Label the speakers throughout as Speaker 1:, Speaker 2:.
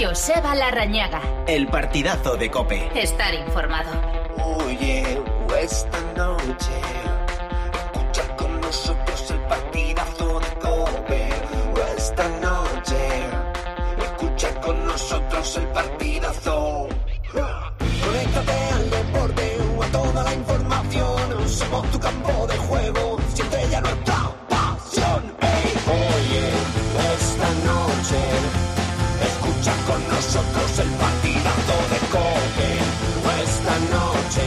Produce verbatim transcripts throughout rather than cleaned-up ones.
Speaker 1: Joseba Larrañaga.
Speaker 2: El partidazo de COPE.
Speaker 1: Estar informado.
Speaker 3: Oye, esta noche escucha con nosotros el partidazo de COPE. Esta noche escucha con nosotros el partidazo. Conéctate al deporte o a toda la información. Somos tu campo de juego, siempre ya nuestra pasión. Hey, oye, esta noche escucha con nosotros el partidazo de COPE. Esta noche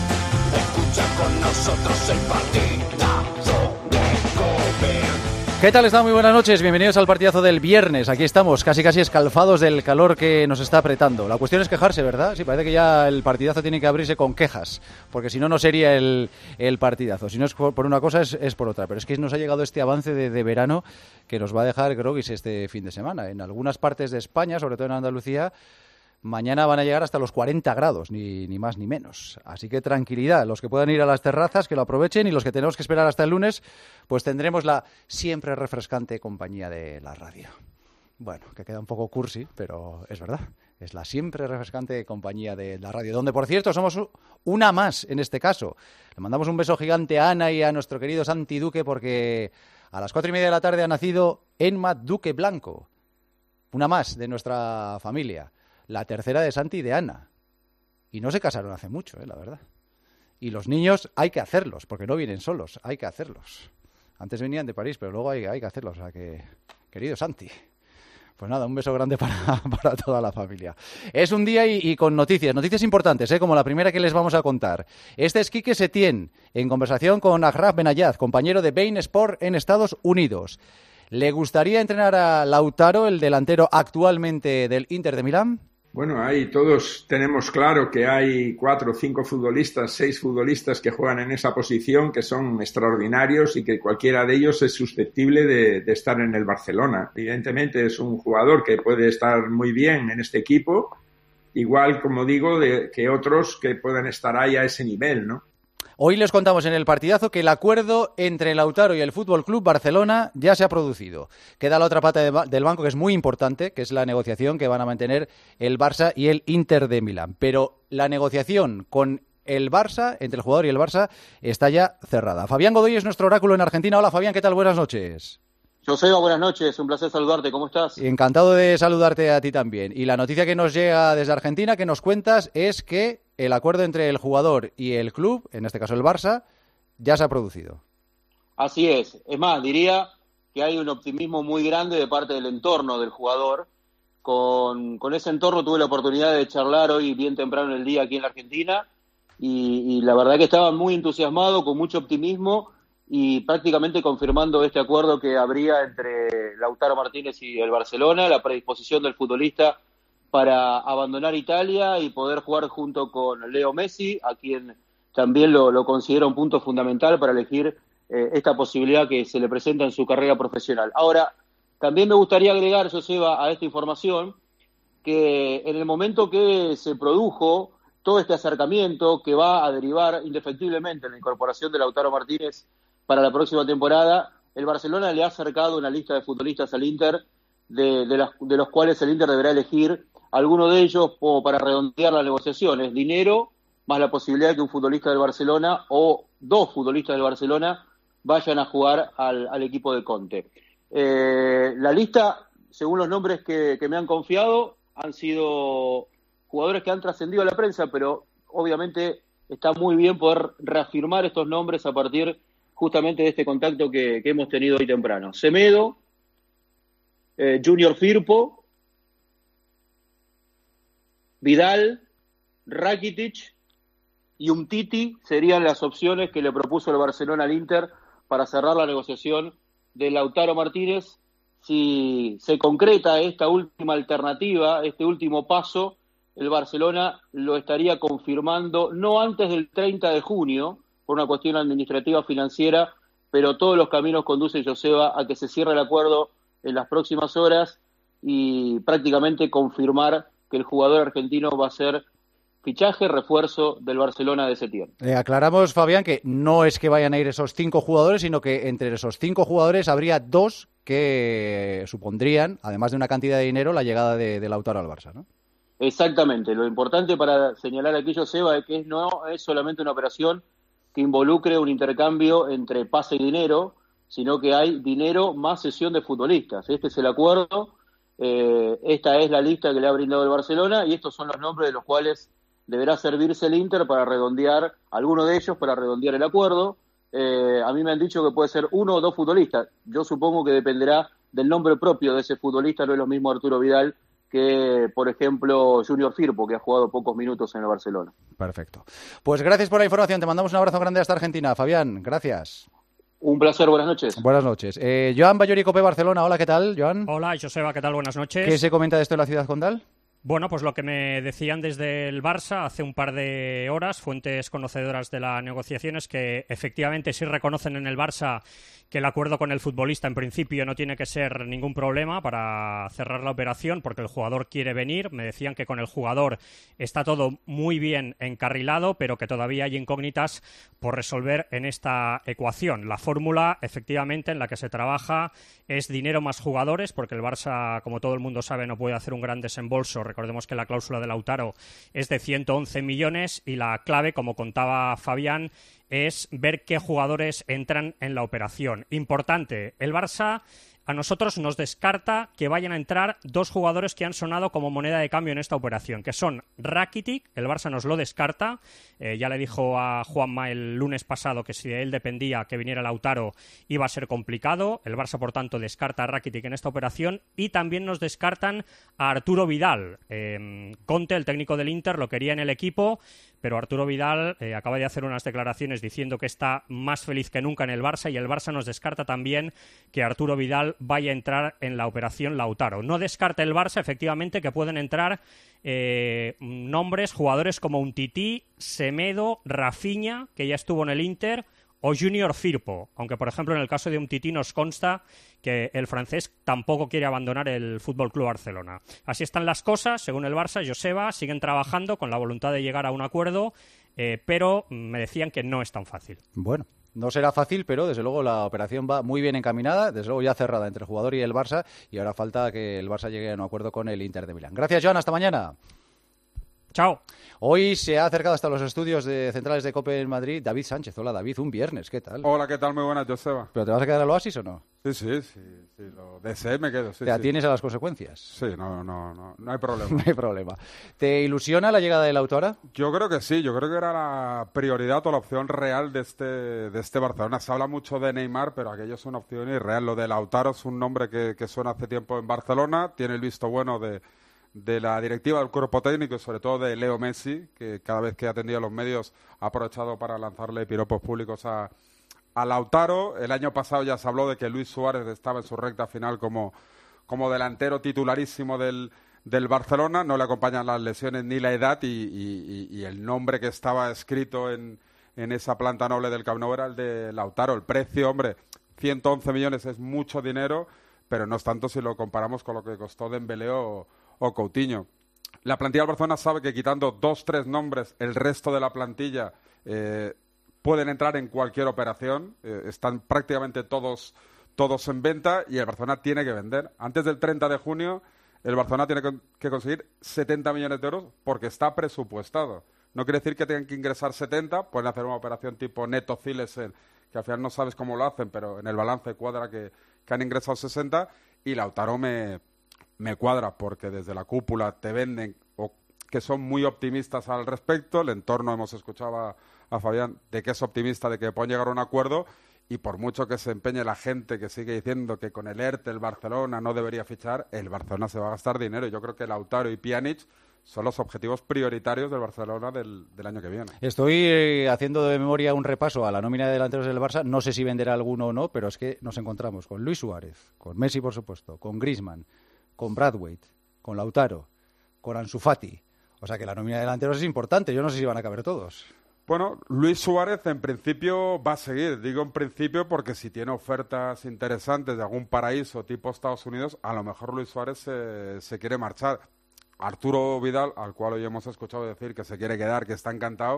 Speaker 3: escucha con nosotros el partidazo de COPE.
Speaker 4: ¿Qué tal están? Muy buenas noches, bienvenidos al partidazo del viernes. Aquí estamos, casi casi escalfados del calor que nos está apretando. La cuestión es quejarse, ¿verdad? Sí, parece que ya el partidazo tiene que abrirse con quejas, porque si no, no sería el, el partidazo. Si no es por una cosa, es, es por otra. Pero es que nos ha llegado este avance de, de verano que nos va a dejar groguis este fin de semana. En algunas partes de España, sobre todo en Andalucía, mañana van a llegar hasta los cuarenta grados, ni, ni más ni menos. Así que tranquilidad, los que puedan ir a las terrazas, que lo aprovechen, y los que tenemos que esperar hasta el lunes, pues tendremos la siempre refrescante compañía de la radio. Bueno, que queda un poco cursi, pero es verdad. Es la siempre refrescante compañía de la radio, donde, por cierto, somos una más en este caso. Le mandamos un beso gigante a Ana y a nuestro querido Santi Duque, porque a las cuatro y media de la tarde ha nacido Enma Duque Blanco, una más de nuestra familia. La tercera de Santi y de Ana. Y no se casaron hace mucho, eh, la verdad. Y los niños hay que hacerlos, porque no vienen solos, hay que hacerlos. Antes venían de París, pero luego hay, hay que hacerlos. O sea que, querido Santi, pues nada, un beso grande para, para toda la familia. Es un día y, y con noticias, noticias importantes, eh, como la primera que les vamos a contar. Este es Quique Setién, en conversación con Achraf Benayad, compañero de Bein Sport en Estados Unidos. ¿Le gustaría entrenar a Lautaro, el delantero actualmente del Inter de Milán?
Speaker 5: Bueno, ahí todos tenemos claro que hay cuatro o cinco futbolistas, seis futbolistas que juegan en esa posición, que son extraordinarios y que cualquiera de ellos es susceptible de, de estar en el Barcelona. Evidentemente es un jugador que puede estar muy bien en este equipo, igual, como digo, de, que otros que puedan estar ahí a ese nivel, ¿no?
Speaker 4: Hoy les contamos en el partidazo que el acuerdo entre Lautaro y el Fútbol Club Barcelona ya se ha producido. Queda la otra pata de ba- del banco, que es muy importante, que es la negociación que van a mantener el Barça y el Inter de Milán. Pero la negociación con el Barça, entre el jugador y el Barça, está ya cerrada. Fabián Godoy es nuestro oráculo en Argentina. Hola, Fabián, ¿qué tal? Buenas noches.
Speaker 6: Joseba, buenas noches, un placer saludarte, ¿cómo estás?
Speaker 4: Encantado de saludarte a ti también. Y la noticia que nos llega desde Argentina, que nos cuentas, es que el acuerdo entre el jugador y el club, en este caso el Barça, ya se ha producido.
Speaker 6: Así es, es más, diría que hay un optimismo muy grande de parte del entorno del jugador. Con, con ese entorno tuve la oportunidad de charlar hoy bien temprano en el día aquí en la Argentina y, y la verdad que estaba muy entusiasmado, con mucho optimismo, y prácticamente confirmando este acuerdo que habría entre Lautaro Martínez y el Barcelona, la predisposición del futbolista para abandonar Italia y poder jugar junto con Leo Messi, a quien también lo, lo considera un punto fundamental para elegir eh, esta posibilidad que se le presenta en su carrera profesional. Ahora, también me gustaría agregar, Joseba, a esta información, que en el momento que se produjo todo este acercamiento que va a derivar indefectiblemente en la incorporación de Lautaro Martínez para la próxima temporada, el Barcelona le ha acercado una lista de futbolistas al Inter, de, de, las, de los cuales el Inter deberá elegir alguno de ellos como para redondear las negociaciones. Dinero, más la posibilidad de que un futbolista del Barcelona o dos futbolistas del Barcelona vayan a jugar al, al equipo de Conte. Eh, la lista, según los nombres que, que me han confiado, han sido jugadores que han trascendido a la prensa, pero obviamente está muy bien poder reafirmar estos nombres a partir justamente de este contacto que, que hemos tenido hoy temprano. Semedo, eh, Junior Firpo, Vidal, Rakitic y Umtiti serían las opciones que le propuso el Barcelona al Inter para cerrar la negociación de Lautaro Martínez. Si se concreta esta última alternativa, este último paso, el Barcelona lo estaría confirmando no antes del treinta de junio, por una cuestión administrativa financiera, pero todos los caminos conducen, Joseba, a que se cierre el acuerdo en las próximas horas y prácticamente confirmar que el jugador argentino va a ser fichaje, refuerzo del Barcelona de septiembre.
Speaker 4: Eh, aclaramos, Fabián, que no es que vayan a ir esos cinco jugadores, sino que entre esos cinco jugadores habría dos que supondrían, además de una cantidad de dinero, la llegada de, de Lautaro al Barça, ¿no?
Speaker 6: Exactamente. Lo importante para señalar aquello, Seba, es que no es solamente una operación que involucre un intercambio entre pase y dinero, sino que hay dinero más cesión de futbolistas. Este es el acuerdo, eh, esta es la lista que le ha brindado el Barcelona y estos son los nombres de los cuales deberá servirse el Inter para redondear, alguno de ellos para redondear el acuerdo. Eh, a mí me han dicho que puede ser uno o dos futbolistas. Yo supongo que dependerá del nombre propio de ese futbolista, no es lo mismo Arturo Vidal que, por ejemplo, Junior Firpo, que ha jugado pocos minutos en el Barcelona.
Speaker 4: Perfecto. Pues gracias por la información. Te mandamos un abrazo grande hasta Argentina. Fabián, gracias.
Speaker 6: Un placer, buenas noches.
Speaker 4: Buenas noches. Eh, Joan Ballori, COPE Barcelona. Hola, ¿qué tal, Joan?
Speaker 7: Hola, Joseba, ¿qué tal? Buenas noches.
Speaker 4: ¿Qué se comenta de esto en la ciudad condal?
Speaker 7: Bueno, pues lo que me decían desde el Barça hace un par de horas, fuentes conocedoras de la negociación, es que efectivamente sí reconocen en el Barça que el acuerdo con el futbolista en principio no tiene que ser ningún problema para cerrar la operación porque el jugador quiere venir. Me decían que con el jugador está todo muy bien encarrilado, pero que todavía hay incógnitas por resolver en esta ecuación. La fórmula, efectivamente, en la que se trabaja es dinero más jugadores, porque el Barça, como todo el mundo sabe, no puede hacer un gran desembolso. Recordemos que la cláusula de Lautaro es de ciento once millones y la clave, como contaba Fabián, es ver qué jugadores entran en la operación. Importante, el Barça a nosotros nos descarta que vayan a entrar dos jugadores que han sonado como moneda de cambio en esta operación, que son Rakitic, el Barça nos lo descarta, eh, ya le dijo a Juanma el lunes pasado que si de él dependía que viniera Lautaro iba a ser complicado, el Barça por tanto descarta a Rakitic en esta operación y también nos descartan a Arturo Vidal. Eh, Conte, el técnico del Inter, lo quería en el equipo, pero Arturo Vidal eh, acaba de hacer unas declaraciones diciendo que está más feliz que nunca en el Barça y el Barça nos descarta también que Arturo Vidal vaya a entrar en la operación Lautaro. No descarta el Barça, efectivamente, que pueden entrar eh, nombres, jugadores como Umtiti, Semedo, Rafinha, que ya estuvo en el Inter, o Junior Firpo, aunque por ejemplo en el caso de Umtiti nos consta que el francés tampoco quiere abandonar el F C Barcelona. Así están las cosas, según el Barça, Joseba, siguen trabajando con la voluntad de llegar a un acuerdo, eh, pero me decían que no es tan fácil.
Speaker 4: Bueno, no será fácil, pero desde luego la operación va muy bien encaminada, desde luego ya cerrada entre el jugador y el Barça, y ahora falta que el Barça llegue a un acuerdo con el Inter de Milán. Gracias, Joan, hasta mañana.
Speaker 7: Chao.
Speaker 4: Hoy se ha acercado hasta los estudios de centrales de COPE en Madrid David Sánchez. Hola, David, un viernes, ¿qué tal?
Speaker 8: Hola, ¿qué tal? Muy buenas, Joseba.
Speaker 4: ¿Pero te vas a quedar al Oasis o no?
Speaker 8: Sí, sí, sí, sí, lo deseé, me quedo. Sí,
Speaker 4: ¿Te atienes
Speaker 8: sí.
Speaker 4: a las consecuencias?
Speaker 8: Sí, no, no, no, no hay problema.
Speaker 4: No hay problema. ¿Te ilusiona la llegada de Lautaro?
Speaker 8: Yo creo que sí, yo creo que era la prioridad o la opción real de este, de este Barcelona. Se habla mucho de Neymar, pero aquello es una opción irreal. Lo de Lautaro es un nombre que, que suena hace tiempo en Barcelona, tiene el visto bueno de... de la directiva del cuerpo técnico y sobre todo de Leo Messi, que cada vez que ha atendido a los medios ha aprovechado para lanzarle piropos públicos a, a Lautaro. El año pasado ya se habló de que Luis Suárez estaba en su recta final como, como delantero titularísimo del, del Barcelona, no le acompañan las lesiones ni la edad y, y, y el nombre que estaba escrito en, en esa planta noble del Camp Nou era el de Lautaro. El precio, hombre, ciento once millones es mucho dinero, pero no es tanto si lo comparamos con lo que costó Dembélé o o Coutinho. La plantilla del Barcelona sabe que quitando dos, tres nombres, el resto de la plantilla eh, pueden entrar en cualquier operación. Eh, están prácticamente todos, todos en venta y el Barcelona tiene que vender. Antes del treinta de junio, el Barcelona tiene que conseguir setenta millones de euros porque está presupuestado. No quiere decir que tengan que ingresar setenta, pueden hacer una operación tipo Neto Zilesen, que al final no sabes cómo lo hacen, pero en el balance cuadra que, que han ingresado sesenta y Lautaro me... me cuadra porque desde la cúpula te venden o que son muy optimistas al respecto. El entorno, hemos escuchado a, a Fabián, de que es optimista, de que pueden llegar a un acuerdo y por mucho que se empeñe la gente que sigue diciendo que con el ERTE el Barcelona no debería fichar, el Barcelona se va a gastar dinero y yo creo que Lautaro y Pjanic son los objetivos prioritarios del Barcelona del, del año que viene.
Speaker 4: Estoy eh, haciendo de memoria un repaso a la nómina de delanteros del Barça. No sé si venderá alguno o no, pero es que nos encontramos con Luis Suárez, con Messi, por supuesto, con Griezmann, con Braithwaite, con Lautaro, con Ansu Fati. O sea que la nómina de delanteros es importante. Yo no sé si van a caber todos.
Speaker 8: Bueno, Luis Suárez en principio va a seguir. Digo en principio porque si tiene ofertas interesantes de algún paraíso tipo Estados Unidos, a lo mejor Luis Suárez se, se quiere marchar. Arturo Vidal, al cual hoy hemos escuchado decir que se quiere quedar, que está encantado,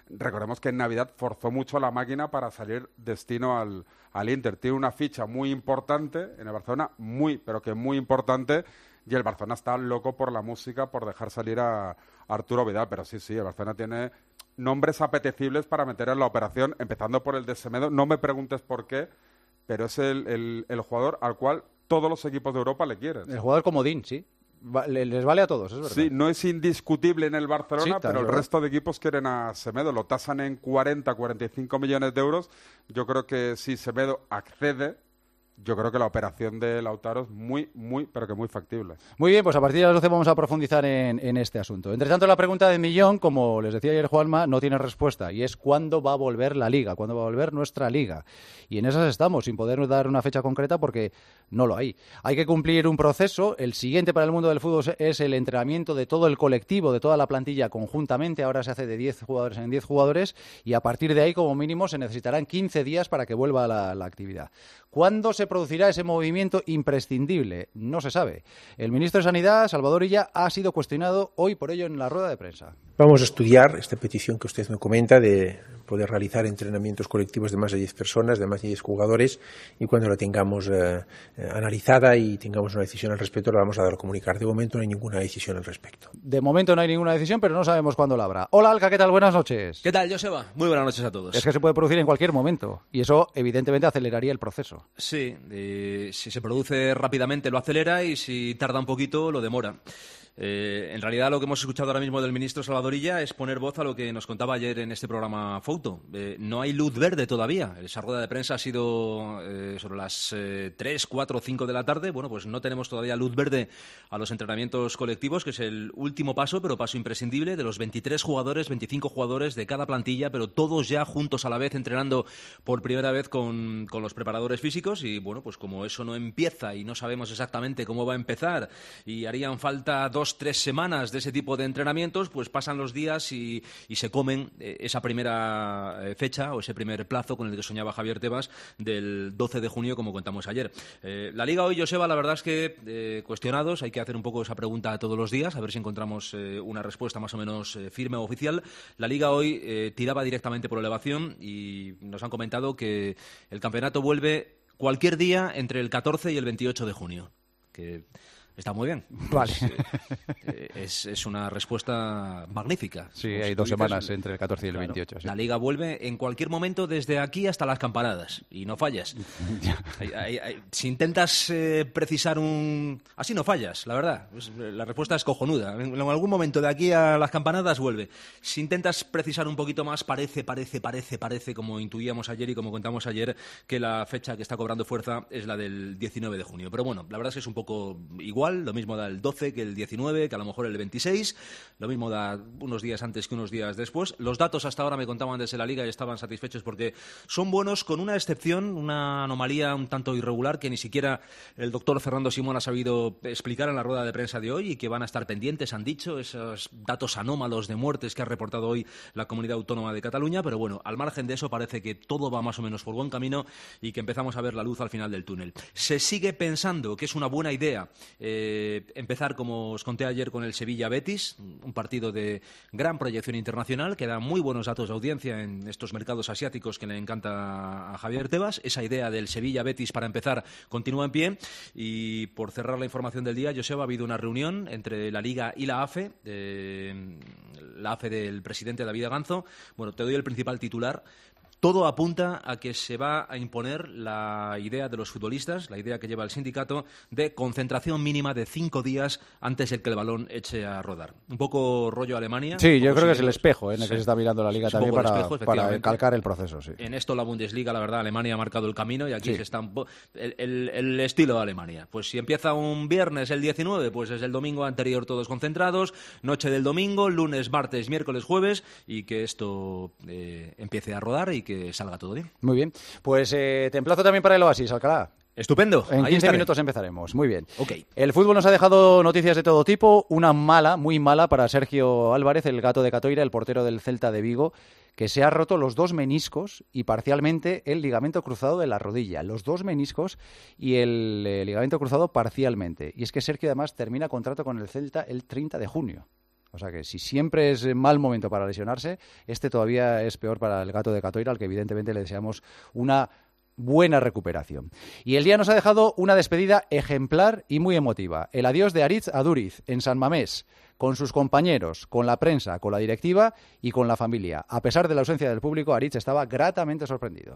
Speaker 8: Recordemos que en Navidad forzó mucho la máquina para salir destino al, al Inter. Tiene una ficha muy importante en el Barcelona, muy, pero que muy importante, y el Barcelona está loco por la música, por dejar salir a, a Arturo Vidal. Pero sí, sí, el Barcelona tiene nombres apetecibles para meter en la operación, empezando por el de Semedo. No me preguntes por qué, pero es el, el, el jugador al cual todos los equipos de Europa le quieren.
Speaker 4: El jugador comodín, sí. Va, les vale a todos, es verdad.
Speaker 8: Sí, no es indiscutible en el Barcelona,
Speaker 4: sí,
Speaker 8: pero el
Speaker 4: verdad.
Speaker 8: resto de equipos quieren a Semedo. Lo tasan en cuarenta, cuarenta y cinco millones de euros. Yo creo que si Semedo accede, yo creo que la operación de Lautaro es muy, muy, pero que muy factible.
Speaker 4: Muy bien, pues a partir de las doce vamos a profundizar en, en este asunto. Entre tanto, la pregunta de millón, como les decía ayer Juanma, no tiene respuesta, y es ¿cuándo va a volver la Liga? ¿Cuándo va a volver nuestra Liga? Y en esas estamos, sin poder dar una fecha concreta porque no lo hay. Hay que cumplir un proceso. El siguiente para el mundo del fútbol es el entrenamiento de todo el colectivo, de toda la plantilla conjuntamente. Ahora se hace de diez jugadores en diez jugadores, y a partir de ahí, como mínimo, se necesitarán quince días para que vuelva la, la actividad. ¿Cuándo se producirá ese movimiento imprescindible? No se sabe. El ministro de Sanidad, Salvador Illa, ha sido cuestionado hoy por ello en la rueda de prensa.
Speaker 9: Vamos a estudiar esta petición que usted me comenta de poder realizar entrenamientos colectivos de más de diez personas, de más de diez jugadores, y cuando la tengamos eh, eh, analizada y tengamos una decisión al respecto, la vamos a dar a comunicar. De momento no hay ninguna decisión al respecto.
Speaker 4: De momento no hay ninguna decisión, pero no sabemos cuándo la habrá. Hola, Alca, ¿qué tal? Buenas noches.
Speaker 10: ¿Qué tal, Joseba? Muy buenas noches a todos.
Speaker 4: Es que se puede producir en cualquier momento, y eso evidentemente aceleraría el proceso.
Speaker 10: Sí, eh, si se produce rápidamente lo acelera, y si tarda un poquito lo demora. Eh, en realidad lo que hemos escuchado ahora mismo del ministro Salvador Illa es poner voz a lo que nos contaba ayer en este programa Fouto. Eh, no hay luz verde todavía. Esa rueda de prensa ha sido eh, sobre las eh, tres, cuatro, cinco de la tarde. Bueno, pues no tenemos todavía luz verde a los entrenamientos colectivos, que es el último paso, pero paso imprescindible, de los veintitrés jugadores, veinticinco jugadores de cada plantilla, pero todos ya juntos a la vez entrenando por primera vez con, con los preparadores físicos. Y bueno, pues como eso no empieza y no sabemos exactamente cómo va a empezar, y harían falta dos Dos, tres semanas de ese tipo de entrenamientos, pues pasan los días y, y se comen eh, esa primera eh, fecha o ese primer plazo con el que soñaba Javier Tebas del doce de junio, como contamos ayer. Eh, la Liga hoy, Joseba, la verdad es que eh, cuestionados, hay que hacer un poco esa pregunta todos los días, a ver si encontramos eh, una respuesta más o menos eh, firme o oficial. La Liga hoy eh, tiraba directamente por elevación, y nos han comentado que el campeonato vuelve cualquier día entre el catorce y el veintiocho de junio, que está muy bien.
Speaker 4: Vale.
Speaker 10: Eh, es, es una respuesta magnífica.
Speaker 4: Sí,
Speaker 10: Como
Speaker 4: hay
Speaker 10: si
Speaker 4: dos
Speaker 10: dices,
Speaker 4: semanas entre el catorce y el
Speaker 10: claro,
Speaker 4: veintiocho. Sí.
Speaker 10: La Liga vuelve en cualquier momento, desde aquí hasta las campanadas, y no fallas. hay, hay, hay, si intentas eh, precisar un... Así no fallas, la verdad. Pues, la respuesta es cojonuda. En, en algún momento de aquí a las campanadas vuelve. Si intentas precisar un poquito más, parece, parece, parece, parece, como intuíamos ayer y como contamos ayer, que la fecha que está cobrando fuerza es la del diecinueve de junio. Pero bueno, la verdad es que es un poco igual. Lo mismo da el doce que el diecinueve, que a lo mejor el veintiséis. Lo mismo da unos días antes que unos días después. Los datos hasta ahora me contaban desde la Liga y estaban satisfechos porque son buenos, con una excepción, una anomalía un tanto irregular que ni siquiera el doctor Fernando Simón ha sabido explicar en la rueda de prensa de hoy, y que van a estar pendientes, han dicho, esos datos anómalos de muertes que ha reportado hoy la Comunidad Autónoma de Cataluña. Pero bueno, al margen de eso, parece que todo va más o menos por buen camino y que empezamos a ver la luz al final del túnel. Se sigue pensando que es una buena idea eh, empezar, como os conté ayer, con el Sevilla-Betis, un partido de gran proyección internacional que da muy buenos datos de audiencia en estos mercados asiáticos que le encanta a Javier Tebas. Esa idea del Sevilla-Betis para empezar continúa en pie. Y por cerrar la información del día, Joseba, ha habido una reunión entre la Liga y la A F E, eh, la A F E del presidente David Aganzo. Bueno, te doy el principal titular. Todo apunta a que se va a imponer la idea de los futbolistas, la idea que lleva el sindicato, de concentración mínima de cinco días antes de que el balón eche a rodar. Un poco rollo Alemania.
Speaker 4: Sí, yo creo que es el
Speaker 10: los...
Speaker 4: espejo en el
Speaker 10: sí.
Speaker 4: que se está mirando la Liga
Speaker 10: es
Speaker 4: también para,
Speaker 10: espejo,
Speaker 4: para calcar el proceso. Sí.
Speaker 10: En esto la Bundesliga, la verdad, Alemania ha marcado el camino, y aquí
Speaker 4: sí.
Speaker 10: se está el, el, el estilo de Alemania. Pues si empieza un viernes el diecinueve, pues es el domingo anterior todos concentrados, noche del domingo, lunes, martes, miércoles, jueves, y que esto eh, empiece a rodar y que salga todo bien.
Speaker 4: Muy bien. Pues eh, te emplazo también para el Oasis, Alcalá.
Speaker 10: Estupendo.
Speaker 4: En
Speaker 10: Ahí
Speaker 4: quince
Speaker 10: estaré.
Speaker 4: minutos empezaremos. Muy bien.
Speaker 10: Okay.
Speaker 4: El fútbol nos ha dejado noticias de todo tipo. Una mala, muy mala para Sergio Álvarez, el gato de Catoira, el portero del Celta de Vigo, que se ha roto los dos meniscos y parcialmente el ligamento cruzado de la rodilla. Los dos meniscos y el eh, ligamento cruzado parcialmente. Y es que Sergio además termina contrato con el Celta el treinta de junio. O sea que si siempre es mal momento para lesionarse, este todavía es peor para el gato de Catoira, al que evidentemente le deseamos una buena recuperación. Y el día nos ha dejado una despedida ejemplar y muy emotiva. El adiós de Aritz Aduriz en San Mamés, con sus compañeros, con la prensa, con la directiva y con la familia. A pesar de la ausencia del público, Aritz estaba gratamente sorprendido.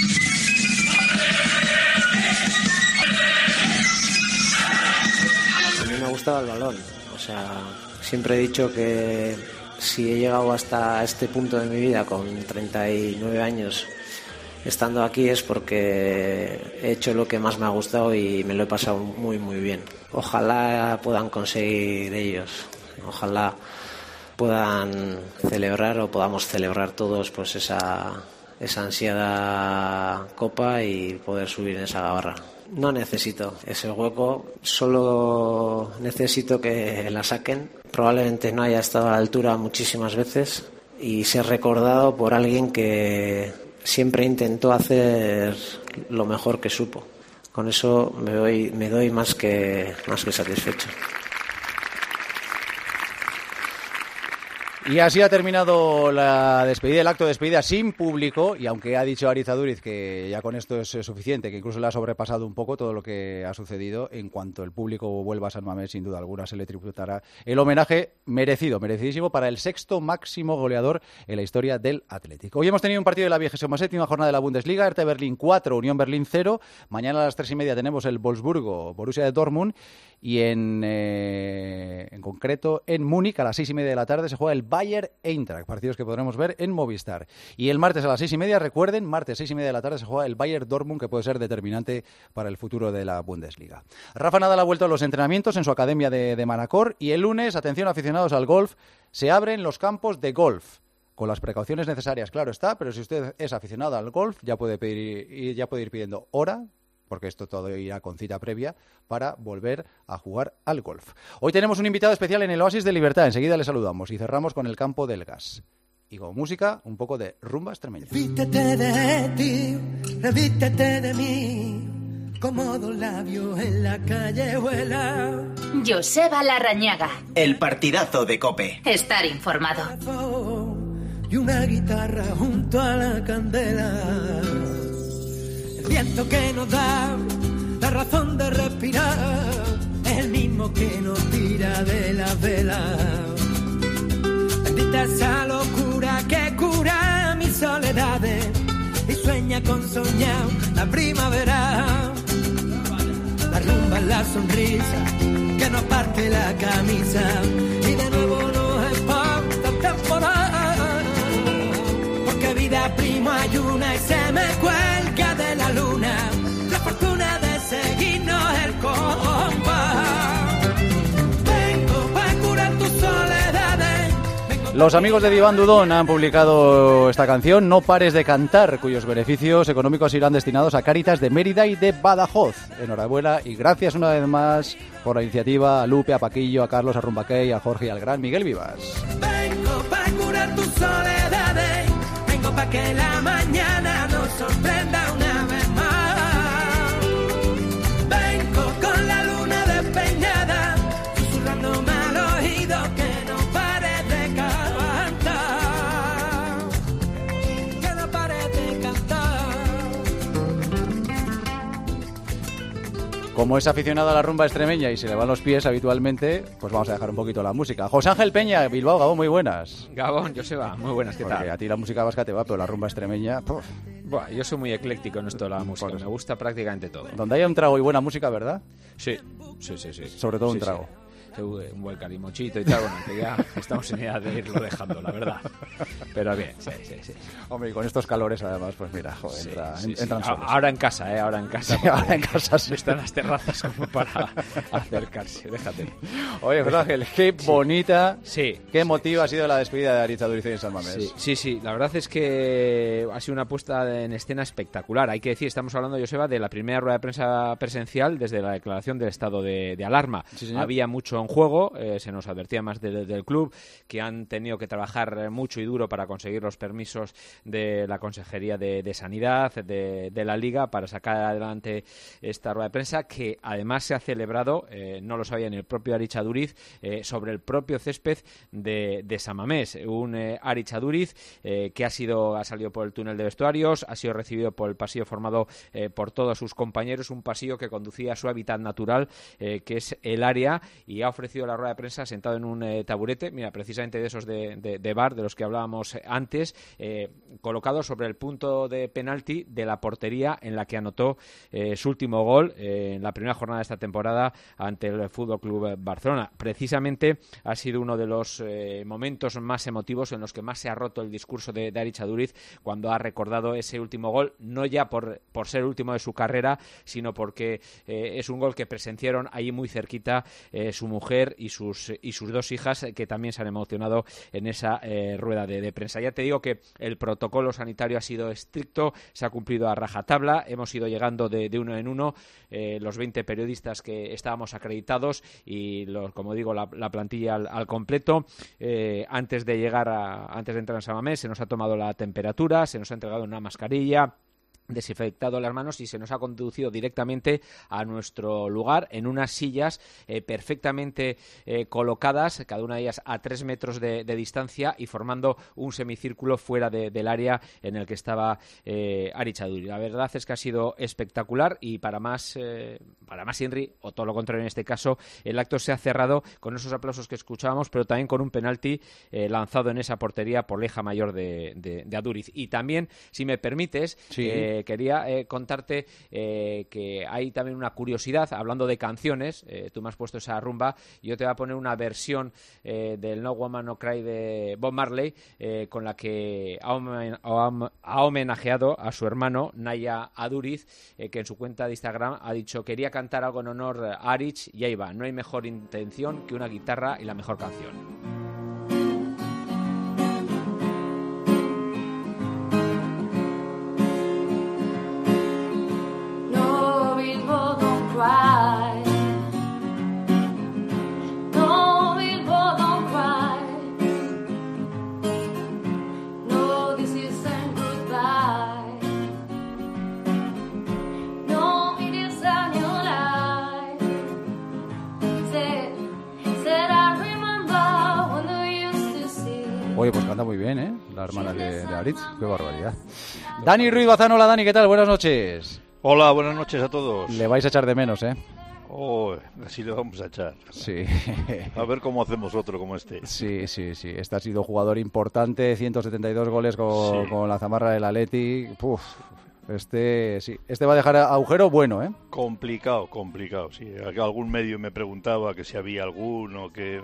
Speaker 11: A mí me ha gustado el balón. O sea, siempre he dicho que si he llegado hasta este punto de mi vida con treinta y nueve años estando aquí es porque he hecho lo que más me ha gustado y me lo he pasado muy muy bien. Ojalá puedan conseguir ellos, ojalá puedan celebrar o podamos celebrar todos pues esa, esa ansiada copa y poder subir en esa gabarra. No necesito ese hueco, solo necesito que la saquen. Probablemente no haya estado a la altura muchísimas veces y ser recordado por alguien que siempre intentó hacer lo mejor que supo. Con eso me doy, me doy más que, más que satisfecho.
Speaker 4: Y así ha terminado la despedida, el acto de despedida sin público, y aunque ha dicho Aritz Aduriz que ya con esto es suficiente, que incluso le ha sobrepasado un poco todo lo que ha sucedido, en cuanto el público vuelva a San Mamés, sin duda alguna se le tributará el homenaje merecido, merecidísimo para el sexto máximo goleador en la historia del Atlético. Hoy hemos tenido un partido de la vigésima séptima jornada de la Bundesliga, Hertha Berlín cuatro, Unión Berlín cero, mañana a las tres y media tenemos el Wolfsburgo, Borussia de Dortmund, y en, eh, en concreto en Múnich a las seis y media de la tarde se juega el Bayern Eintracht, partidos que podremos ver en Movistar. Y el martes a las seis y media, recuerden, martes seis y media de la tarde se juega el Bayern Dortmund, que puede ser determinante para el futuro de la Bundesliga. Rafa Nadal ha vuelto a los entrenamientos en su academia de, de Manacor, y el lunes, atención aficionados al golf, se abren los campos de golf. Con las precauciones necesarias, claro está, pero si usted es aficionado al golf, ya puede pedir, ya puede ir pidiendo hora, porque esto todo irá con cita previa, para volver a jugar al golf. Hoy tenemos un invitado especial en el Oasis de Libertad, enseguida le saludamos y cerramos con el Campo del Gas. Y con música, un poco de rumba extremeña.
Speaker 12: Vístete de ti, revístete de mí, como dos labios en la callejuela.
Speaker 1: Joseba Larrañaga.
Speaker 2: El partidazo de COPE.
Speaker 1: Estar informado.
Speaker 12: Y una guitarra junto a la candela. Viento que nos da la razón de respirar, es el mismo que nos tira de la vela. Bendita esa locura que cura mis soledades y sueña con soñar la primavera. La rumba es la sonrisa que nos parte la camisa y de nuevo nos espanta el temporal. Porque vida primo hay una y se me cuelga de la luna la fortuna de seguirnos el compás. Vengo para curar tus soledades.
Speaker 4: Los amigos de Diván Dudón han publicado esta canción, No pares de cantar, cuyos beneficios económicos irán destinados a Cáritas de Mérida y de Badajoz. Enhorabuena y gracias una vez más por la iniciativa a Lupe, a Paquillo, a Carlos, a Rumbaquey, a Jorge y al gran Miguel Vivas.
Speaker 12: Vengo para curar tus soledades. Vengo para que la mañana nos sorprenda una vez más. Vengo con la luna despeinada, susurrándome al oído que no pare de cantar, que no pare de cantar.
Speaker 4: Como es aficionado a la rumba extremeña y se le van los pies habitualmente, pues vamos a dejar un poquito la música. José Ángel Peña, Bilbao, Gabón, muy buenas.
Speaker 13: Gabón, Joseba, muy buenas, ¿qué
Speaker 4: Porque
Speaker 13: tal?
Speaker 4: a ti la música vasca te va, pero la rumba extremeña... Puf.
Speaker 13: Buah, yo soy muy ecléctico en esto de la música,
Speaker 4: Por
Speaker 13: me gusta prácticamente todo.
Speaker 4: Donde haya un trago y buena música, ¿verdad?
Speaker 13: Sí, sí, sí, sí.
Speaker 4: Sobre todo
Speaker 13: Sí,
Speaker 4: un trago.
Speaker 13: sí. Un buen calimochito y tal, bueno, que ya estamos en edad de irlo dejando, la verdad. Pero bien, sí, sí, sí.
Speaker 4: Hombre, y con estos calores además, pues mira, joder,
Speaker 13: Sí,
Speaker 4: entra,
Speaker 13: sí, sí.
Speaker 4: entran
Speaker 13: A-
Speaker 4: solos.
Speaker 13: Ahora en casa, ¿eh? Ahora en casa.
Speaker 4: Sí, ahora en casa sí.
Speaker 13: No están las terrazas como para acercarse, déjate.
Speaker 4: Oye, José Ángel, qué bonita,
Speaker 13: Sí.
Speaker 4: qué emotiva ha sido la despedida de Aritz Aduriz en San Mamés.
Speaker 13: Sí, sí, sí, la verdad es que ha sido una puesta en escena espectacular. Hay que decir, estamos hablando, Joseba, de la primera rueda de prensa presencial desde la declaración del estado de, de alarma.
Speaker 4: Sí, señor.
Speaker 13: Había mucho en juego. Eh, se nos advertía más de, de, del club, que han tenido que trabajar mucho y duro para conseguir los permisos de la Consejería de, de Sanidad, de, de la Liga, para sacar adelante esta rueda de prensa, que además se ha celebrado, eh, no lo sabía ni el propio Aritz Aduriz, eh, sobre el propio césped de, de San Mamés. Un eh, Aritz Aduriz eh, que ha sido ha salido por el túnel de vestuarios, ha sido recibido por el pasillo formado eh, por todos sus compañeros, un pasillo que conducía a su hábitat natural, eh, que es el área, y ha ofrecido la rueda de prensa sentado en un eh, taburete, mira, precisamente de esos de, de, de bar de los que hablábamos antes, eh, colocado sobre el punto de penalti de la portería en la que anotó eh, su último gol eh, en la primera jornada de esta temporada ante el Fútbol Club Barcelona. Precisamente ha sido uno de los eh, momentos más emotivos en los que más se ha roto el discurso de, de Aritz Aduriz, cuando ha recordado ese último gol, no ya por, por ser el último de su carrera, sino porque eh, es un gol que presenciaron allí muy cerquita eh, su mujer y sus, y sus dos hijas, eh, que también se han emocionado en esa eh, rueda de, de prensa. Ya te digo que el protocolo sanitario ha sido estricto, se ha cumplido a rajatabla, hemos ido llegando de, de uno en uno, eh, los veinte periodistas que estábamos acreditados y, los, como digo, la, la plantilla al, al completo. Eh, antes de llegar a, antes de entrar en San Mamés se nos ha tomado la temperatura, se nos ha entregado una mascarilla, desinfectado las manos y se nos ha conducido directamente a nuestro lugar en unas sillas eh, perfectamente eh, colocadas, cada una de ellas a tres metros de, de distancia y formando un semicírculo fuera de, del área en el que estaba eh, Aritz Aduriz. La verdad es que ha sido espectacular y para más eh, para más Inri, o todo lo contrario en este caso, el acto se ha cerrado con esos aplausos que escuchábamos, pero también con un penalti eh, lanzado en esa portería por la hija mayor de, de, de Aduriz. Y también, si me permites, sí. eh, quería eh, contarte eh, que hay también una curiosidad, hablando de canciones, eh, tú me has puesto esa rumba, yo te voy a poner una versión eh, del No Woman No Cry de Bob Marley, eh, con la que ha, homen ha homenajeado a su hermano Naya Aduriz, eh, que en su cuenta de Instagram ha dicho: quería cantar algo en honor a Aritz, y ahí va, no hay mejor intención que una guitarra y la mejor canción.
Speaker 4: Oye, pues canta muy bien, ¿eh? La hermana de, de Aritz, qué barbaridad. Dani Ruiz Bazán, hola Dani, ¿qué tal? Buenas noches.
Speaker 14: Hola, buenas noches a todos.
Speaker 4: Le vais a echar de menos, ¿eh?
Speaker 14: Oh, así le vamos a echar.
Speaker 4: Sí.
Speaker 14: A ver cómo hacemos otro como este.
Speaker 4: Sí, sí, sí. Este ha sido jugador importante, ciento setenta y dos goles con, sí. con la zamarra del Atleti. Puf. Este sí, este va a dejar agujero bueno, ¿eh?
Speaker 14: Complicado, complicado, sí. Algún medio me preguntaba que si había alguno, que...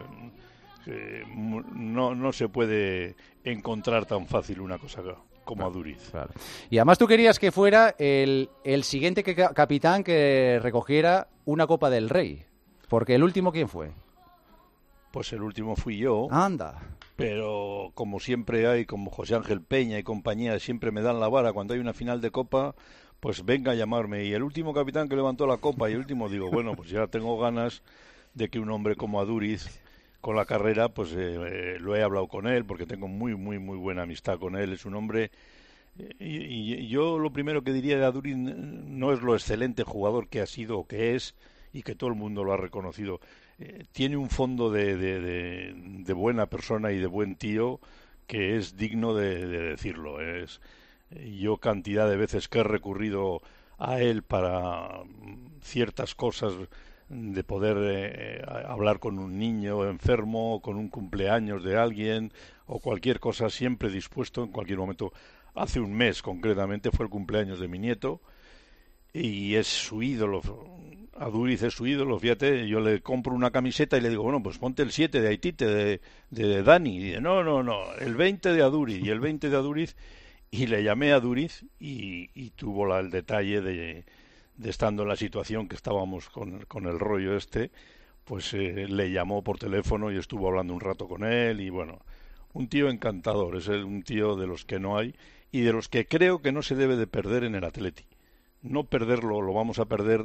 Speaker 14: que no, no se puede encontrar tan fácil una cosa como claro, Aduriz.
Speaker 4: Claro. Y además tú querías que fuera el, el siguiente que, capitán que recogiera una Copa del Rey. Porque el último, ¿quién fue?
Speaker 14: Pues el último fui yo.
Speaker 4: Anda.
Speaker 14: Pero como siempre hay, como José Ángel Peña y compañía, siempre me dan la vara cuando hay una final de Copa, pues venga a llamarme. Y el último capitán que levantó la Copa y el último, digo, bueno, pues ya tengo ganas de que un hombre como Aduriz, con la carrera, pues eh, eh, lo he hablado con él, porque tengo muy, muy, muy buena amistad con él. Es un hombre... Eh, y, y yo lo primero que diría de Aduriz no es lo excelente jugador que ha sido o que es, y que todo el mundo lo ha reconocido. Eh, tiene un fondo de, de, de, de buena persona y de buen tío que es digno de, de decirlo. Es, yo cantidad de veces que he recurrido a él para ciertas cosas, de poder eh, hablar con un niño enfermo, con un cumpleaños de alguien o cualquier cosa, siempre dispuesto en cualquier momento. Hace un mes concretamente fue el cumpleaños de mi nieto y es su ídolo. Aduriz es su ídolo, fíjate, yo le compro una camiseta y le digo, bueno, pues ponte el siete de Aitite, de, de Dani, y dice, no, no, no, el veinte de Aduriz, y el veinte de Aduriz, y le llamé a Aduriz y, y tuvo la, el detalle de... de estando en la situación que estábamos con, con el rollo este, pues eh, le llamó por teléfono y estuvo hablando un rato con él y bueno, un tío encantador, es un tío de los que no hay y de los que creo que no se debe de perder en el Atleti. No perderlo, lo vamos a perder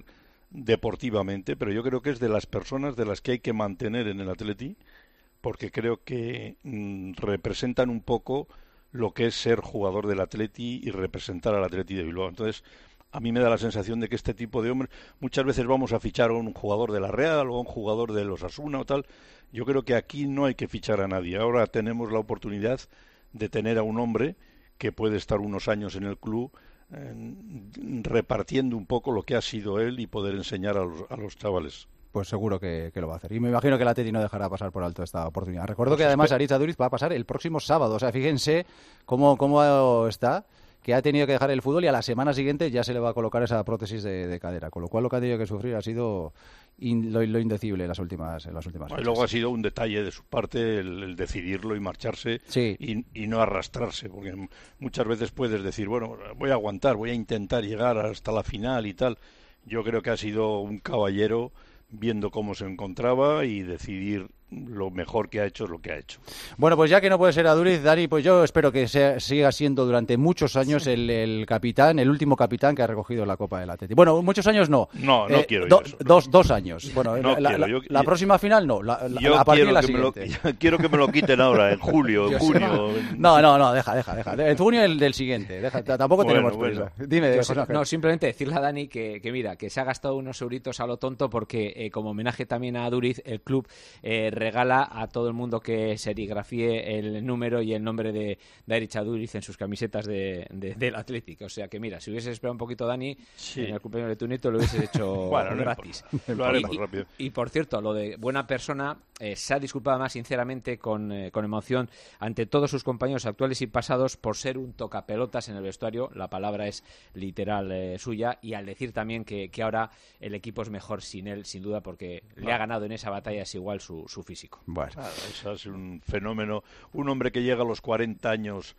Speaker 14: deportivamente, pero yo creo que es de las personas de las que hay que mantener en el Atleti, porque creo que mm, representan un poco lo que es ser jugador del Atleti y representar al Atleti de Bilbao. Entonces, a mí me da la sensación de que este tipo de hombres, muchas veces vamos a fichar a un jugador de la Real o a un jugador de los Osasuna o tal. Yo creo que aquí no hay que fichar a nadie. Ahora tenemos la oportunidad de tener a un hombre que puede estar unos años en el club eh, repartiendo un poco lo que ha sido él y poder enseñar a los, a los chavales.
Speaker 4: Pues seguro que, que lo va a hacer. Y me imagino que el Atleti no dejará pasar por alto esta oportunidad. Recuerdo
Speaker 14: Pues
Speaker 4: que además
Speaker 14: espe-
Speaker 4: Aritz Aduriz va a pasar el próximo sábado. O sea, fíjense cómo, cómo está, que ha tenido que dejar el fútbol y a la semana siguiente ya se le va a colocar esa prótesis de, de cadera. Con lo cual lo que ha tenido que sufrir ha sido in, lo, lo indecible en las últimas, en las últimas
Speaker 14: Y
Speaker 4: fechas.
Speaker 14: luego ha sido un detalle de su parte el, el decidirlo y marcharse
Speaker 4: Sí.
Speaker 14: y, y no arrastrarse, porque m- muchas veces puedes decir, bueno, voy a aguantar, voy a intentar llegar hasta la final y tal. Yo creo que ha sido un caballero viendo cómo se encontraba y decidir lo mejor que ha hecho es lo que ha hecho.
Speaker 4: Bueno, pues ya que no puede ser Aduriz, Dani, pues yo espero que sea, siga siendo durante muchos años el, el capitán, el último capitán que ha recogido la Copa del Atleti. Bueno, muchos años no.
Speaker 14: No, no quiero
Speaker 4: do-
Speaker 14: yo eso.
Speaker 4: Dos, dos años. Bueno,
Speaker 14: No
Speaker 4: la,
Speaker 14: quiero,
Speaker 4: la-
Speaker 14: yo-
Speaker 4: la
Speaker 14: yo-
Speaker 4: próxima final no, la, la-
Speaker 14: Yo
Speaker 4: a partir de
Speaker 14: quiero
Speaker 4: la
Speaker 14: que, me lo,
Speaker 4: siguiente.
Speaker 14: quiero que me lo quiten ahora, en julio, en
Speaker 4: Yo
Speaker 14: junio.
Speaker 4: sé. No, no, no, deja, deja, deja. En junio el del siguiente. Deja, t- tampoco
Speaker 14: Bueno,
Speaker 4: tenemos
Speaker 14: bueno.
Speaker 4: prisa. Dime,
Speaker 13: Yo
Speaker 4: José
Speaker 13: sé-
Speaker 4: Ángel.
Speaker 13: no, simplemente decirle a Dani que, que mira, que se ha gastado unos euritos a lo tonto porque eh, como homenaje también a Aduriz, el club eh, regala a todo el mundo que serigrafíe el número y el nombre de, de Aritz Aduriz en sus camisetas de, de- del Atlético. O sea que mira, si hubieses esperado un poquito, Dani,
Speaker 14: Sí.
Speaker 13: en el cumpleaños de tu nieto lo hubieses hecho
Speaker 14: Bueno, no
Speaker 13: gratis.
Speaker 14: importa. Lo haremos
Speaker 13: y, y-
Speaker 14: rápido.
Speaker 13: y, por cierto, lo de buena persona, eh, se ha disculpado más sinceramente con, eh, con emoción ante todos sus compañeros actuales y pasados por ser un tocapelotas en el vestuario. La palabra es literal eh, suya, y al decir también que, que ahora el equipo es mejor sin él, sin duda, porque le ha ganado en esa batalla es igual su, su físico.
Speaker 4: Bueno.
Speaker 14: Claro, eso es un fenómeno. Un hombre que llega a los cuarenta años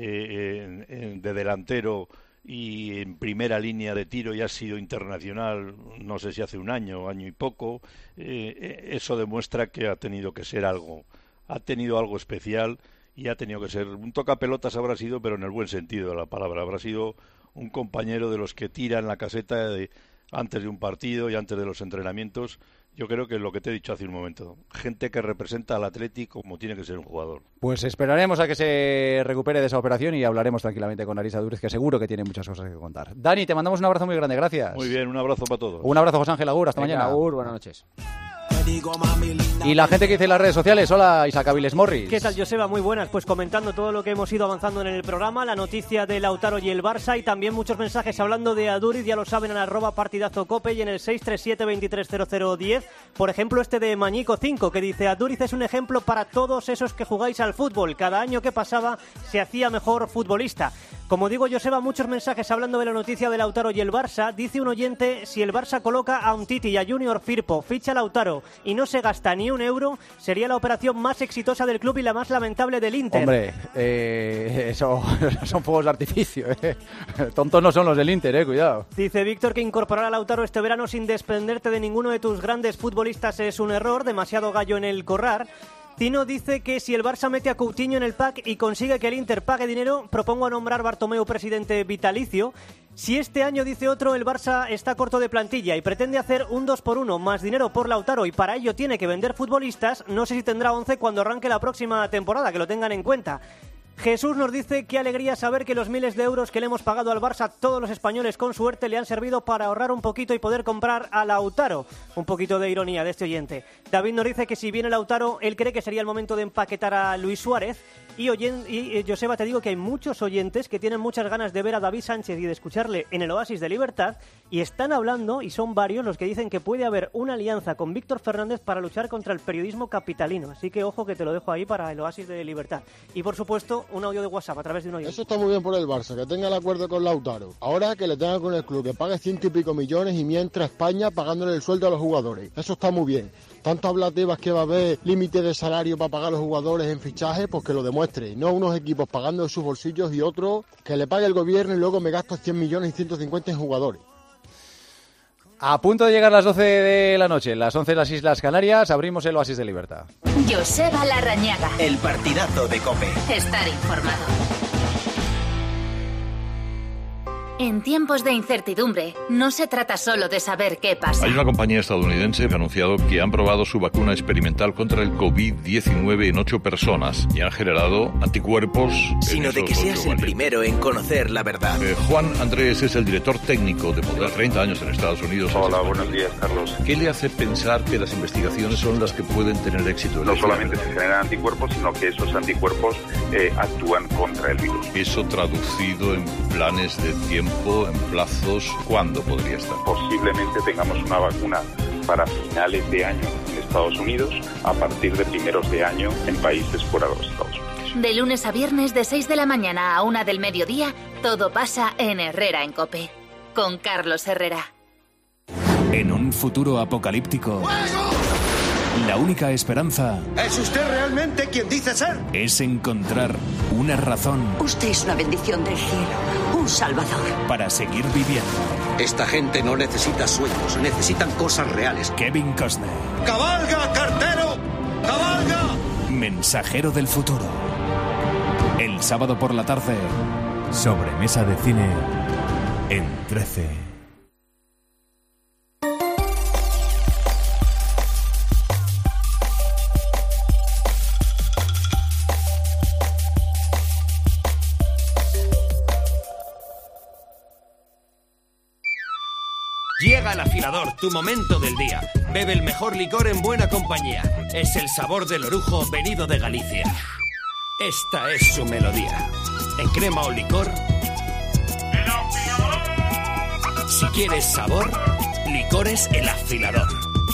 Speaker 14: eh, en- en- de delantero y en primera línea de tiro y ha sido internacional, no sé si hace un año, año y poco, eh, eh, eso demuestra que ha tenido que ser algo, ha tenido algo especial y ha tenido que ser, un tocapelotas habrá sido, pero en el buen sentido de la palabra, habrá sido un compañero de los que tiran la caseta de, antes de un partido y antes de los entrenamientos. Yo creo que es lo que te he dicho hace un momento, gente que representa al Atlético como tiene que ser un jugador.
Speaker 4: Pues esperaremos a que se recupere de esa operación y hablaremos tranquilamente con Aritz Aduriz, que seguro que tiene muchas cosas que contar. Dani, te mandamos un abrazo muy grande, gracias.
Speaker 14: Muy bien, un abrazo para todos.
Speaker 4: Un abrazo, José Ángel Agur, hasta
Speaker 13: Venga,
Speaker 4: mañana.
Speaker 13: Agur, buenas noches.
Speaker 4: Y la gente que dice en las redes sociales, hola Isaac Aviles Morris.
Speaker 15: ¿Qué tal, Joseba? Muy buenas. Pues comentando todo lo que hemos ido avanzando en el programa, la noticia de Lautaro y el Barça, y también muchos mensajes hablando de Aduriz, ya lo saben, en arroba partidazo cope y en el seis tres siete, veintitrés cero cero diez. Por ejemplo, este de Mañico cinco, que dice: Aduriz es un ejemplo para todos esos que jugáis al fútbol. Cada año que pasaba se hacía mejor futbolista. Como digo, Joseba, muchos mensajes hablando de la noticia de Lautaro y el Barça. Dice un oyente: si el Barça coloca a Umtiti y a Junior Firpo, ficha a Lautaro y no se gasta ni un euro, sería la operación más exitosa del club y la más lamentable del Inter.
Speaker 4: Hombre, eh, eso son fuegos de artificio, eh. Tontos no son los del Inter, eh, cuidado.
Speaker 15: Dice Víctor que incorporar a Lautaro este verano sin desprenderte de ninguno de tus grandes futbolistas es un error, demasiado gallo en el corral. Tino dice que si el Barça mete a Coutinho en el pack y consigue que el Inter pague dinero, propongo a nombrar Bartomeu presidente vitalicio. Si este año, dice otro, el Barça está corto de plantilla y pretende hacer un dos por uno más dinero por Lautaro y para ello tiene que vender futbolistas, no sé si tendrá once cuando arranque la próxima temporada, que lo tengan en cuenta. Jesús nos dice: qué alegría saber que los miles de euros que le hemos pagado al Barça, todos los españoles con suerte, le han servido para ahorrar un poquito y poder comprar a Lautaro. Un poquito de ironía de este oyente. David nos dice que si viene Lautaro, él cree que sería el momento de empaquetar a Luis Suárez. Y, oyen, y eh, Joseba, te digo que hay muchos oyentes que tienen muchas ganas de ver a David Sánchez y de escucharle en el Oasis de Libertad, y están hablando, y son varios los que dicen que puede haber una alianza con Víctor Fernández para luchar contra el periodismo capitalino. Así que ojo, que te lo dejo ahí para el Oasis de Libertad. Y por supuesto, un audio de WhatsApp a través de un oyente.
Speaker 16: Eso está muy bien por el Barça, que tenga el acuerdo con Lautaro. Ahora que le tenga con el club, que pague ciento y pico millones y mientras España pagándole el sueldo a los jugadores. Eso está muy bien. Tanto habla Tebas que va a haber límite de salario para pagar a los jugadores en fichaje, pues que lo demuestre. No unos equipos pagando de sus bolsillos y otros que le pague el gobierno y luego me gasto cien millones y ciento cincuenta en jugadores.
Speaker 4: A punto de llegar las doce de la noche, las once en las Islas Canarias, abrimos el Oasis de Libertad.
Speaker 1: Joseba Larrañaga.
Speaker 2: El partidazo de COPE.
Speaker 1: Estar informado. En tiempos de incertidumbre, no se trata solo de saber qué pasa.
Speaker 17: Hay una compañía estadounidense que ha anunciado que han probado su vacuna experimental contra el covid diecinueve en ocho personas y han generado anticuerpos.
Speaker 2: Sino de que seas el primero en conocer la verdad.
Speaker 17: Eh, Juan Andrés es el director técnico de Moderna, treinta años en Estados Unidos.
Speaker 18: Hola, buenos días, Carlos.
Speaker 17: ¿Qué le hace pensar que las investigaciones son las que pueden tener éxito?
Speaker 18: No solamente se generan anticuerpos, sino que esos anticuerpos eh, actúan contra el virus.
Speaker 17: Eso traducido en planes de tiempo, en plazos, ¿cuándo podría estar?
Speaker 18: Posiblemente tengamos una vacuna para finales de año en Estados Unidos, a partir de primeros de año en países fuera de los Estados Unidos.
Speaker 1: De lunes a viernes, de seis de la mañana a una del mediodía, todo pasa en Herrera en COPE. Con Carlos Herrera.
Speaker 19: En un futuro apocalíptico, la única esperanza...
Speaker 20: ¿Es usted realmente quien dice ser?
Speaker 19: ...es encontrar una razón...
Speaker 21: Usted es una bendición del cielo, un salvador.
Speaker 19: ...para seguir viviendo.
Speaker 20: Esta gente no necesita sueños, necesitan cosas reales.
Speaker 19: Kevin Costner.
Speaker 20: ¡Cabalga, cartero! ¡Cabalga!
Speaker 19: Mensajero del futuro. El sábado por la tarde, sobremesa de cine en trece.
Speaker 22: Llega el afilador, tu momento del día. Bebe el mejor licor en buena compañía. Es el sabor del orujo venido de Galicia. Esta es su melodía. En crema o licor. ¡El afilador! Si quieres sabor, licores El Afilador.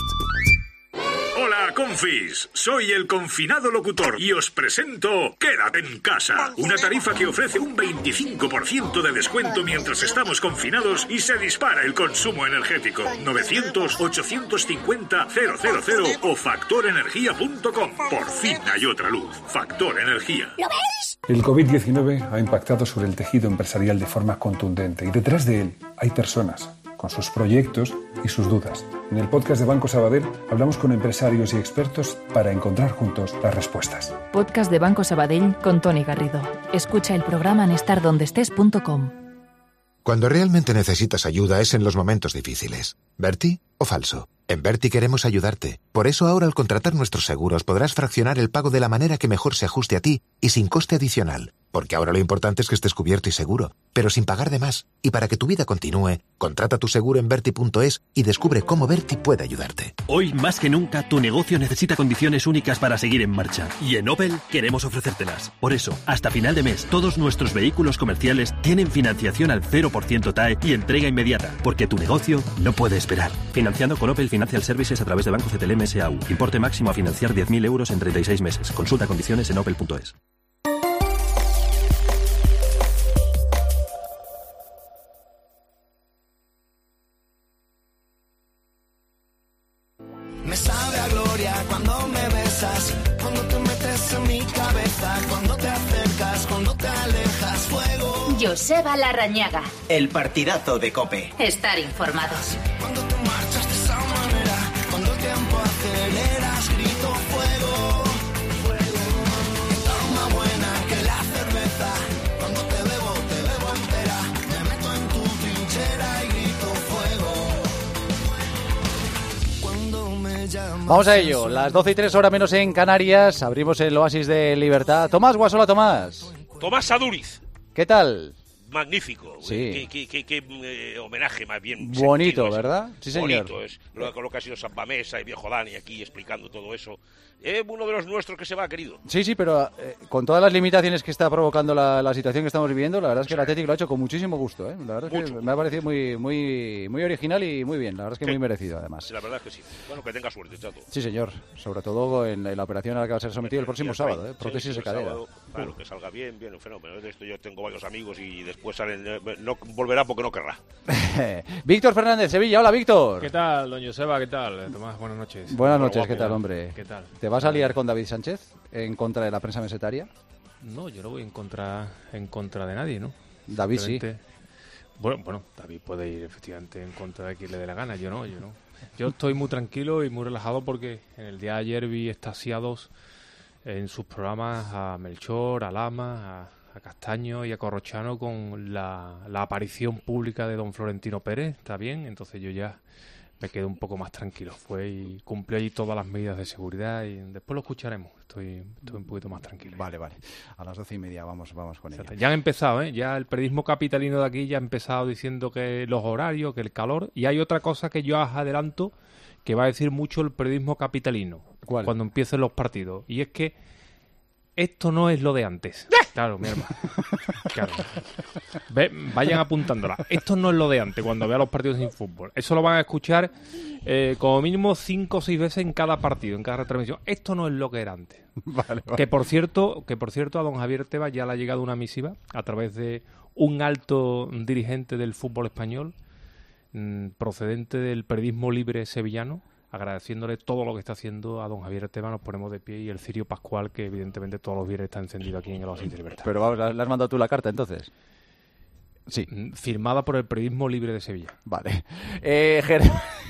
Speaker 23: Hola, confis. Soy el confinado locutor y os presento Quédate en casa. Una tarifa que ofrece un veinticinco por ciento de descuento mientras estamos confinados y se dispara el consumo energético. novecientos, ochocientos cincuenta, cero cero cero o factor energía punto com. Por fin hay otra luz. Factor Energía.
Speaker 24: ¿Lo ves? El covid diecinueve ha impactado sobre el tejido empresarial de forma contundente y detrás de él hay personas con sus proyectos y sus dudas. En el podcast de Banco Sabadell hablamos con empresarios y expertos para encontrar juntos las respuestas.
Speaker 25: Podcast de Banco Sabadell con Tony Garrido. Escucha el programa en estar donde estés punto com.
Speaker 26: Cuando realmente necesitas ayuda es en los momentos difíciles. ¿Berti o falso? En Berti queremos ayudarte. Por eso ahora al contratar nuestros seguros podrás fraccionar el pago de la manera que mejor se ajuste a ti y sin coste adicional. Porque ahora lo importante es que estés cubierto y seguro, pero sin pagar de más. Y para que tu vida continúe, contrata tu seguro en Berti punto es y descubre cómo Berti puede ayudarte.
Speaker 27: Hoy más que nunca tu negocio necesita condiciones únicas para seguir en marcha. Y en Opel queremos ofrecértelas. Por eso, hasta final de mes, todos nuestros vehículos comerciales tienen financiación al cero por ciento T A E y entrega inmediata. Porque tu negocio no puede esperar. Financiando con Opel Financial Services a través de Banco C T L M S A U. Importe máximo a financiar diez mil euros en treinta y seis meses. Consulta condiciones en opel punto es.
Speaker 12: Me sabe a gloria cuando me besas, cuando te metes en mi cabeza, cuando te acercas, cuando te alejas, fuego.
Speaker 1: Joseba Larrañaga.
Speaker 2: El partidazo de COPE.
Speaker 1: Estar informados.
Speaker 12: Cuando te marchas de esa manera, cuando el tiempo aceleras, grito fuego. Fuego. Toma buena que la cerveza, cuando te bebo, te bebo entera, me meto en tu trinchera y grito fuego. Cuando me llamas.
Speaker 4: Vamos a ello, las doce y tres horas menos en Canarias, abrimos el oasis de libertad. Tomás Guasola, Tomás.
Speaker 28: Tomás Aduriz.
Speaker 4: ¿Qué tal?
Speaker 28: Magnífico.
Speaker 4: Sí.
Speaker 28: Qué, qué, qué, qué eh, homenaje más bien.
Speaker 4: Bonito,
Speaker 28: sentido,
Speaker 4: ¿verdad? Sí, señor.
Speaker 28: Bonito es. Luego lo que ha sido San Mamesa y Viejo Dani aquí explicando todo eso. Es uno de los nuestros que se va, querido.
Speaker 4: Sí, sí, pero eh, con todas las limitaciones que está provocando la, la situación que estamos viviendo, la verdad es que el Atlético lo ha hecho con muchísimo gusto, ¿eh? La verdad es que
Speaker 28: Mucho.
Speaker 4: me ha parecido muy, muy, muy original y muy bien. La verdad es que
Speaker 28: Sí.
Speaker 4: muy merecido, además.
Speaker 28: La verdad es que sí. Bueno, que tenga suerte, chato.
Speaker 4: Sí, señor. Sobre todo en, en la operación a la que va a ser sometido el próximo sábado, ¿eh? Prótesis
Speaker 28: Sí,
Speaker 4: de cadera.
Speaker 28: sábado, claro, que salga bien, bien, un fenómeno. De esto yo tengo varios amigos y después salen, eh, no volverá porque no querrá.
Speaker 4: Víctor Fernández, Sevilla. Hola, Víctor.
Speaker 29: ¿Qué tal, don Joseba? ¿Qué tal? Tomás, buenas noches.
Speaker 4: Buenas
Speaker 29: Hola,
Speaker 4: noches,
Speaker 29: guapo.
Speaker 4: ¿qué tal, hombre?
Speaker 29: ¿Qué tal?
Speaker 4: ¿Te vas a liar con David Sánchez en contra de la prensa mesetaria?
Speaker 29: No, yo no voy en contra, en contra de nadie, ¿no?
Speaker 4: David sí.
Speaker 29: Simplemente- Bueno, bueno, David puede ir efectivamente en contra de quien le dé la gana, yo no, yo no. Yo estoy muy tranquilo y muy relajado porque en el día de ayer vi extasiados en sus programas a Melchor, a Lama, a, a Castaño y a Corrochano con la, la aparición pública de don Florentino Pérez, está bien, entonces yo ya me quedo un poco más tranquilo. Fue y cumplió allí todas las medidas de seguridad y después lo escucharemos. Estoy, estoy un poquito más tranquilo.
Speaker 4: Vale, vale. A las doce y media vamos, vamos con ella.
Speaker 29: Ya han empezado, ¿eh? Ya el periodismo capitalino de aquí ya ha empezado diciendo que los horarios, que el calor. Y hay otra cosa que yo os adelanto que va a decir mucho el periodismo capitalino.
Speaker 4: ¿Cuál?
Speaker 29: Cuando empiecen los partidos. Y es que esto no es lo de antes. Claro, mi hermano. Claro. Ve, vayan apuntándola. Esto no es lo de antes, cuando vean los partidos sin fútbol. Eso lo van a escuchar eh, como mínimo cinco o seis veces en cada partido, en cada retransmisión. Esto no es lo que era antes.
Speaker 4: Vale, vale.
Speaker 29: Que por cierto, que por cierto a don Javier Tebas ya le ha llegado una misiva a través de un alto dirigente del fútbol español, mmm, procedente del periodismo libre sevillano, agradeciéndole todo lo que está haciendo a don Javier Esteban. Nos ponemos de pie, y el cirio pascual, que evidentemente todos los viernes está encendido aquí en el Oasis de Libertad.
Speaker 4: Pero vamos, ¿le has mandado tú la carta entonces? Sí.
Speaker 29: Firmada por el periodismo libre de Sevilla.
Speaker 4: Vale. Eh, Ger...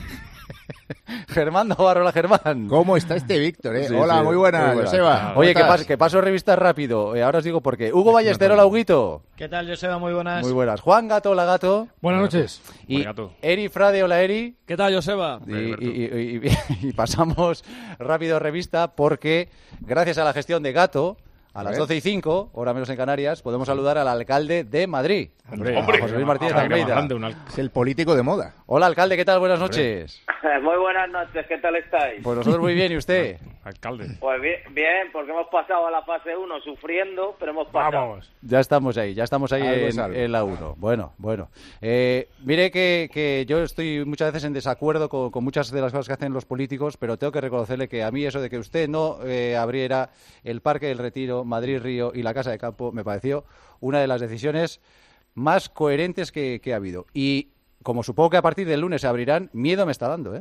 Speaker 4: Germán Navarro, hola Germán.
Speaker 3: ¿Cómo está este Víctor? Eh?
Speaker 4: Sí,
Speaker 3: hola,
Speaker 4: sí.
Speaker 3: muy buenas,
Speaker 4: Muy buena.
Speaker 3: Joseba.
Speaker 4: Oye, que, pas, que paso revista rápido. Eh, ahora os digo por qué. Hugo Ballester, hola Huguito.
Speaker 5: ¿Qué tal, Joseba? Muy buenas.
Speaker 4: Muy buenas. Juan Gato, hola Gato.
Speaker 5: Buenas noches.
Speaker 4: Y Eri Frade, hola Eri.
Speaker 5: ¿Qué tal, Joseba?
Speaker 4: Y, y, y, y, y pasamos rápido revista porque gracias a la gestión de Gato, a las doce y cinco, hora menos en Canarias, podemos saludar al alcalde de Madrid,
Speaker 29: Hombre,
Speaker 4: a José Luis Martínez Almeida.
Speaker 3: Es el político de moda.
Speaker 4: Hola alcalde, ¿qué tal? Buenas noches.
Speaker 6: Muy buenas noches, ¿qué tal estáis?
Speaker 4: Pues nosotros muy bien, ¿y usted?
Speaker 29: Alcalde.
Speaker 6: Pues bien, bien, porque hemos pasado a la fase uno sufriendo, pero hemos pasado.
Speaker 29: Vamos.
Speaker 4: Ya estamos ahí, ya estamos ahí
Speaker 3: Algo
Speaker 4: en,
Speaker 3: es algo.
Speaker 4: en la uno. Bueno, bueno. Eh, mire que, que yo estoy muchas veces en desacuerdo con, con muchas de las cosas que hacen los políticos, pero tengo que reconocerle que a mí eso de que usted no eh, abriera el Parque del Retiro, Madrid-Río y la Casa de Campo me pareció una de las decisiones más coherentes que, que ha habido. Y como supongo que a partir del lunes se abrirán, miedo me está dando, ¿eh?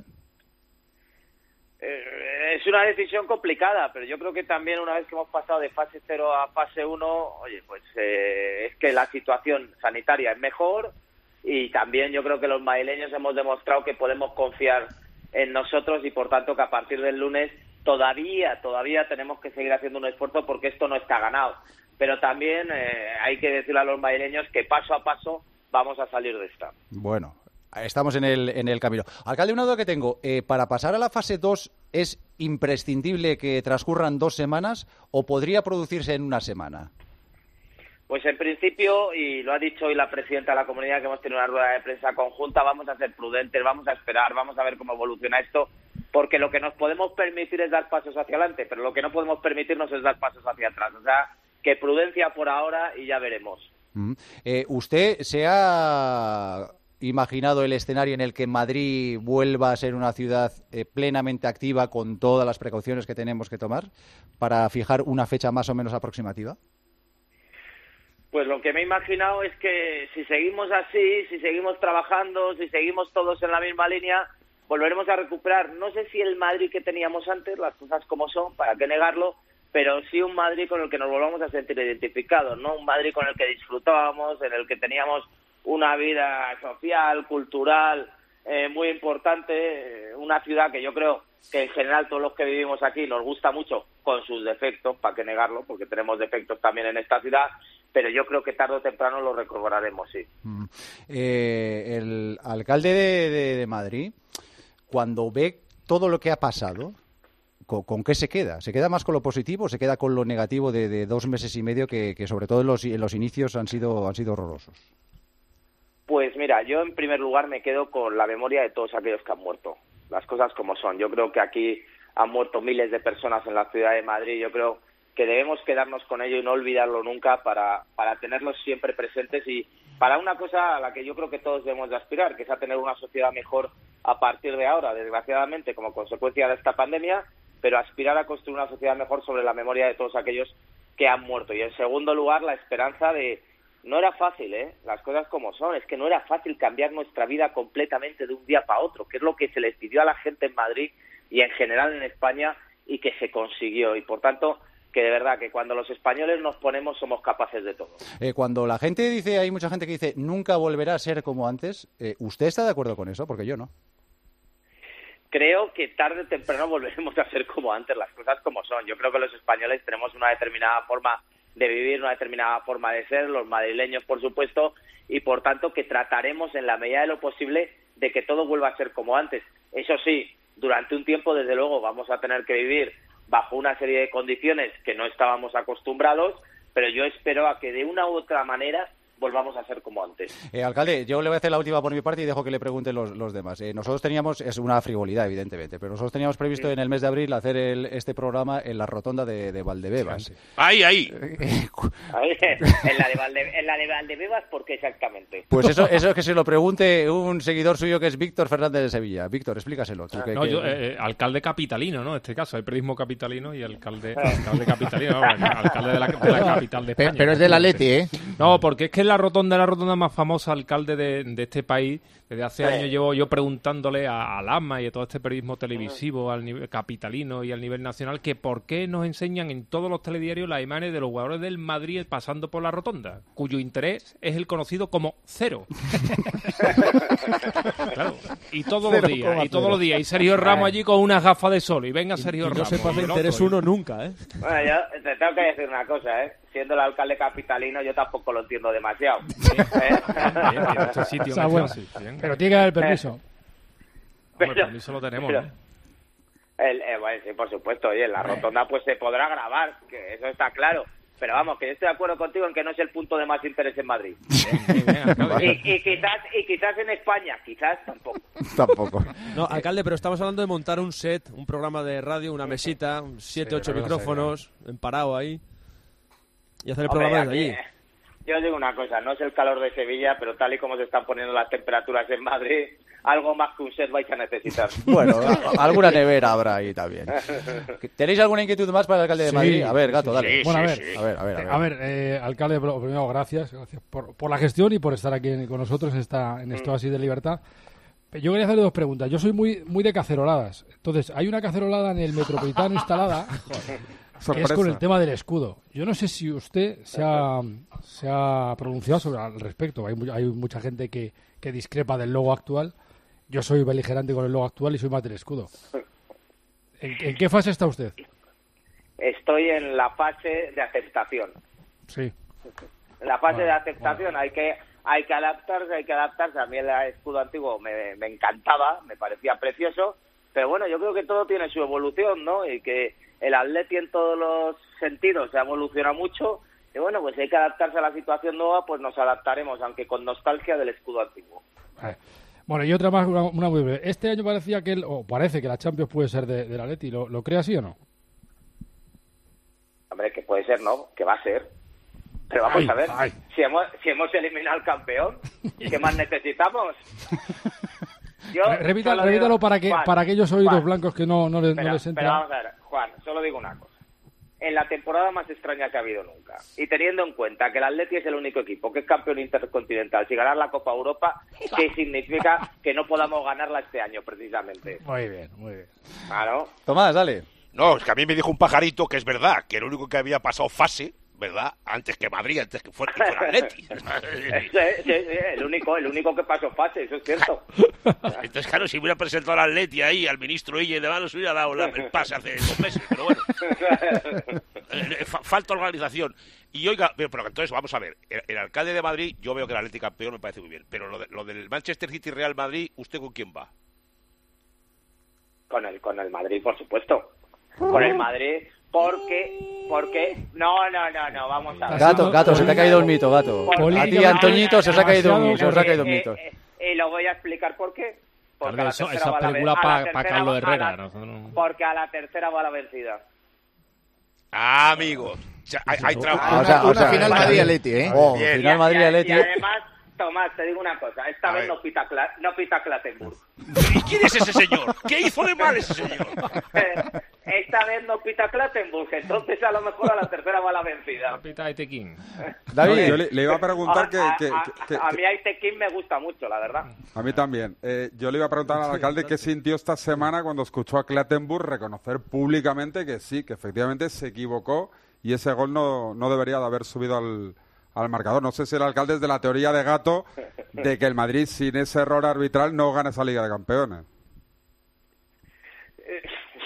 Speaker 6: Eh, es una decisión complicada, pero yo creo que también una vez que hemos pasado de fase cero a fase uno, oye, pues eh, es que la situación sanitaria es mejor, y también yo creo que los madrileños hemos demostrado que podemos confiar en nosotros, y por tanto que a partir del lunes todavía, todavía tenemos que seguir haciendo un esfuerzo porque esto no está ganado. Pero también eh, hay que decirle a los madrileños que paso a paso vamos a salir de esta.
Speaker 4: Bueno, estamos en el, en el camino. Alcalde, una duda que tengo. Eh, ¿Para pasar a la fase dos es imprescindible que transcurran dos semanas o podría producirse en una semana?
Speaker 6: Pues en principio, y lo ha dicho hoy la presidenta de la comunidad, que hemos tenido una rueda de prensa conjunta, vamos a ser prudentes, vamos a esperar, vamos a ver cómo evoluciona esto, porque lo que nos podemos permitir es dar pasos hacia adelante, pero lo que no podemos permitirnos es dar pasos hacia atrás. O sea, que prudencia por ahora y ya veremos.
Speaker 4: Mm. Eh, ¿Usted se ha imaginado el escenario en el que Madrid vuelva a ser una ciudad eh, plenamente activa con todas las precauciones que tenemos que tomar para fijar una fecha más o menos aproximativa?
Speaker 6: Pues lo que me he imaginado es que si seguimos así, si seguimos trabajando, si seguimos todos en la misma línea, volveremos a recuperar, no sé si el Madrid que teníamos antes, las cosas como son, para qué negarlo, pero sí un Madrid con el que nos volvamos a sentir identificados, ¿no? Un Madrid con el que disfrutábamos, en el que teníamos una vida social, cultural, eh, muy importante, eh, una ciudad que yo creo que en general todos los que vivimos aquí nos gusta mucho, con sus defectos, para qué negarlo, porque tenemos defectos también en esta ciudad, pero yo creo que tarde o temprano lo recordaremos, sí.
Speaker 4: Mm. Eh, el alcalde de, de, de Madrid, cuando ve todo lo que ha pasado, ¿con, ¿con qué se queda? ¿Se queda más con lo positivo o se queda con lo negativo de, de dos meses y medio que, que sobre todo en los, en los inicios han sido, han sido horrorosos?
Speaker 6: Pues mira, yo en primer lugar me quedo con la memoria de todos aquellos que han muerto, las cosas como son. Yo creo que aquí han muerto miles de personas en la ciudad de Madrid, yo creo que debemos quedarnos con ello y no olvidarlo nunca para, para tenerlos siempre presentes y para una cosa a la que yo creo que todos debemos de aspirar, que es a tener una sociedad mejor a partir de ahora, desgraciadamente, como consecuencia de esta pandemia, pero aspirar a construir una sociedad mejor sobre la memoria de todos aquellos que han muerto. Y en segundo lugar, la esperanza de... No era fácil, ¿eh? Las cosas como son, es que no era fácil cambiar nuestra vida completamente de un día para otro, que es lo que se les pidió a la gente en Madrid y en general en España y que se consiguió. Y por tanto, que de verdad que cuando los españoles nos ponemos somos capaces de todo.
Speaker 4: Eh, cuando la gente dice, hay mucha gente que dice nunca volverá a ser como antes, eh, ¿usted está de acuerdo con eso? Porque yo no.
Speaker 6: Creo que tarde o temprano volveremos a ser como antes, las cosas como son. Yo creo que los españoles tenemos una determinada forma de vivir una determinada forma de ser, los madrileños, por supuesto, y por tanto que trataremos en la medida de lo posible de que todo vuelva a ser como antes. Eso sí, durante un tiempo, desde luego, vamos a tener que vivir bajo una serie de condiciones que no estábamos acostumbrados, pero yo espero a que de una u otra manera volvamos a ser como antes.
Speaker 4: Eh, alcalde, yo le voy a hacer la última por mi parte y dejo que le pregunten los, los demás. Eh, nosotros teníamos, es una frivolidad evidentemente, pero nosotros teníamos previsto sí. en el mes de abril hacer el, este programa en la rotonda de, de Valdebebas.
Speaker 28: Sí. Ahí, ahí.
Speaker 6: ahí en, la de Valde, en la de Valdebebas, ¿por qué exactamente?
Speaker 4: Pues eso, eso es que se lo pregunte un seguidor suyo que es Víctor Fernández de Sevilla. Víctor, explícaselo. Tú,
Speaker 29: ah,
Speaker 4: que,
Speaker 29: no,
Speaker 4: que...
Speaker 29: yo, eh, alcalde capitalino, ¿no? En este caso, hay periodismo capitalino y alcalde, alcalde capitalino, no, alcalde de la, de la capital de España.
Speaker 3: Pero, pero es del Atleti, ¿eh?
Speaker 29: No, porque es que es la rotonda, la rotonda más famosa, alcalde de, de este país. Desde hace sí. años llevo yo preguntándole a, al A M A y a todo este periodismo televisivo al nivel capitalino y al nivel nacional que por qué nos enseñan en todos los telediarios las imágenes de los jugadores del Madrid pasando por la rotonda, cuyo interés es el conocido como cero. Claro. Y todos cero, los días, y todos los días. Y Sergio Ramos allí con unas gafas de sol. Y venga Sergio y, y Ramos.
Speaker 5: No se pasa interés uno nunca, ¿eh?
Speaker 6: Bueno, yo te tengo que decir una cosa, ¿eh? Siendo el alcalde capitalino, yo tampoco lo entiendo demasiado. Sí. ¿Eh?
Speaker 29: Bien, bien, este sitio, o sea,
Speaker 5: bueno, sí, pero tiene que dar el permiso.
Speaker 29: Eh, pero, el permiso lo tenemos, pero, ¿no?
Speaker 6: El, eh, bueno, sí, por supuesto. Oye, en la rotonda pues se podrá grabar, que eso está claro. Pero vamos, que yo estoy de acuerdo contigo en que no es el punto de más interés en Madrid. Bien, bien, bien, y, y, quizás, y quizás en España, quizás tampoco.
Speaker 4: Tampoco.
Speaker 5: No, alcalde, pero estamos hablando de montar un set, un programa de radio, una mesita, siete, sí, ocho micrófonos, emparado ahí, y hacer el
Speaker 6: Hombre,
Speaker 5: programa
Speaker 6: aquí,
Speaker 5: desde allí.
Speaker 6: Eh, yo os digo una cosa, no es el calor de Sevilla, pero tal y como se están poniendo las temperaturas en Madrid, algo más que un set vais a necesitar.
Speaker 4: Bueno, alguna nevera habrá ahí también. ¿Tenéis alguna inquietud más para el alcalde de Madrid? Sí, a ver, Gato, dale.
Speaker 5: Sí, bueno, a ver,
Speaker 4: sí. a ver, a ver, a ver.
Speaker 5: A ver, eh, alcalde, primero, gracias, gracias por, por la gestión y por estar aquí con nosotros en, esta, en esto así de libertad. Yo quería hacerle dos preguntas. Yo soy muy, muy de caceroladas. Entonces, hay una cacerolada en el Metropolitano instalada... que es con el tema del escudo. Yo no sé si usted se ha, se ha pronunciado sobre al respecto. Hay, hay mucha gente que, que discrepa del logo actual. Yo soy beligerante con el logo actual y soy más del escudo. ¿En, en qué fase está usted?
Speaker 6: Estoy en la fase de aceptación.
Speaker 5: Sí.
Speaker 6: En la fase
Speaker 5: vale,
Speaker 6: de aceptación vale. hay que hay que adaptarse, hay que adaptarse. A mí el escudo antiguo me, me encantaba, me parecía precioso. Pero bueno, yo creo que todo tiene su evolución, ¿no? Y que el Atleti en todos los sentidos se evoluciona mucho y bueno, pues si hay que adaptarse a la situación nueva, pues nos adaptaremos, aunque con nostalgia del escudo antiguo.
Speaker 5: Bueno, y otra más, una, una muy breve. Este año parecía que, el, o parece que la Champions puede ser de, del Atleti, ¿lo, ¿lo cree así o no?
Speaker 6: Hombre, que puede ser, ¿no? Que va a ser. Pero vamos
Speaker 5: ay,
Speaker 6: a ver,
Speaker 5: ay.
Speaker 6: si hemos, si hemos eliminado al campeón, ¿qué más necesitamos?
Speaker 5: Yo Repítalo, repítalo digo, para que Juan, para aquellos oídos Juan, blancos que no, no les,
Speaker 6: pero,
Speaker 5: no les entra.
Speaker 6: Pero vamos a ver, Juan, solo digo una cosa. En la temporada más extraña que ha habido nunca, y teniendo en cuenta que el Atleti es el único equipo que es campeón intercontinental, si ganar la Copa Europa, ¿qué significa que no podamos ganarla este año, precisamente?
Speaker 5: Muy bien, muy bien.
Speaker 6: Claro.
Speaker 4: Tomás, dale.
Speaker 28: No, es que a mí me dijo un pajarito que es verdad, que el único que había pasado fase, ¿verdad? Antes que Madrid, antes que fuera, que fuera Atleti.
Speaker 6: sí, sí, sí, el único, el único que pasó fase, eso es cierto.
Speaker 28: Entonces, claro, si hubiera presentado al Atleti ahí, al ministro Ille de Manos, hubiera dado la, el pase hace dos meses, pero bueno. Falta organización. Y oiga, pero, pero entonces vamos a ver, el, el alcalde de Madrid, yo veo que el Atleti campeón me parece muy bien, pero lo, de, lo del Manchester City Real Madrid, ¿usted con quién va?
Speaker 6: Con el, con el Madrid, por supuesto. Con el Madrid... Porque, porque, no, no, no, no, vamos a ver.
Speaker 4: Gato, gato, se te ha caído un mito, gato. A ti, Antoñito, se os ha caído un mito, se os ha caído un mito.
Speaker 6: Eh, eh, y lo voy a explicar por qué. Porque
Speaker 29: claro, eso, esa película para pa Carlos Herrera.
Speaker 6: La, porque a la tercera va la vencida.
Speaker 28: Ah, amigos. O sea, hay, hay
Speaker 3: ah, o sea, una, una final Madrid-Atleti, ¿eh?
Speaker 4: Oh, final Madrid-Atleti.
Speaker 6: Y además, Tomás, te digo una cosa, esta a vez ver. no pita, no pita Clattenburg.
Speaker 28: ¿Y quién es ese señor? ¿Qué hizo de mal ese señor?
Speaker 6: Esta vez no pita Clattenburg, entonces a lo mejor a la tercera va la vencida.
Speaker 29: No pita Aitekin.
Speaker 7: David, yo le, le iba a preguntar que...
Speaker 6: A,
Speaker 7: que,
Speaker 6: a,
Speaker 7: que,
Speaker 6: a, a
Speaker 7: que
Speaker 6: mí Aitekin me gusta mucho, la verdad.
Speaker 7: A mí también. Eh, yo le iba a preguntar al alcalde qué sintió esta semana cuando escuchó a Clattenburg reconocer públicamente que sí, que efectivamente se equivocó y ese gol no, no debería de haber subido al... al marcador. No sé si el alcalde es de la teoría de Gato de que el Madrid sin ese error arbitral no gana esa Liga de Campeones.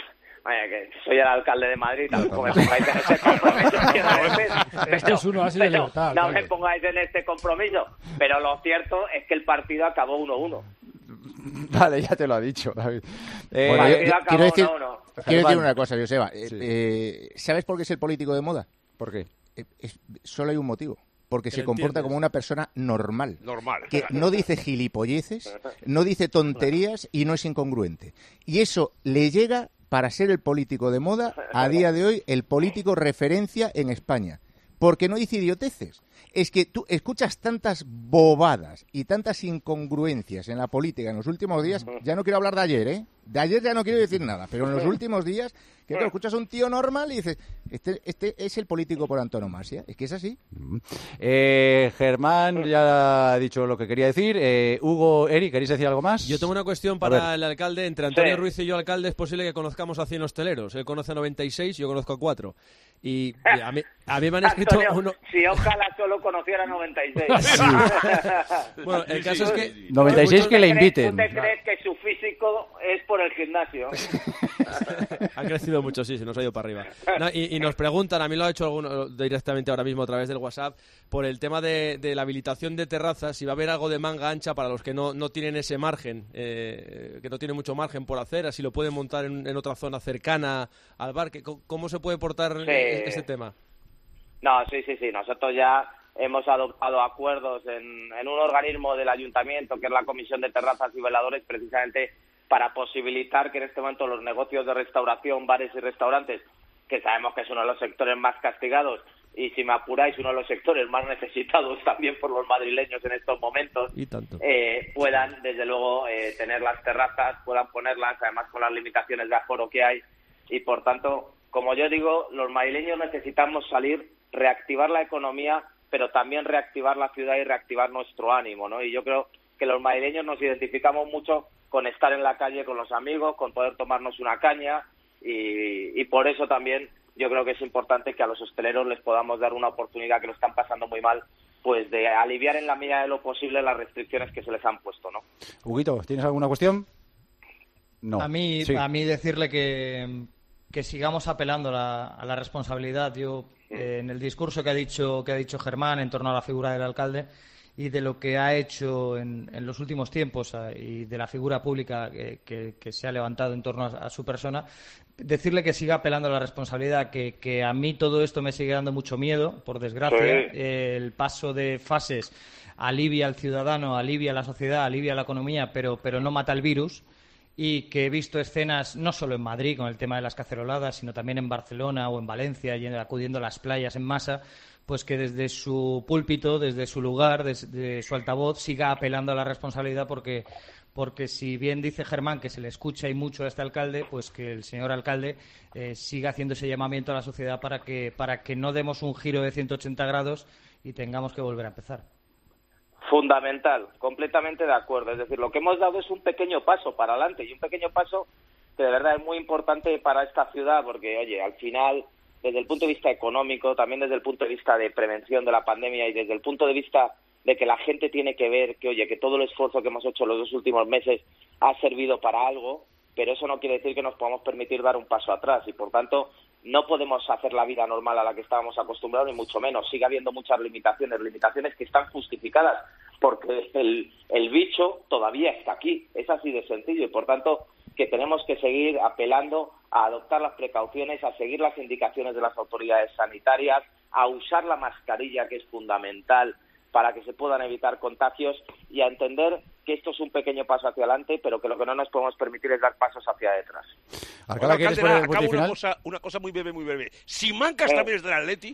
Speaker 6: Vaya, que soy el alcalde de Madrid, tampoco me pongáis en este compromiso.
Speaker 5: Esto es uno así de libertad.
Speaker 6: No me pongáis en este compromiso. Pero lo cierto es que el partido acabó uno uno.
Speaker 4: Vale, ya te lo ha dicho, David.
Speaker 3: Eh, bueno, yo, yo, quiero decir,
Speaker 6: uno uno.
Speaker 3: quiero decir una cosa, Joseba.
Speaker 4: Sí.
Speaker 3: Eh, ¿Sabes por qué es el político de moda?
Speaker 4: ¿Por qué?
Speaker 3: Eh, es, solo hay un motivo. Porque se comporta
Speaker 28: entiendes?
Speaker 3: como una persona normal.
Speaker 28: Normal.
Speaker 3: Que no dice gilipolleces, no dice tonterías y no es incongruente. Y eso le llega para ser el político de moda, a día de hoy, el político referencia en España. Porque no dice idioteces. Es que tú escuchas tantas bobadas y tantas incongruencias en la política en los últimos días. Ya no quiero hablar de ayer, ¿eh? De ayer ya no quiero decir nada, pero en los últimos días, que te escuchas a un tío normal y dices, este, este es el político por antonomasia. Es que es así.
Speaker 4: Eh, Germán ya ha dicho lo que quería decir. Eh, Hugo, Eri, ¿queréis decir algo más?
Speaker 8: Yo tengo una cuestión para el alcalde. Entre Antonio sí. Ruiz y yo, alcalde, es posible que conozcamos a cien hosteleros. Él conoce a noventa y seis, yo conozco a cuatro. Y a mí, a mí me han escrito
Speaker 6: Antonio,
Speaker 8: uno...
Speaker 6: Si ojalá solo conociera noventa y seis.
Speaker 8: Sí. Bueno, el caso es que...
Speaker 4: noventa y seis que le inviten.
Speaker 6: ¿Tú te crees que su físico es por el gimnasio?
Speaker 8: Ha crecido mucho, sí, se nos ha ido para arriba. No, y, y nos preguntan, a mí lo ha hecho alguno directamente ahora mismo a través del WhatsApp, por el tema de, de la habilitación de terrazas, si va a haber algo de manga ancha para los que no, no tienen ese margen, eh, que no tienen mucho margen por hacer, así lo pueden montar en, en otra zona cercana al bar. Que, ¿Cómo se puede portar
Speaker 6: sí.
Speaker 8: ese tema?
Speaker 6: No, sí, sí, sí. Nosotros ya hemos adoptado acuerdos en, en un organismo del ayuntamiento, que es la Comisión de Terrazas y Veladores, precisamente para posibilitar que en este momento los negocios de restauración, bares y restaurantes, que sabemos que es uno de los sectores más castigados y, si me apuráis, uno de los sectores más necesitados también por los madrileños en estos momentos,
Speaker 8: y tanto.
Speaker 6: Eh, puedan, desde luego, eh, tener las terrazas, puedan ponerlas, además con las limitaciones de aforo que hay, y por tanto, como yo digo, los madrileños necesitamos salir, reactivar la economía, pero también reactivar la ciudad y reactivar nuestro ánimo, ¿no? Y yo creo que los madrileños nos identificamos mucho con estar en la calle con los amigos, con poder tomarnos una caña, y, y por eso también yo creo que es importante que a los hosteleros les podamos dar una oportunidad, que lo están pasando muy mal, pues de aliviar en la medida de lo posible las restricciones que se les han puesto, ¿no?
Speaker 4: Huguito, ¿tienes alguna cuestión? No.
Speaker 9: A mí,
Speaker 4: sí.
Speaker 9: a mí decirle que, que sigamos apelando a la, a la responsabilidad. Yo, eh, en el discurso que ha dicho que ha dicho Germán en torno a la figura del alcalde y de lo que ha hecho en, en los últimos tiempos eh, y de la figura pública que, que, que se ha levantado en torno a, a su persona, decirle que siga apelando a la responsabilidad, que, que a mí todo esto me sigue dando mucho miedo, por desgracia.
Speaker 6: Sí.
Speaker 9: Eh, el paso de fases alivia al ciudadano, alivia a la sociedad, alivia a la economía, pero, pero no mata el virus. Y que he visto escenas no solo en Madrid con el tema de las caceroladas, sino también en Barcelona o en Valencia, y acudiendo a las playas en masa, pues que desde su púlpito, desde su lugar, desde su altavoz, siga apelando a la responsabilidad, porque porque si bien dice Germán que se le escucha y mucho a este alcalde, pues que el señor alcalde eh, siga haciendo ese llamamiento a la sociedad para que para que no demos un giro de ciento ochenta grados y tengamos que volver a empezar.
Speaker 6: Fundamental, completamente de acuerdo. Es decir, lo que hemos dado es un pequeño paso para adelante, y un pequeño paso que de verdad es muy importante para esta ciudad, porque, oye, al final, desde el punto de vista económico, también desde el punto de vista de prevención de la pandemia y desde el punto de vista de que la gente tiene que ver que, oye, que todo el esfuerzo que hemos hecho los dos últimos meses ha servido para algo, pero eso no quiere decir que nos podamos permitir dar un paso atrás, y por tanto no podemos hacer la vida normal a la que estábamos acostumbrados, ni mucho menos. Sigue habiendo muchas limitaciones, limitaciones que están justificadas porque el, el bicho todavía está aquí. Es así de sencillo, y por tanto que tenemos que seguir apelando a adoptar las precauciones, a seguir las indicaciones de las autoridades sanitarias, a usar la mascarilla, que es fundamental para que se puedan evitar contagios, y a entender que esto es un pequeño paso hacia adelante, pero que lo que no nos podemos permitir es dar pasos hacia detrás.
Speaker 28: Bueno, alcalde, nada, acabo una cosa, una cosa muy breve, muy breve. Si Mancas eh. también es del Atleti...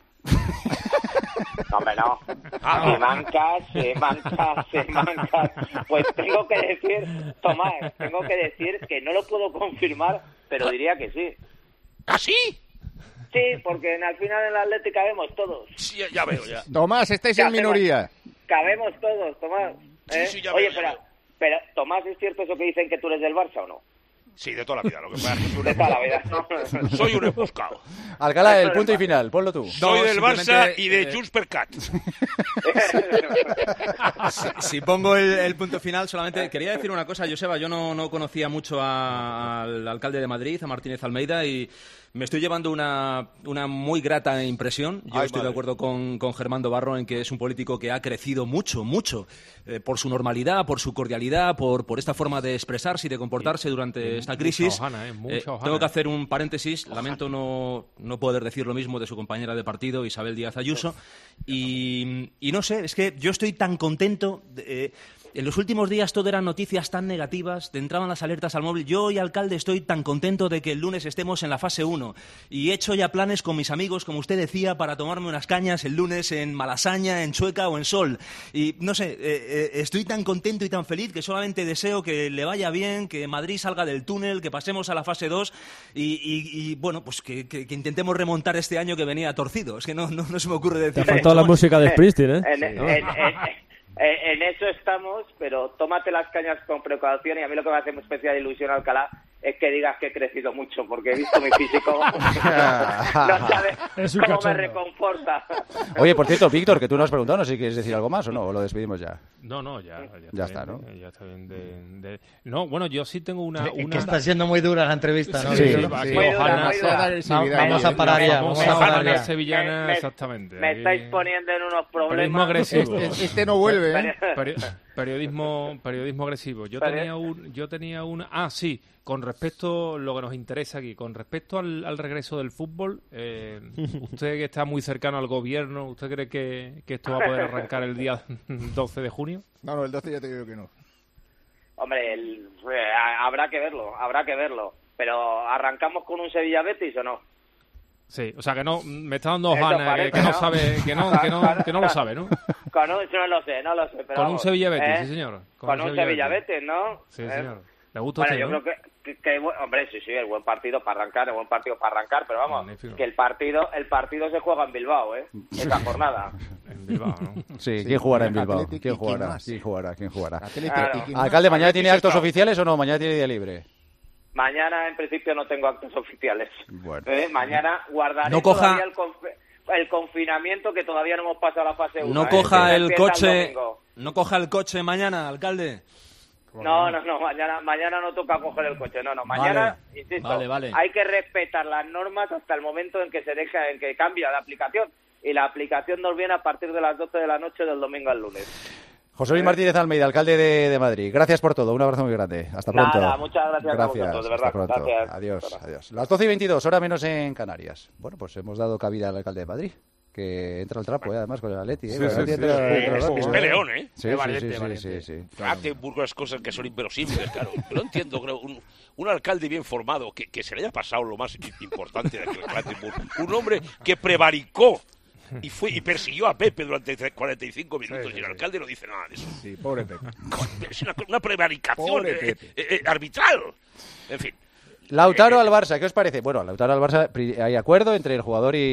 Speaker 6: No, hombre, no. Ah, si Mancas, si Mancas, si Mancas... Pues tengo que decir, Tomás, tengo que decir que no lo puedo confirmar, pero diría que sí.
Speaker 28: ¿Ah, sí?
Speaker 6: Sí, porque en, al final en el Atleti cabemos todos.
Speaker 28: Sí, ya veo, ya.
Speaker 3: Tomás, estáis en minoría.
Speaker 6: Cabemos todos, Tomás. ¿eh?
Speaker 28: Sí, sí, ya
Speaker 6: Oye,
Speaker 28: veo,
Speaker 6: pero,
Speaker 28: ya veo.
Speaker 6: pero, Tomás, ¿es cierto eso que dicen, que tú eres del Barça o no?
Speaker 28: Sí, de toda la vida. Lo que pasa es que soy un
Speaker 6: De toda la vida.
Speaker 28: emboscado. Soy un emboscado.
Speaker 4: Alcalá, el punto y final, ponlo tú.
Speaker 28: Soy
Speaker 10: No,
Speaker 28: del Barça
Speaker 10: simplemente,
Speaker 28: y de
Speaker 10: eh,
Speaker 28: Junts per Cat.
Speaker 10: si, si pongo el, el punto final, solamente quería decir una cosa, Joseba. Yo no, no conocía mucho a- al alcalde de Madrid, a Martínez Almeida, y me estoy llevando una, una muy grata impresión. Yo
Speaker 28: Ay,
Speaker 10: estoy
Speaker 28: madre.
Speaker 10: de acuerdo con, con Germán Barro en que es un político que ha crecido mucho, mucho, eh, por su normalidad, por su cordialidad, por, por esta forma de expresarse y de comportarse durante
Speaker 29: y
Speaker 10: esta
Speaker 29: mucha
Speaker 10: crisis.
Speaker 29: hojana, ¿eh? Mucha
Speaker 10: Eh,
Speaker 29: hojana.
Speaker 10: tengo que hacer un paréntesis. Lamento no, no poder decir lo mismo de su compañera de partido, Isabel Díaz Ayuso. Y, y no sé, es que yo estoy tan contento. de- eh, en los últimos días todo eran noticias tan negativas, te entraban las alertas al móvil. Yo hoy, alcalde, estoy tan contento de que el lunes estemos en la fase uno. Y he hecho ya planes con mis amigos, como usted decía, para tomarme unas cañas el lunes en Malasaña, en Chueca o en Sol. Y no sé, eh, eh, estoy tan contento y tan feliz que solamente deseo que le vaya bien, que Madrid salga del túnel, que pasemos a la fase dos y, y- y, bueno, pues que, que- que intentemos remontar este año que venía torcido. Es que no, no, no se me ocurre decir.
Speaker 8: Te ha faltado la música de Springsteen, ¿eh?
Speaker 6: En, en- en- en- en eso estamos, pero tómate las cañas con precaución, y a mí lo que me hace especial ilusión, Alcalá, es que digas que he crecido mucho, porque he visto mi físico. No sabes
Speaker 5: Es un
Speaker 6: cómo me
Speaker 5: cachondo.
Speaker 6: reconforta.
Speaker 4: Oye, por cierto, Víctor, que tú no has preguntado, no sé si quieres decir algo más o no, o lo despedimos ya.
Speaker 29: No, no, ya, ya,
Speaker 4: Ya está,
Speaker 29: bien,
Speaker 4: ¿no?
Speaker 29: eh, Ya está bien de, de- No, bueno, yo sí tengo una...
Speaker 9: Que-
Speaker 29: una...
Speaker 9: que está siendo muy dura la entrevista, ¿no?
Speaker 29: Sí,
Speaker 9: Sí,
Speaker 29: sí,
Speaker 9: sí.
Speaker 29: aquí,
Speaker 6: Muy dura,
Speaker 29: ojalá-
Speaker 6: muy dura.
Speaker 9: Va- vamos a parar ya, vamos a
Speaker 29: La
Speaker 9: parar
Speaker 29: famosa
Speaker 9: ya.
Speaker 29: sevillana,
Speaker 6: Me- me-
Speaker 29: exactamente.
Speaker 6: Me estáis poniendo en unos
Speaker 29: Periodismo
Speaker 6: problemas.
Speaker 29: agresivo.
Speaker 3: Este, este no vuelve, ¿eh?
Speaker 29: Peri- periodismo, periodismo agresivo. Yo
Speaker 6: Peri-
Speaker 29: tenía un, yo tenía una, ah sí, con respecto a lo que nos interesa aquí, con respecto al, al regreso del fútbol, eh, usted que está muy cercano al gobierno, ¿usted cree que, que esto va a poder arrancar el día doce de junio?
Speaker 3: No, no, el doce ya te digo que no.
Speaker 6: Hombre, el- eh, habrá que verlo, habrá que verlo. Pero ¿arrancamos con un Sevilla Betis o no?
Speaker 29: Sí, o sea que no, me está dando
Speaker 6: Eso
Speaker 29: Hanna, que,
Speaker 6: parece,
Speaker 29: que no
Speaker 6: ¿no?
Speaker 29: sabe, que no, que no, que no lo sabe, ¿no?
Speaker 6: Con un, no lo sé, no lo sé. Pero
Speaker 29: Con un
Speaker 6: vamos,
Speaker 29: Sevilla Betis,
Speaker 6: ¿eh?
Speaker 29: sí señor.
Speaker 6: Con, un Sevilla Betis, ¿no?
Speaker 29: Sí,
Speaker 6: ¿Eh?
Speaker 29: señor. ¿Le gusta a
Speaker 6: Bueno,
Speaker 29: usted,
Speaker 6: yo
Speaker 29: no?
Speaker 6: creo que, que, que, bueno, hombre, sí, sí, el buen partido para arrancar, el buen partido para arrancar, pero vamos,
Speaker 29: Magnífico.
Speaker 6: que el partido, el partido se juega en Bilbao, ¿eh? Esa jornada.
Speaker 29: En Bilbao, ¿no?
Speaker 4: Sí,
Speaker 3: Sí,
Speaker 4: ¿quién jugará en Bilbao?
Speaker 3: Athletic,
Speaker 4: ¿Quién
Speaker 3: ¿y quién
Speaker 4: jugará?
Speaker 3: más?
Speaker 4: ¿Quién jugará? ¿Quién jugará?
Speaker 3: Atlético,
Speaker 6: Claro.
Speaker 3: ¿y quién más?
Speaker 4: Alcalde, ¿mañana tiene
Speaker 28: Atlético
Speaker 4: actos
Speaker 28: está.
Speaker 4: oficiales o no? ¿Mañana tiene día libre?
Speaker 6: Mañana, en principio, no tengo actos oficiales.
Speaker 4: Bueno.
Speaker 6: ¿Eh? Mañana guardaré
Speaker 10: No coja-
Speaker 6: todavía el, conf- el confinamiento, que todavía no hemos pasado a la fase uno.
Speaker 10: No
Speaker 6: ¿eh?
Speaker 10: coja
Speaker 6: Que
Speaker 10: el
Speaker 6: empieza
Speaker 10: coche,
Speaker 6: domingo.
Speaker 10: no coja el coche mañana, alcalde.
Speaker 6: No, no, no, mañana, mañana no toca coger el coche, no, no, mañana,
Speaker 10: Vale,
Speaker 6: insisto,
Speaker 10: vale, vale.
Speaker 6: hay que respetar las normas hasta el momento en que se deja, en que cambia la aplicación, y la aplicación nos viene a partir de las doce de la noche del domingo al lunes.
Speaker 4: José Luis Martínez Almeida, alcalde de, de Madrid. Gracias por todo. Un abrazo muy grande. Hasta pronto.
Speaker 6: Nada, muchas gracias a vosotros, de verdad.
Speaker 4: Hasta pronto.
Speaker 6: Gracias.
Speaker 4: Adiós, adiós. Las doce y veintidós, hora menos en Canarias. Bueno, pues hemos dado cabida al alcalde de Madrid, que entra al trapo, ¿eh? Además, con el Atleti. ¿eh?
Speaker 7: Sí,
Speaker 4: Con el
Speaker 7: sí,
Speaker 4: Atleti
Speaker 7: sí.
Speaker 4: entra-
Speaker 7: Es-
Speaker 4: entra
Speaker 28: Es,
Speaker 4: rápido,
Speaker 28: es
Speaker 4: ¿eh?
Speaker 28: peleón, ¿eh?
Speaker 4: Sí, sí,
Speaker 28: valiente,
Speaker 4: sí, sí,
Speaker 28: valiente.
Speaker 4: sí, sí.
Speaker 28: Hace unas cosas que son inverosímiles, claro. Pero entiendo, creo, un, un alcalde bien formado, que, que se le haya pasado lo más importante de aquel Clattenburg. Un hombre que prevaricó y fue y persiguió a Pepe durante cuarenta y cinco minutos,
Speaker 3: Sí, sí,
Speaker 28: y el
Speaker 3: sí.
Speaker 28: alcalde no dice nada de eso.
Speaker 3: Sí, pobre Pepe.
Speaker 28: Es una, una prevaricación
Speaker 3: Pobre
Speaker 28: eh,
Speaker 3: Pepe.
Speaker 28: eh, eh, arbitral. En fin.
Speaker 4: Lautaro al Barça, ¿qué os parece? Bueno, Lautaro al Barça, pri- hay acuerdo entre el jugador y,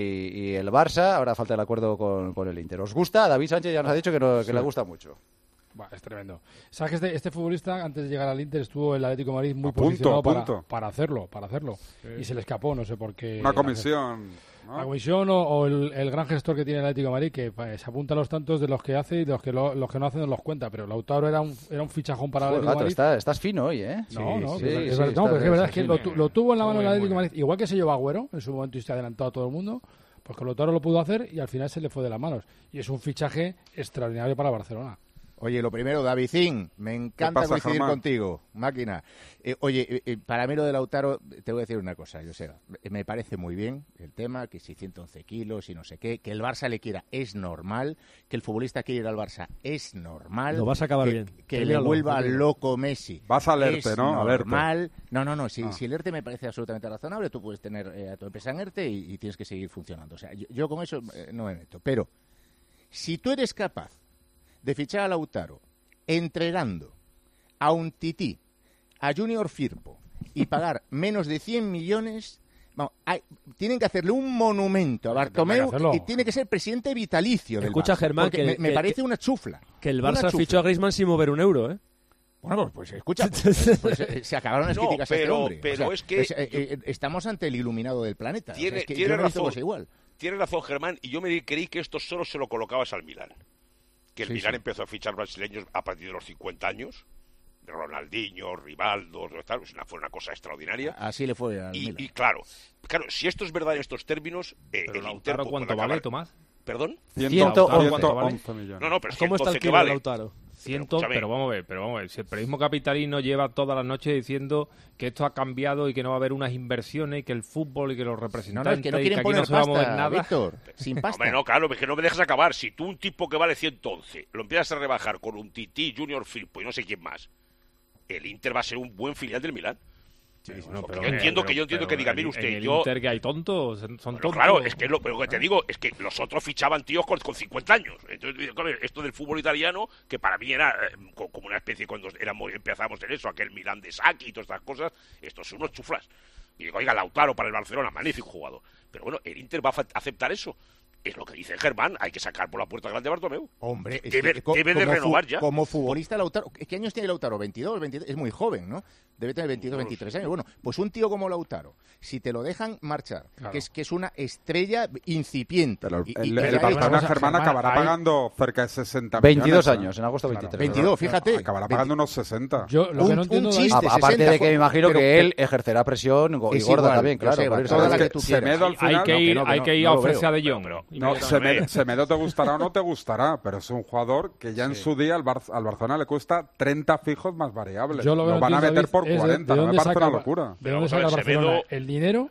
Speaker 4: y el Barça, ahora falta el acuerdo con, con el Inter. ¿Os gusta? David Sánchez ya nos ha dicho que, no- que
Speaker 5: Sí.
Speaker 4: le gusta mucho.
Speaker 5: Buah, es tremendo. ¿Sabes que este, este futbolista, antes de llegar al Inter, estuvo en el Atlético de Madrid muy
Speaker 7: A punto,
Speaker 5: posicionado
Speaker 7: a
Speaker 5: para,
Speaker 7: punto.
Speaker 5: para hacerlo, para hacerlo.
Speaker 7: Sí.
Speaker 5: Y se le escapó, no sé por qué.
Speaker 7: Una comisión, ¿no?
Speaker 5: La comisión o, o el, el gran gestor que tiene el Atlético de Madrid, que eh, se apunta a los tantos de los que hace y de los que, lo- los que no hacen nos los cuenta. Pero Lautaro era un, era un fichajón para el
Speaker 4: Joder,
Speaker 5: Atlético de
Speaker 4: gato,
Speaker 5: Madrid.
Speaker 4: está- estás fino hoy, ¿eh?
Speaker 5: No, no,
Speaker 4: Sí,
Speaker 5: que es-
Speaker 4: sí,
Speaker 5: es
Speaker 4: sí,
Speaker 5: verdad, no,
Speaker 4: estás-
Speaker 5: pero es que es verdad
Speaker 4: estás
Speaker 5: que lo,
Speaker 4: fino.
Speaker 5: tu- lo tuvo en la mano
Speaker 29: Muy
Speaker 5: el
Speaker 29: bien,
Speaker 5: Atlético de
Speaker 29: muy
Speaker 5: Madrid, igual que se llevó Agüero en su momento y se adelantó a todo el mundo, pues que Lautaro lo pudo hacer y al final se le fue de las manos. Y es un fichaje extraordinario para Barcelona.
Speaker 3: Oye, lo primero, Davidín, me encanta
Speaker 7: pasa,
Speaker 3: coincidir
Speaker 7: Germán?
Speaker 3: contigo, máquina. Eh, oye, eh, eh, para mí lo de Lautaro, te voy a decir una cosa, Joseba. Eh, Me parece muy bien el tema, que si ciento once kilos y no sé qué, que el Barça le quiera es normal, que el futbolista quiera ir al Barça es normal.
Speaker 8: Lo vas a acabar
Speaker 3: que,
Speaker 8: bien.
Speaker 3: Que le
Speaker 8: Míralo,
Speaker 3: vuelva
Speaker 8: míralo.
Speaker 3: loco Messi.
Speaker 7: Vas a alerte,
Speaker 3: es
Speaker 7: ¿no? Alerte.
Speaker 3: normal. No, no, no, si,
Speaker 7: Ah.
Speaker 3: si el ERTE me parece absolutamente razonable, tú puedes tener eh, a tu empresa en ERTE y, y tienes que seguir funcionando. O sea, yo, yo con eso eh, no me meto. Pero si tú eres capaz de fichar a Lautaro entregando a un tití, a Junior Firpo, y pagar menos de cien millones, vamos, hay- tienen que hacerle un monumento a Bartomeu
Speaker 5: hacerlo.
Speaker 3: y tiene que ser presidente vitalicio del
Speaker 8: Escucha,
Speaker 3: Barça,
Speaker 8: Germán,
Speaker 3: porque
Speaker 8: que-
Speaker 3: me, me
Speaker 8: que-
Speaker 3: parece
Speaker 8: que-
Speaker 3: una chufla.
Speaker 8: Que el
Speaker 3: Una
Speaker 8: Barça
Speaker 3: chufla.
Speaker 8: fichó a Griezmann sin mover un euro, ¿eh?
Speaker 3: Bueno, pues, pues escucha, pues, pues, eh, se acabaron las
Speaker 28: No,
Speaker 3: críticas a este
Speaker 28: pero-
Speaker 3: hombre.
Speaker 28: pero
Speaker 3: O sea,
Speaker 28: es que
Speaker 3: eh, eh, estamos ante el iluminado del planeta. O sea,
Speaker 28: Tiene,
Speaker 3: es que
Speaker 28: tiene
Speaker 3: yo no he visto
Speaker 28: razón,
Speaker 3: cosa igual.
Speaker 28: tiene razón Germán, y yo me creí que esto solo se lo colocabas al Milán. Que el
Speaker 3: Sí,
Speaker 28: Milán
Speaker 3: sí.
Speaker 28: empezó a fichar brasileños a partir de los cincuenta años. Ronaldinho, Rivaldo, tal, pues una- fue una cosa extraordinaria.
Speaker 3: Así le fue al
Speaker 28: Y,
Speaker 3: Milan.
Speaker 28: y claro, claro, si esto es verdad en estos términos, eh,
Speaker 29: Pero
Speaker 28: el
Speaker 29: Lautaro,
Speaker 28: Inter puede
Speaker 29: ¿cuánto
Speaker 28: acabar-
Speaker 29: vale, Tomás?
Speaker 28: ¿Perdón?
Speaker 29: ciento
Speaker 28: ¿Cuánto
Speaker 29: vale?
Speaker 28: millones. No, no, pero
Speaker 29: ¿Cómo está el
Speaker 28: ciento once que
Speaker 29: kilo
Speaker 28: vale.
Speaker 29: de Lautaro? cien,
Speaker 28: Pero, escúchame.
Speaker 29: pero vamos a ver, pero vamos a ver, si el periodismo capitalino lleva toda la noche diciendo que esto ha cambiado y que no va a haber unas inversiones y que el fútbol y que los
Speaker 3: No,
Speaker 29: representantes
Speaker 3: no, es que no
Speaker 29: y
Speaker 3: quieren
Speaker 29: aquí
Speaker 3: poner
Speaker 29: no se va a mover
Speaker 3: pasta,
Speaker 29: nada.
Speaker 3: Víctor. Sin pasta.
Speaker 28: Hombre, no, claro, es que no me dejas acabar. Si tú un tipo que vale ciento once lo empiezas a rebajar con un Titi, Junior Firpo y no sé quién más, el Inter va a ser un buen filial del Milán.
Speaker 29: Bueno,
Speaker 28: Porque
Speaker 29: pero-
Speaker 28: yo entiendo
Speaker 29: pero-
Speaker 28: que yo entiendo
Speaker 29: pero
Speaker 28: que diga,
Speaker 29: en-
Speaker 28: mire usted,
Speaker 29: en el
Speaker 28: yo...
Speaker 29: Inter que hay tontos, son
Speaker 28: Bueno,
Speaker 29: tontos.
Speaker 28: claro, es que lo, pero lo que te digo es que los otros fichaban tíos con, con cincuenta años. Entonces, claro, esto del fútbol italiano, que para mí era eh, co- como una especie cuando éramos, empezamos en eso, aquel Milán de Sacchi y todas estas cosas, estos son unos chuflas. Y digo, oiga, Lautaro para el Barcelona, magnífico jugador. Pero bueno, el Inter va a fa- aceptar eso. Es lo que dice Germán, hay que sacar por la puerta grande a Bartomeu.
Speaker 3: Hombre, es
Speaker 28: debe,
Speaker 3: que co-
Speaker 28: debe de
Speaker 3: como fu-
Speaker 28: renovar ya.
Speaker 3: Como futbolista, Lautaro. ¿Qué años tiene Lautaro? ¿veintidós? veintidós? Es muy joven, ¿no? Debe tener veintidós, veintitrés años. Bueno, pues un tío como Lautaro, si te lo dejan marchar,
Speaker 7: Claro.
Speaker 3: que, es, que es una estrella incipiente.
Speaker 7: Pero el,
Speaker 3: y-
Speaker 7: el,
Speaker 3: y-
Speaker 7: el
Speaker 3: y ahí-
Speaker 7: Barcelona Germán
Speaker 3: Germán,
Speaker 7: acabará
Speaker 3: ahí-
Speaker 7: pagando cerca de sesenta
Speaker 4: veintidós
Speaker 7: millones.
Speaker 4: años, en agosto veintitrés.
Speaker 3: veintidós, fíjate.
Speaker 7: Acabará pagando unos sesenta.
Speaker 5: Yo lo que no entiendo de ahí-
Speaker 4: A- aparte
Speaker 3: sesenta,
Speaker 4: de que me imagino
Speaker 3: pero-
Speaker 4: que él ejercerá presión go- y
Speaker 3: Es
Speaker 4: gorda
Speaker 3: igual,
Speaker 4: también, claro.
Speaker 3: Joseba,
Speaker 4: por eso-
Speaker 3: toda la
Speaker 4: es
Speaker 3: que tú quieras.
Speaker 7: Semedo al
Speaker 29: Hay
Speaker 7: final...
Speaker 29: que ir,
Speaker 3: no, que
Speaker 29: hay
Speaker 3: no,
Speaker 29: que ir
Speaker 3: no
Speaker 29: a
Speaker 3: lo
Speaker 29: ofrecer
Speaker 3: veo.
Speaker 29: a De Jong.
Speaker 7: No, Semedo, Semedo te gustará o no te gustará, pero es un jugador que ya en su día al, Bar- al Barcelona le cuesta treinta fijos más variables.
Speaker 5: Yo lo, que
Speaker 7: Lo
Speaker 5: no
Speaker 7: van a
Speaker 5: entiendo,
Speaker 7: meter por
Speaker 5: David, es de-
Speaker 7: cuarenta,
Speaker 5: ¿de
Speaker 7: me
Speaker 5: dónde
Speaker 7: parece
Speaker 5: saca-
Speaker 7: una locura.
Speaker 5: ¿De
Speaker 28: Pero
Speaker 5: dónde
Speaker 28: vamos a
Speaker 5: saca el
Speaker 28: ver,
Speaker 5: Barcelona?
Speaker 28: Semedo-
Speaker 5: El dinero,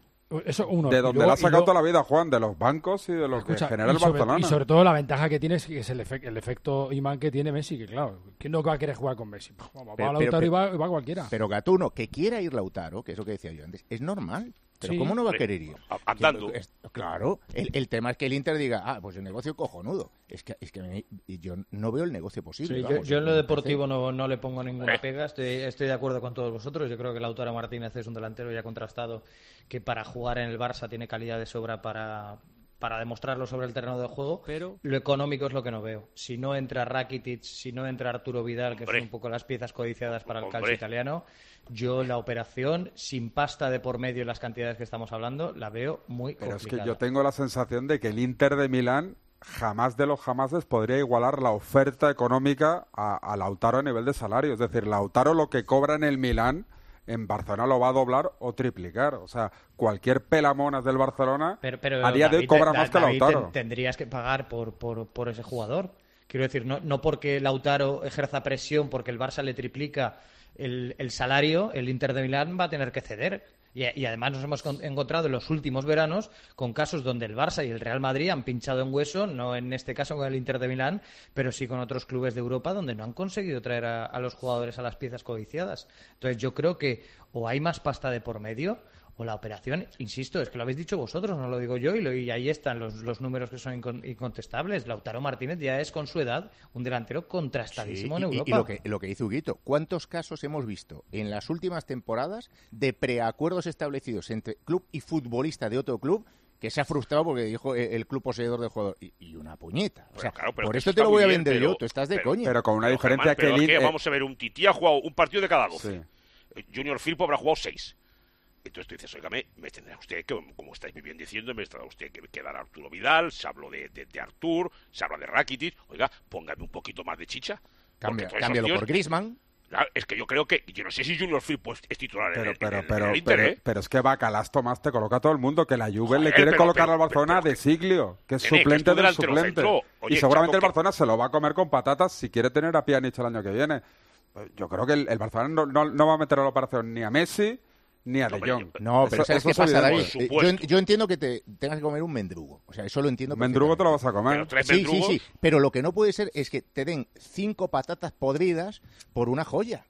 Speaker 5: eso uno.
Speaker 7: De
Speaker 5: y
Speaker 7: donde
Speaker 5: luego-
Speaker 7: la ha
Speaker 5: y
Speaker 7: sacado
Speaker 5: luego-
Speaker 7: toda la vida, Juan, de los bancos y de lo
Speaker 5: Escucha,
Speaker 7: que genera el
Speaker 5: y sobre,
Speaker 7: Barcelona.
Speaker 5: y sobre todo la ventaja que tiene es que es el, efe- el efecto imán que tiene Messi, que claro, ¿quién no va a querer jugar con Messi? Pues, vamos,
Speaker 3: Pero-
Speaker 5: va
Speaker 3: pero-
Speaker 5: Lautaro y,
Speaker 3: pero-
Speaker 5: va, y va cualquiera.
Speaker 3: Pero Gatuno, que quiera ir Lautaro, que es lo que decía yo antes, es normal. Pero
Speaker 5: Sí.
Speaker 3: ¿cómo no va a
Speaker 28: Hombre,
Speaker 3: querer ir?
Speaker 28: a- andando.
Speaker 3: Que- es- Claro, el, el tema es que el Inter diga, ah, pues el negocio cojonudo. Es que, es que me- y yo no veo el negocio posible.
Speaker 9: Sí, yo,
Speaker 3: vamos,
Speaker 9: yo en lo
Speaker 3: me
Speaker 9: deportivo
Speaker 3: parece-
Speaker 9: no, no le pongo ninguna pega, estoy, estoy de acuerdo con todos vosotros. Yo creo que Lautaro Martínez es un delantero ya contrastado que para jugar en el Barça tiene calidad de sobra para, para demostrarlo sobre el terreno de juego.
Speaker 8: Pero-
Speaker 9: Lo económico es lo que no veo. Si no entra Rakitic, si no entra Arturo Vidal, que
Speaker 28: Hombre.
Speaker 9: son un poco las piezas codiciadas para el
Speaker 28: Hombre.
Speaker 9: calcio italiano, yo la operación, sin pasta de por medio en las cantidades que estamos hablando, la veo muy
Speaker 7: Pero es
Speaker 9: complicada.
Speaker 7: que yo tengo la sensación de que el Inter de Milán jamás de los jamases podría igualar la oferta económica a, a Lautaro a nivel de salario. Es decir, Lautaro lo que cobra en el Milán, en Barcelona lo va a doblar o triplicar. O sea, cualquier pelamonas del Barcelona
Speaker 9: Pero, pero,
Speaker 7: a día de hoy
Speaker 9: David,
Speaker 7: cobra
Speaker 9: Da-
Speaker 7: más que
Speaker 9: David,
Speaker 7: Lautaro.
Speaker 9: ten- tendrías que pagar por, por, por ese jugador. Quiero decir, no, no porque Lautaro ejerza presión, porque el Barça le triplica el, el salario, el Inter de Milán va a tener que ceder. Y, y además nos hemos con- encontrado en los últimos veranos con casos donde el Barça y el Real Madrid han pinchado en hueso, no en este caso con el Inter de Milán, pero sí con otros clubes de Europa donde no han conseguido traer a, a los jugadores a las piezas codiciadas. Entonces yo creo que o hay más pasta de por medio o la operación, insisto, es que lo habéis dicho vosotros, no lo digo yo, y, lo- y ahí están los, los números que son incon- incontestables. Lautaro Martínez ya es, con su edad, un delantero contrastadísimo
Speaker 3: Sí,
Speaker 9: en
Speaker 3: y- y-
Speaker 9: Europa.
Speaker 3: Y, lo que, lo que dice Huguito, ¿cuántos casos hemos visto en las últimas temporadas de preacuerdos establecidos entre club y futbolista de otro club que se ha frustrado porque dijo eh, el club poseedor del jugador? Y, y una puñeta. O sea,
Speaker 28: claro, pero
Speaker 3: por
Speaker 28: que
Speaker 3: esto
Speaker 28: eso
Speaker 3: te lo
Speaker 28: está
Speaker 3: voy a
Speaker 28: muy bien,
Speaker 3: vender
Speaker 28: pero-
Speaker 3: yo, tú estás de
Speaker 28: pero-
Speaker 3: coña.
Speaker 7: Pero con una
Speaker 28: Pero,
Speaker 7: diferencia
Speaker 28: Germán,
Speaker 7: que
Speaker 28: pero
Speaker 7: el
Speaker 28: es que
Speaker 7: Inter...
Speaker 28: vamos a ver, un Tití ha jugado un partido de cada doce.
Speaker 7: Sí.
Speaker 28: Eh, Junior Firpo habrá jugado seis. Entonces tú dices, oígame, me tendrá usted que, como estáis muy bien diciendo, me tendrá usted que, que dar a Arturo Vidal, se habló de, de, de Artur, se habla de Rakitic, oiga, póngame un poquito más de chicha.
Speaker 3: Cambia-
Speaker 28: porque todos esos
Speaker 3: cámbialo
Speaker 28: tíos-
Speaker 3: por Griezmann.
Speaker 28: Claro, es que yo creo que, yo no sé si Junior Firpo es, es titular en
Speaker 7: Pero,
Speaker 28: el-
Speaker 7: pero,
Speaker 28: en el-
Speaker 7: pero,
Speaker 28: en el Inter,
Speaker 7: pero,
Speaker 28: ¿eh?
Speaker 7: pero es que Bacalas Tomás te coloca a todo el mundo, que la Juve
Speaker 28: Joder,
Speaker 7: le quiere
Speaker 28: pero-
Speaker 7: colocar
Speaker 28: pero-
Speaker 7: al Barcelona de Siglio, que es
Speaker 28: Nene, que
Speaker 7: suplente
Speaker 28: es tu
Speaker 7: del
Speaker 28: delantero
Speaker 7: suplente.
Speaker 28: centro. Oye,
Speaker 7: y seguramente
Speaker 28: Chaco,
Speaker 7: el
Speaker 28: que-
Speaker 7: Barcelona se lo va a comer con patatas si quiere tener a Pjanic el año que viene. Yo creo que el, el Barcelona no, no, no va a meter a la operación ni a Messi ni a De Jong.
Speaker 3: No, pero
Speaker 7: Eso-
Speaker 3: ¿sabes
Speaker 7: eso
Speaker 3: qué
Speaker 7: es
Speaker 3: pasa, David?
Speaker 7: evidente.
Speaker 3: Eh, Yo, yo entiendo que te tengas que comer un mendrugo. O sea, eso lo entiendo.
Speaker 7: Mendrugo te lo vas a comer.
Speaker 28: Pero tres
Speaker 3: Sí, sí,
Speaker 28: mendrugos.
Speaker 3: sí. Pero lo que no puede ser es que te den cinco patatas podridas por una joya.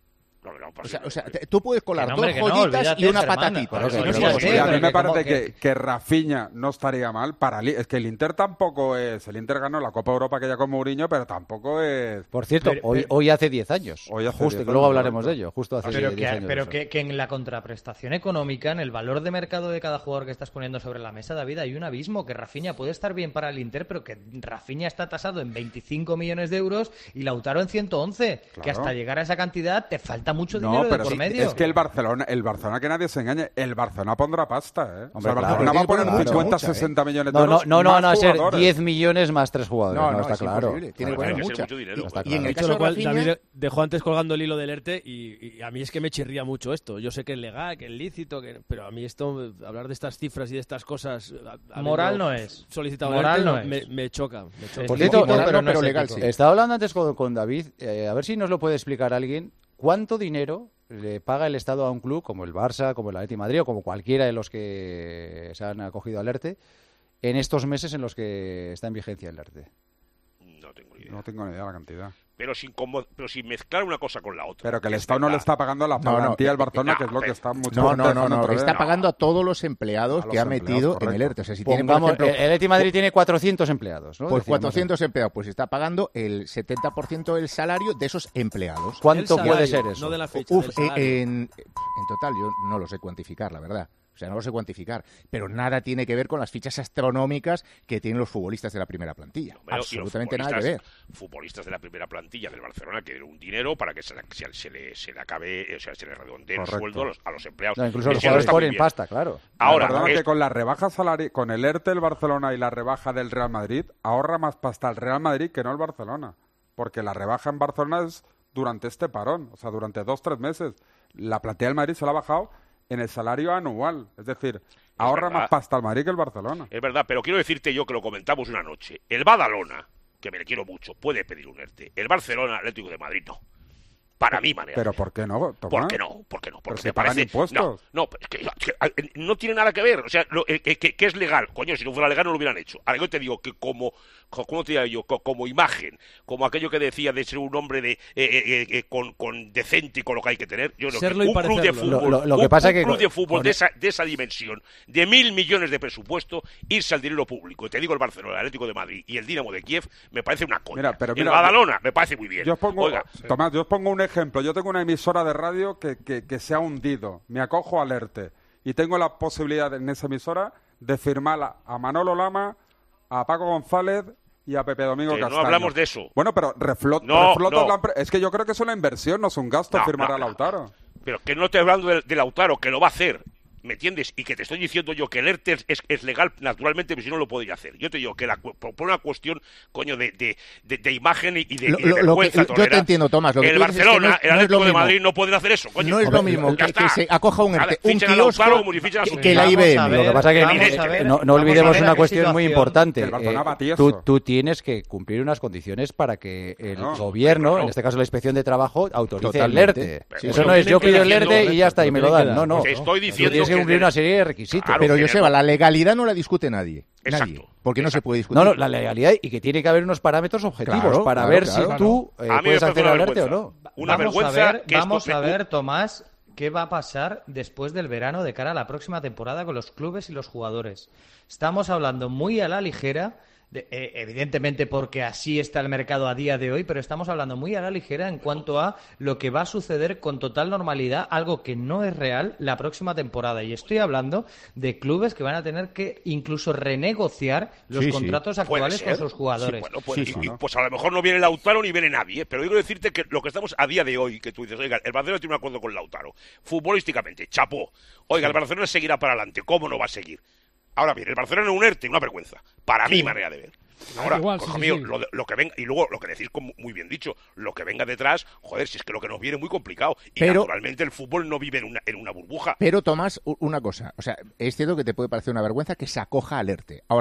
Speaker 28: No, no,
Speaker 3: o sea, o sea te, tú puedes colar
Speaker 28: no,
Speaker 3: dos
Speaker 28: hombre,
Speaker 3: joyitas
Speaker 28: no,
Speaker 3: y una
Speaker 28: hermana,
Speaker 3: patatita.
Speaker 28: pero
Speaker 3: Pero
Speaker 28: que
Speaker 3: que
Speaker 28: no
Speaker 3: no
Speaker 28: sea
Speaker 3: sea
Speaker 7: a mí
Speaker 3: así.
Speaker 7: me parece
Speaker 3: que-
Speaker 7: que, que Rafinha no estaría mal para el, es que el Inter tampoco es, el Inter ganó la Copa Europa aquella con Mourinho, pero tampoco es.
Speaker 4: Por cierto,
Speaker 7: Pero-
Speaker 4: hoy,
Speaker 7: pero-
Speaker 4: hoy hace diez años.
Speaker 7: Hoy hace
Speaker 4: justo,
Speaker 7: diez
Speaker 4: que luego
Speaker 7: años,
Speaker 4: hablaremos de
Speaker 7: correcto.
Speaker 4: ello. Justo hace
Speaker 9: Pero,
Speaker 4: diez
Speaker 9: que,
Speaker 4: años.
Speaker 9: pero
Speaker 4: eso.
Speaker 9: que, que en la contraprestación económica, en el valor de mercado de cada jugador que estás poniendo sobre la mesa, David, hay un abismo. Que Rafinha puede estar bien para el Inter, pero que Rafinha está tasado en veinticinco millones de euros y Lautaro en ciento once. Que
Speaker 7: Claro.
Speaker 9: hasta llegar a esa cantidad te falta mucho
Speaker 7: No,
Speaker 9: dinero de
Speaker 7: pero
Speaker 9: por
Speaker 7: sí,
Speaker 9: medio.
Speaker 7: es que el Barcelona, el Barcelona que nadie se engañe, el Barcelona pondrá pasta, ¿eh? O
Speaker 4: Hombre,
Speaker 7: sea, el
Speaker 4: claro.
Speaker 7: Barcelona va a poner
Speaker 4: Claro.
Speaker 7: cincuenta,
Speaker 4: Mucha, ¿eh?
Speaker 7: sesenta millones de
Speaker 4: No, no,
Speaker 7: euros.
Speaker 4: no, no
Speaker 7: más
Speaker 4: van a ser
Speaker 7: jugadores.
Speaker 4: diez millones más tres jugadores.
Speaker 3: No,
Speaker 4: No,
Speaker 3: no,
Speaker 4: está
Speaker 3: es
Speaker 4: claro.
Speaker 3: imposible. Tiene que
Speaker 4: Claro,
Speaker 3: poner
Speaker 4: claro.
Speaker 3: mucha.
Speaker 4: Está
Speaker 3: Y-
Speaker 4: claro.
Speaker 3: y en el
Speaker 8: Dicho
Speaker 3: caso
Speaker 8: lo
Speaker 3: de
Speaker 8: cual,
Speaker 3: Rafinha-
Speaker 8: David dejó antes colgando el hilo del ERTE y, y a mí es que me chirría mucho esto. Yo sé que es legal, que es lícito, que, pero a mí esto, hablar de estas cifras y de estas cosas... a-
Speaker 9: Moral
Speaker 8: habiendo
Speaker 9: no es.
Speaker 8: Solicitado
Speaker 9: Moral
Speaker 8: el ERTE,
Speaker 9: no es.
Speaker 8: Me, me choca. Me choca.
Speaker 4: Por cierto,
Speaker 3: Moral
Speaker 4: eh,
Speaker 3: no, pero legal sí.
Speaker 4: Estaba hablando antes con, con David, eh, a ver si nos lo puede explicar alguien. ¿Cuánto dinero le paga el Estado a un club como el Barça, como el Atleti de Madrid o como cualquiera de los que se han acogido al ERTE en estos meses en los que está en vigencia el ERTE?
Speaker 28: No tengo ni idea.
Speaker 7: No tengo ni idea de la cantidad.
Speaker 28: Pero sin, como- pero sin mezclar una cosa con la otra.
Speaker 7: Pero que el
Speaker 28: Es
Speaker 7: Estado no le
Speaker 28: verdad.
Speaker 7: está pagando la
Speaker 3: No, no,
Speaker 7: plantilla al
Speaker 3: eh,
Speaker 7: Barcelona,
Speaker 28: no,
Speaker 7: que es lo que
Speaker 28: pero-
Speaker 7: está mucho
Speaker 3: No,
Speaker 7: gente
Speaker 3: no, no,
Speaker 7: dejando
Speaker 3: no.
Speaker 7: entrever.
Speaker 3: Está pagando a todos los empleados
Speaker 7: A
Speaker 3: que
Speaker 7: los
Speaker 3: ha
Speaker 7: empleados,
Speaker 3: metido en
Speaker 7: correcto.
Speaker 3: el ERTE. O sea, si tiene, por
Speaker 4: Pongamos,
Speaker 3: ejemplo,
Speaker 4: el Atleti de Madrid tiene cuatrocientos empleados, ¿no?
Speaker 3: pues
Speaker 4: Decíamos.
Speaker 3: cuatrocientos empleados, pues está pagando el setenta por ciento del salario de esos empleados.
Speaker 4: ¿Cuánto
Speaker 8: El
Speaker 4: puede
Speaker 8: salario,
Speaker 4: ser eso?
Speaker 8: no de la fecha,
Speaker 3: Uf,
Speaker 8: del
Speaker 3: eh,
Speaker 8: salario.
Speaker 3: en, en total yo no lo sé cuantificar, la verdad. O sea, no lo sé cuantificar. Pero nada tiene que ver con las fichas astronómicas que tienen los futbolistas de la primera plantilla.
Speaker 28: Hombre, y los
Speaker 3: Absolutamente nada que ver.
Speaker 28: futbolistas- Futbolistas de la primera plantilla del Barcelona que dieron un dinero para que se, la- se, se le, se le acabe, o sea, se le redondee el
Speaker 7: Correcto.
Speaker 28: sueldo a los, a los empleados.
Speaker 4: No, incluso los
Speaker 28: Eso
Speaker 4: jugadores
Speaker 28: está muy
Speaker 4: ponen
Speaker 28: bien.
Speaker 4: pasta, claro.
Speaker 28: Ahora,
Speaker 7: Perdona
Speaker 28: es-
Speaker 7: que con la rebaja salarial, con el ERTE del Barcelona y la rebaja del Real Madrid, ahorra más pasta el Real Madrid que no el Barcelona. Porque la rebaja en Barcelona es durante este parón, o sea, durante dos, tres meses. La plantilla del Madrid se la ha bajado en el salario anual. Es decir, ahorra
Speaker 28: verdad.
Speaker 7: más pasta el Madrid que el Barcelona.
Speaker 28: Es verdad, pero quiero decirte yo que lo comentamos una noche. El Badalona, que me le quiero mucho, puede pedir un ERTE. El Barcelona Atlético de Madrid no. Para mí, manera.
Speaker 7: Pero ¿por qué no, Tomás?
Speaker 28: ¿Por qué no? ¿Por qué no? Porque
Speaker 7: si
Speaker 28: me
Speaker 7: pagan
Speaker 28: parece...
Speaker 7: impuestos.
Speaker 28: No, no, es que, que, eh, no tiene nada que ver. O sea, lo, eh, que, que- que es legal. Coño, si no fuera legal no lo hubieran hecho. Ahora yo te digo que como, co- ¿cómo te diría yo? Co- Como imagen, como aquello que decía de ser un hombre de eh, eh, eh, con, con decente y con lo que hay que tener. Yo creo
Speaker 8: Serlo
Speaker 28: que
Speaker 8: y
Speaker 28: un club de
Speaker 8: parecerlo.
Speaker 28: fútbol,
Speaker 4: Lo- lo- lo que
Speaker 28: un-
Speaker 4: pasa
Speaker 28: un
Speaker 4: que
Speaker 28: club
Speaker 4: con-
Speaker 28: de fútbol
Speaker 4: con-
Speaker 28: de esa, de esa dimensión, de mil millones de presupuesto, irse al dinero público. Y te digo el Barcelona, el Atlético de Madrid y el Dinamo de Kiev, me parece una coña.
Speaker 7: Mira, pero
Speaker 28: el
Speaker 7: mira,
Speaker 28: Badalona me parece muy bien.
Speaker 7: Yo os pongo,
Speaker 28: Oiga,
Speaker 7: Tomás, yo os pongo un ejemplo. Yo tengo una emisora de radio que, que, que se ha hundido. Me acojo al ERTE. Y tengo la posibilidad en esa emisora de firmar a, a Manolo Lama, a Paco González y a Pepe Domingo
Speaker 28: Que no
Speaker 7: Castaño.
Speaker 28: hablamos de eso.
Speaker 7: Bueno, pero reflo
Speaker 28: No,
Speaker 7: reflotas
Speaker 28: no.
Speaker 7: la empre- Es que yo creo que es una inversión, no es un gasto
Speaker 28: No,
Speaker 7: firmar
Speaker 28: no,
Speaker 7: a
Speaker 28: no.
Speaker 7: Lautaro.
Speaker 28: Pero que no estoy hablando de, de Lautaro, que lo va a hacer, ¿me entiendes? Y que te estoy diciendo yo que el ERTE es, es, es legal naturalmente, pero si no lo podría hacer. Yo te digo que la, cu- por por una cuestión, coño, de, de, de, de imagen y de,
Speaker 3: Lo-
Speaker 28: y de
Speaker 3: lo- lo que-
Speaker 28: vergüenza
Speaker 3: yo te
Speaker 28: torera,
Speaker 3: entiendo, Tomás, lo que
Speaker 28: el
Speaker 3: tú dices es que
Speaker 28: Barcelona,
Speaker 3: no es-
Speaker 28: el
Speaker 3: no es
Speaker 28: Atlético
Speaker 3: lo
Speaker 28: de
Speaker 3: mismo.
Speaker 28: Madrid no pueden hacer eso, coño.
Speaker 3: No es lo mismo
Speaker 28: Ya
Speaker 3: que,
Speaker 28: está.
Speaker 3: que se acoja un
Speaker 28: Nada,
Speaker 3: ERTE, un
Speaker 28: fichan a Lautaro
Speaker 3: kiosco
Speaker 28: como si fichan a su
Speaker 3: que, que la
Speaker 28: tío.
Speaker 3: I B
Speaker 9: Vamos a
Speaker 3: M.
Speaker 9: ver,
Speaker 4: Lo que pasa es que
Speaker 9: vamos
Speaker 4: eh,
Speaker 9: a ver,
Speaker 4: no, no
Speaker 9: vamos a
Speaker 4: olvidemos
Speaker 9: ver
Speaker 4: una
Speaker 9: qué
Speaker 4: cuestión muy
Speaker 9: situación.
Speaker 4: importante.
Speaker 7: Que el Barcelona
Speaker 4: Eh,
Speaker 7: va tieso.
Speaker 4: tú, tú tienes que cumplir unas condiciones para que el
Speaker 7: No,
Speaker 4: gobierno,
Speaker 28: claro.
Speaker 4: en este caso la Inspección de Trabajo, autorice
Speaker 3: Totalmente.
Speaker 4: el ERTE.
Speaker 28: Pero
Speaker 4: Eso
Speaker 28: lo
Speaker 4: no es
Speaker 28: tienen
Speaker 4: yo
Speaker 28: que
Speaker 4: pido el
Speaker 28: decirlo,
Speaker 4: ERTE y ya está, y me lo dan. No, no.
Speaker 28: Te estoy
Speaker 4: Tú
Speaker 28: diciendo
Speaker 4: tienes que
Speaker 28: que
Speaker 4: cumplir
Speaker 28: el-
Speaker 4: una serie de requisitos.
Speaker 28: Claro,
Speaker 3: Pero,
Speaker 28: que en
Speaker 3: Joseba,
Speaker 28: el-
Speaker 3: la legalidad no la discute nadie.
Speaker 28: Exacto,
Speaker 3: Nadie. Porque no se puede discutir.
Speaker 4: No, no, la legalidad y que tiene que haber unos parámetros objetivos
Speaker 3: Claro,
Speaker 4: para
Speaker 3: claro,
Speaker 4: ver
Speaker 3: claro.
Speaker 4: si tú eh,
Speaker 28: A mí me
Speaker 4: puedes
Speaker 28: parece
Speaker 4: hacer
Speaker 28: una
Speaker 4: al ERTE o
Speaker 28: vergüenza.
Speaker 4: no.
Speaker 28: Una
Speaker 9: vamos
Speaker 28: vergüenza
Speaker 9: a ver,
Speaker 28: que esto-
Speaker 9: vamos a
Speaker 28: un-
Speaker 9: ver, Tomás, qué va a pasar después del verano de cara a la próxima temporada con los clubes y los jugadores. Estamos hablando muy a la ligera, de- eh, evidentemente porque así está el mercado a día de hoy, pero estamos hablando muy a la ligera en cuanto a lo que va a suceder con total normalidad, algo que no es real la próxima temporada. Y estoy hablando de clubes que van a tener que incluso renegociar los
Speaker 3: Sí, sí.
Speaker 9: contratos
Speaker 28: Puede
Speaker 9: actuales
Speaker 28: ser.
Speaker 9: con sus jugadores.
Speaker 28: Sí, bueno, pues,
Speaker 3: Sí,
Speaker 28: y-
Speaker 3: sí.
Speaker 28: y, pues a lo mejor no viene Lautaro ni viene nadie, ¿eh? Pero yo quiero decirte que lo que estamos a día de hoy, que tú dices, oiga, el Barcelona tiene un acuerdo con Lautaro, futbolísticamente, chapó. Oiga, el Barcelona seguirá para adelante, ¿cómo no va a seguir? Ahora bien, el Barcelona es un ERTE, una vergüenza, para mi manera de ver. Ahora,
Speaker 5: Igual, sí,
Speaker 28: hijo
Speaker 5: sí,
Speaker 28: mío,
Speaker 5: sí.
Speaker 28: Lo, de- lo que venga, y luego lo que decís como muy bien dicho, lo que venga detrás, joder, si es que lo que nos viene es muy complicado. Y
Speaker 3: Pero-
Speaker 28: naturalmente el fútbol no vive en una, en una burbuja.
Speaker 3: Pero, Tomás, u- una cosa. O sea, es cierto que te puede parecer una vergüenza que se acoja al ERTE. Ahora,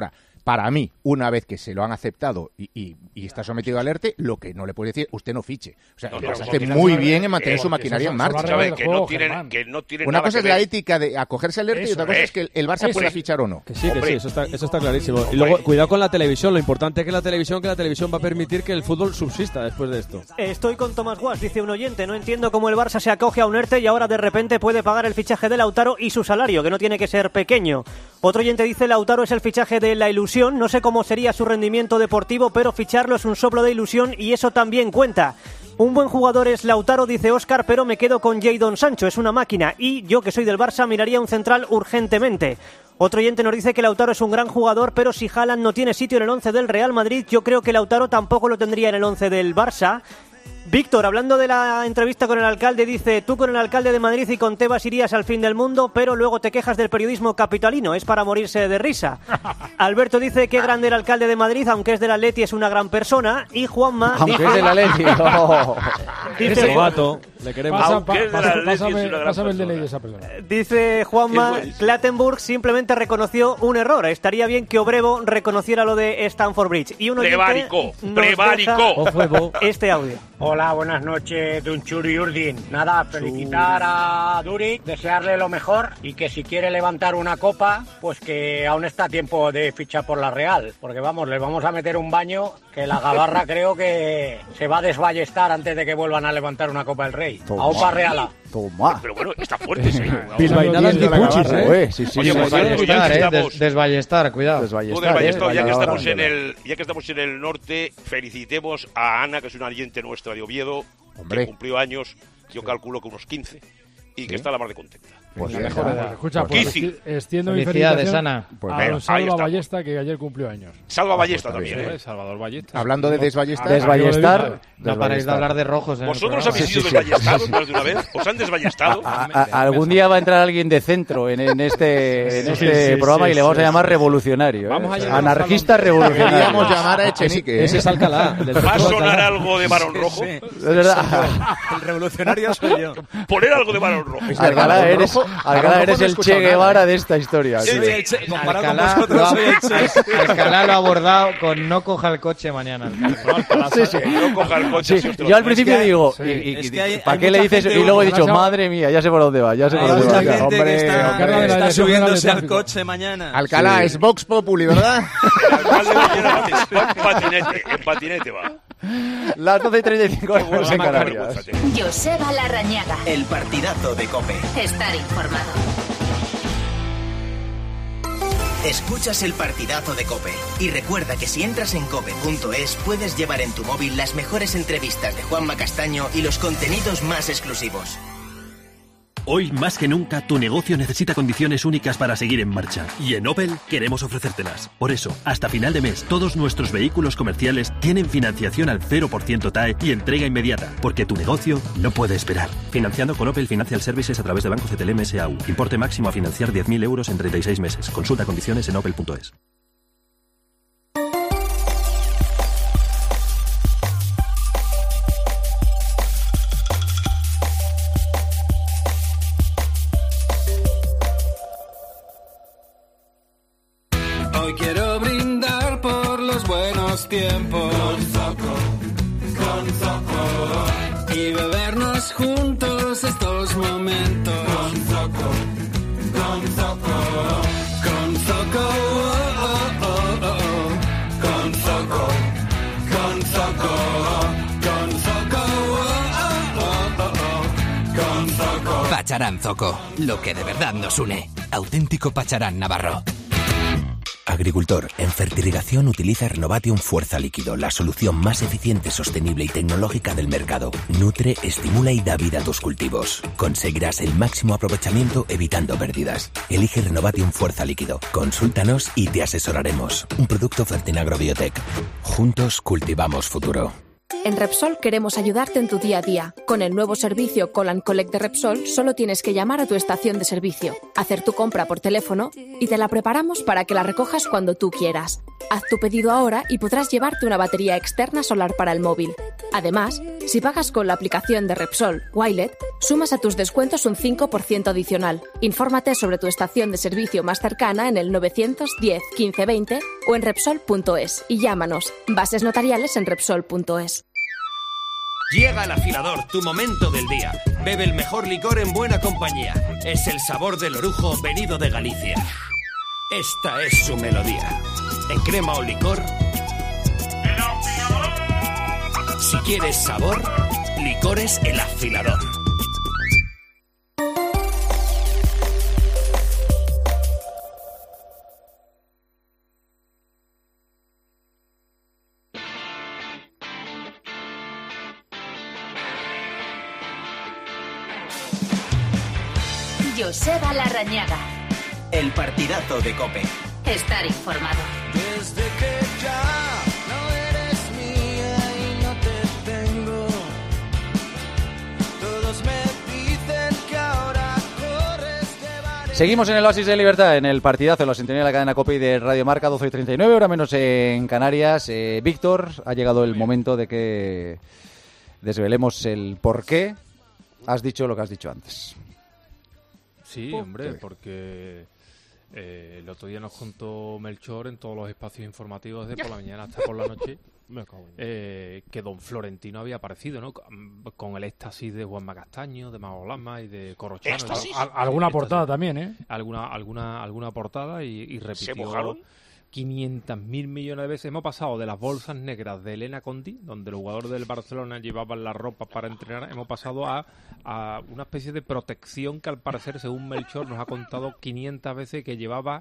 Speaker 3: para mí, una vez que se lo han aceptado y, y, y está sometido al ERTE, lo que no le puede decir, usted no fiche. O sea,
Speaker 28: No,
Speaker 3: el
Speaker 28: no,
Speaker 3: Barça
Speaker 28: no,
Speaker 3: hace
Speaker 28: no,
Speaker 3: muy
Speaker 28: no,
Speaker 3: bien
Speaker 28: eh,
Speaker 3: en mantener
Speaker 28: eh,
Speaker 3: su maquinaria en
Speaker 28: eso son
Speaker 3: marcha.
Speaker 28: las reglas del juego, que no tienen- que no tienen
Speaker 3: Una
Speaker 28: nada
Speaker 3: cosa
Speaker 28: que
Speaker 3: es la
Speaker 28: ver.
Speaker 3: ética de acogerse al ERTE y
Speaker 28: Eso
Speaker 3: otra cosa
Speaker 28: es.
Speaker 3: es que el, el Barça
Speaker 28: Eso
Speaker 3: pueda
Speaker 28: es.
Speaker 3: fichar o no.
Speaker 8: Que sí, que sí, eso está, eso está clarísimo. Y luego, cuidado con la televisión. Lo importante es que la televisión, que la televisión va a permitir que el fútbol subsista después de esto.
Speaker 11: Estoy con Tomás Guas, dice un oyente. No entiendo cómo el Barça se acoge a un ERTE y ahora de repente puede pagar el fichaje de Lautaro y su salario, que no tiene que ser pequeño. Otro oyente dice: Lautaro es el fichaje de la ilusión. No sé cómo sería su rendimiento deportivo, pero ficharlo es un soplo de ilusión y eso también cuenta. Un buen jugador es Lautaro, dice Óscar, pero me quedo con Jadon Sancho, es una máquina. Y yo, que soy del Barça, miraría un central urgentemente. Otro oyente nos dice que Lautaro es un gran jugador, pero si Haaland no tiene sitio en el once del Real Madrid, yo creo que Lautaro tampoco lo tendría en el once del Barça. Víctor, hablando de la entrevista con el alcalde, dice: tú con el alcalde de Madrid y con Tebas irías al fin del mundo, pero luego te quejas del periodismo capitalino, es para morirse de risa. Alberto dice: qué grande el alcalde de Madrid, aunque es del Atleti es una gran persona. Y Juanma
Speaker 4: Aunque
Speaker 11: dice,
Speaker 4: es del Atleti, oh.
Speaker 11: Dice-
Speaker 8: Ese gato, le queremos.
Speaker 5: Pasa-
Speaker 8: Aunque
Speaker 5: pa-
Speaker 8: es del
Speaker 5: pasa-
Speaker 8: Atleti, es
Speaker 5: pásame,
Speaker 8: una gran
Speaker 5: pásame el D N I
Speaker 8: persona.
Speaker 5: de esa persona.
Speaker 11: Dice Juanma,
Speaker 8: Qué buenísimo.
Speaker 11: Clattenburg simplemente reconoció un error. Estaría bien que Obrevo reconociera lo de Stamford Bridge. Y un oyente
Speaker 28: Prevarico,
Speaker 11: nos
Speaker 28: prevarico.
Speaker 11: deja este audio.
Speaker 13: Hola, buenas noches, Dunchuri Urdin. Nada, felicitar a Duric, desearle lo mejor y que si quiere levantar una copa, pues que aún está a tiempo de fichar por la Real. Porque vamos, les vamos a meter un baño que la Gabarra creo que se va a desballestar antes de que vuelvan a levantar una Copa del Rey.
Speaker 4: Toma.
Speaker 13: A Opa Reala.
Speaker 4: Toma.
Speaker 28: Pero bueno, está fuerte, sí.
Speaker 8: Bilbainadas de Puchis, ¿eh?
Speaker 4: Ué, sí, sí,
Speaker 28: Oye,
Speaker 4: sí,
Speaker 28: pues
Speaker 4: sí,
Speaker 28: ya
Speaker 4: sí,
Speaker 28: que
Speaker 4: sí.
Speaker 28: estamos-
Speaker 9: desballestar, cuidado.
Speaker 28: Tú del
Speaker 4: Desballestar,
Speaker 28: Ballestado,
Speaker 4: eh,
Speaker 28: ya que
Speaker 4: vaya
Speaker 28: estamos
Speaker 4: hora.
Speaker 28: en el, ya que estamos en el norte, felicitemos a Ana, que es una oyente nuestra de Oviedo,
Speaker 3: Hombre.
Speaker 28: que cumplió años, yo calculo que unos quince, y que está la mar de contenta.
Speaker 3: Pues
Speaker 5: La
Speaker 3: bien,
Speaker 5: mejor
Speaker 3: nada.
Speaker 5: edad. Escucha, pues
Speaker 28: Quince.
Speaker 5: esti- extiendo mi
Speaker 9: Felicidades,
Speaker 5: felicitación
Speaker 9: Ana.
Speaker 3: Pues
Speaker 5: a
Speaker 3: venga,
Speaker 5: don
Speaker 28: ahí
Speaker 5: Salva
Speaker 28: estamos.
Speaker 5: Ballesta, que ayer cumplió años.
Speaker 28: Salva Ballesta
Speaker 3: pues está
Speaker 28: también,
Speaker 3: bien.
Speaker 28: ¿eh?
Speaker 8: Salvador Ballesta.
Speaker 3: Hablando de desballestar,
Speaker 4: Desballestar.
Speaker 9: No paráis de hablar de rojos en el
Speaker 28: ¿Vosotros
Speaker 9: programa.
Speaker 28: habéis sido
Speaker 4: Sí, sí, sí.
Speaker 28: desballestados más de una vez? ¿Os han desballestado?
Speaker 4: A- a- algún día va a entrar alguien de centro en, en este, en
Speaker 8: Sí,
Speaker 4: este
Speaker 8: sí,
Speaker 4: programa
Speaker 8: sí,
Speaker 4: y le vamos
Speaker 8: sí,
Speaker 4: a llamar
Speaker 8: sí.
Speaker 4: revolucionario. ¿eh?
Speaker 8: Vamos a llamar
Speaker 4: Anarquista
Speaker 8: Salva-
Speaker 4: revolucionario.
Speaker 3: Queríamos llamar a Echenique. ¿eh?
Speaker 8: Ese es Alcalá. del
Speaker 28: ¿Va a
Speaker 8: Festival
Speaker 28: sonar
Speaker 8: Alcalá.
Speaker 28: algo de Barón Rojo?
Speaker 4: Es verdad.
Speaker 29: El revolucionario soy yo.
Speaker 28: Poner algo de Barón Rojo.
Speaker 3: Es verdad,
Speaker 4: Alcalá
Speaker 3: Barón
Speaker 4: eres,
Speaker 3: Rojo-
Speaker 4: Alcalá
Speaker 3: Barón
Speaker 4: eres
Speaker 3: Rojo no he
Speaker 4: el
Speaker 3: escuchado
Speaker 4: Che
Speaker 3: nada,
Speaker 4: Guevara
Speaker 3: ¿eh?
Speaker 4: de esta historia.
Speaker 28: Sí,
Speaker 4: sí.
Speaker 28: sí.
Speaker 29: El Che- comparado con
Speaker 9: Alcalá
Speaker 29: vosotros,
Speaker 9: lo, ha,
Speaker 29: soy el Che.
Speaker 9: Alcalá lo ha abordado con no coja el coche mañana.
Speaker 4: Sí, sí.
Speaker 28: No coja el coche.
Speaker 4: Sí,
Speaker 28: si os te lo
Speaker 4: yo al
Speaker 28: traes.
Speaker 4: principio
Speaker 29: que-
Speaker 4: digo,
Speaker 5: sí.
Speaker 4: y- y-
Speaker 29: Es que hay-
Speaker 4: ¿para
Speaker 29: hay
Speaker 4: qué le
Speaker 29: mucha
Speaker 4: dices?
Speaker 29: gente-
Speaker 4: Y luego he dicho,
Speaker 5: Gracias.
Speaker 4: madre mía, ya sé por dónde va, ya sé por
Speaker 29: Hay
Speaker 4: dónde
Speaker 29: mucha
Speaker 4: va.
Speaker 29: gente
Speaker 3: Hombre,
Speaker 29: que está,
Speaker 3: hombre.
Speaker 29: que está
Speaker 5: Dirección
Speaker 29: subiéndose
Speaker 5: General
Speaker 29: al
Speaker 5: de
Speaker 29: coche mañana.
Speaker 3: Alcalá, es Vox Populi, ¿verdad?
Speaker 28: El alcalde de Villena va en patinete, en patinete va.
Speaker 4: Las doce y treinta y cinco horas en
Speaker 28: Programa
Speaker 4: Canarias.
Speaker 28: Vergüénzate.
Speaker 1: Joseba Larrañaga.
Speaker 2: El partidazo de COPE.
Speaker 1: Estar informado.
Speaker 2: Escuchas el partidazo de COPE. Y recuerda que si entras en cope punto es puedes llevar en tu móvil las mejores entrevistas de Juanma Castaño y los contenidos más exclusivos.
Speaker 27: Hoy más que nunca tu negocio necesita condiciones únicas para seguir en marcha. Y en Opel queremos ofrecértelas. Por eso, hasta final de mes, todos nuestros vehículos comerciales tienen financiación al cero por ciento T A E y entrega inmediata, porque tu negocio no puede esperar. Financiando con Opel Financial Services a través de Banco C T L M S A U. Importe máximo a financiar diez mil euros en treinta y seis meses. Consulta condiciones en opel punto es.
Speaker 12: Hoy quiero brindar por los buenos tiempos. Con Zoco, con Zoco. Y bebernos juntos estos momentos. Con Zoco, con Zoco. Con Zoco, oh, oh, oh, oh. Con Zoco, con Zoco. Con Zoco, oh, oh, oh, oh. Con Zoco.
Speaker 14: Pacharán Zoco, lo que de verdad nos une. Auténtico Pacharán Navarro. Agricultor, en fertirrigación utiliza Renovatium Fuerza Líquido, la solución más eficiente, sostenible y tecnológica del mercado. Nutre, estimula y da vida a tus cultivos. Conseguirás el máximo aprovechamiento evitando pérdidas. Elige Renovatium Fuerza Líquido. Consúltanos y te asesoraremos. Un producto Fertinagro Biotech. Juntos cultivamos futuro.
Speaker 15: En Repsol queremos ayudarte en tu día a día. Con el nuevo servicio Call and Collect de Repsol, solo tienes que llamar a tu estación de servicio, hacer tu compra por teléfono y te la preparamos para que la recojas cuando tú quieras. Haz tu pedido ahora y podrás llevarte una batería externa solar para el móvil. Además, si pagas con la aplicación de Repsol Wilet, sumas a tus descuentos un cinco por ciento adicional. Infórmate sobre tu estación de servicio más cercana en el novecientos diez quince veinte o en Repsol punto es y llámanos. Bases notariales en Repsol punto es.
Speaker 16: Llega al afilador, tu momento del día. Bebe el mejor licor en buena compañía. Es el sabor del orujo venido de Galicia. Esta es su melodía. En crema o licor. Si quieres sabor, Licores El Afilador.
Speaker 1: Joseba Larrañaga.
Speaker 2: El partidazo de COPE.
Speaker 1: Estar informado.
Speaker 12: Desde que ya no eres mía y no te tengo, todos me dicen que ahora corres de bares.
Speaker 4: Seguimos en el Oasis de Libertad, en el partidazo, en la sintonía de la cadena COPE y de Radio Marca, doce y treinta y nueve, hora menos en Canarias. Eh, Víctor, ha llegado el momento de que desvelemos el por qué has dicho lo que has dicho antes.
Speaker 29: Sí, hombre, porque eh, el otro día nos contó Melchor en todos los espacios informativos de por la mañana hasta por la noche eh, que don Florentino había aparecido, ¿no? Con el éxtasis de Juanma Castaño, de Mago Lama y de Corrochano.
Speaker 5: Al, alguna portada también, ¿eh?
Speaker 29: Alguna, alguna, alguna portada y, y repitió...
Speaker 28: ¿Se mojaron?
Speaker 29: quinientos mil millones de veces. Hemos pasado de las bolsas negras de Elena Conti, donde los jugadores del Barcelona llevaban la ropa para entrenar, hemos pasado a, a una especie de protección que al parecer, según Melchor, nos ha contado quinientas veces que llevaba...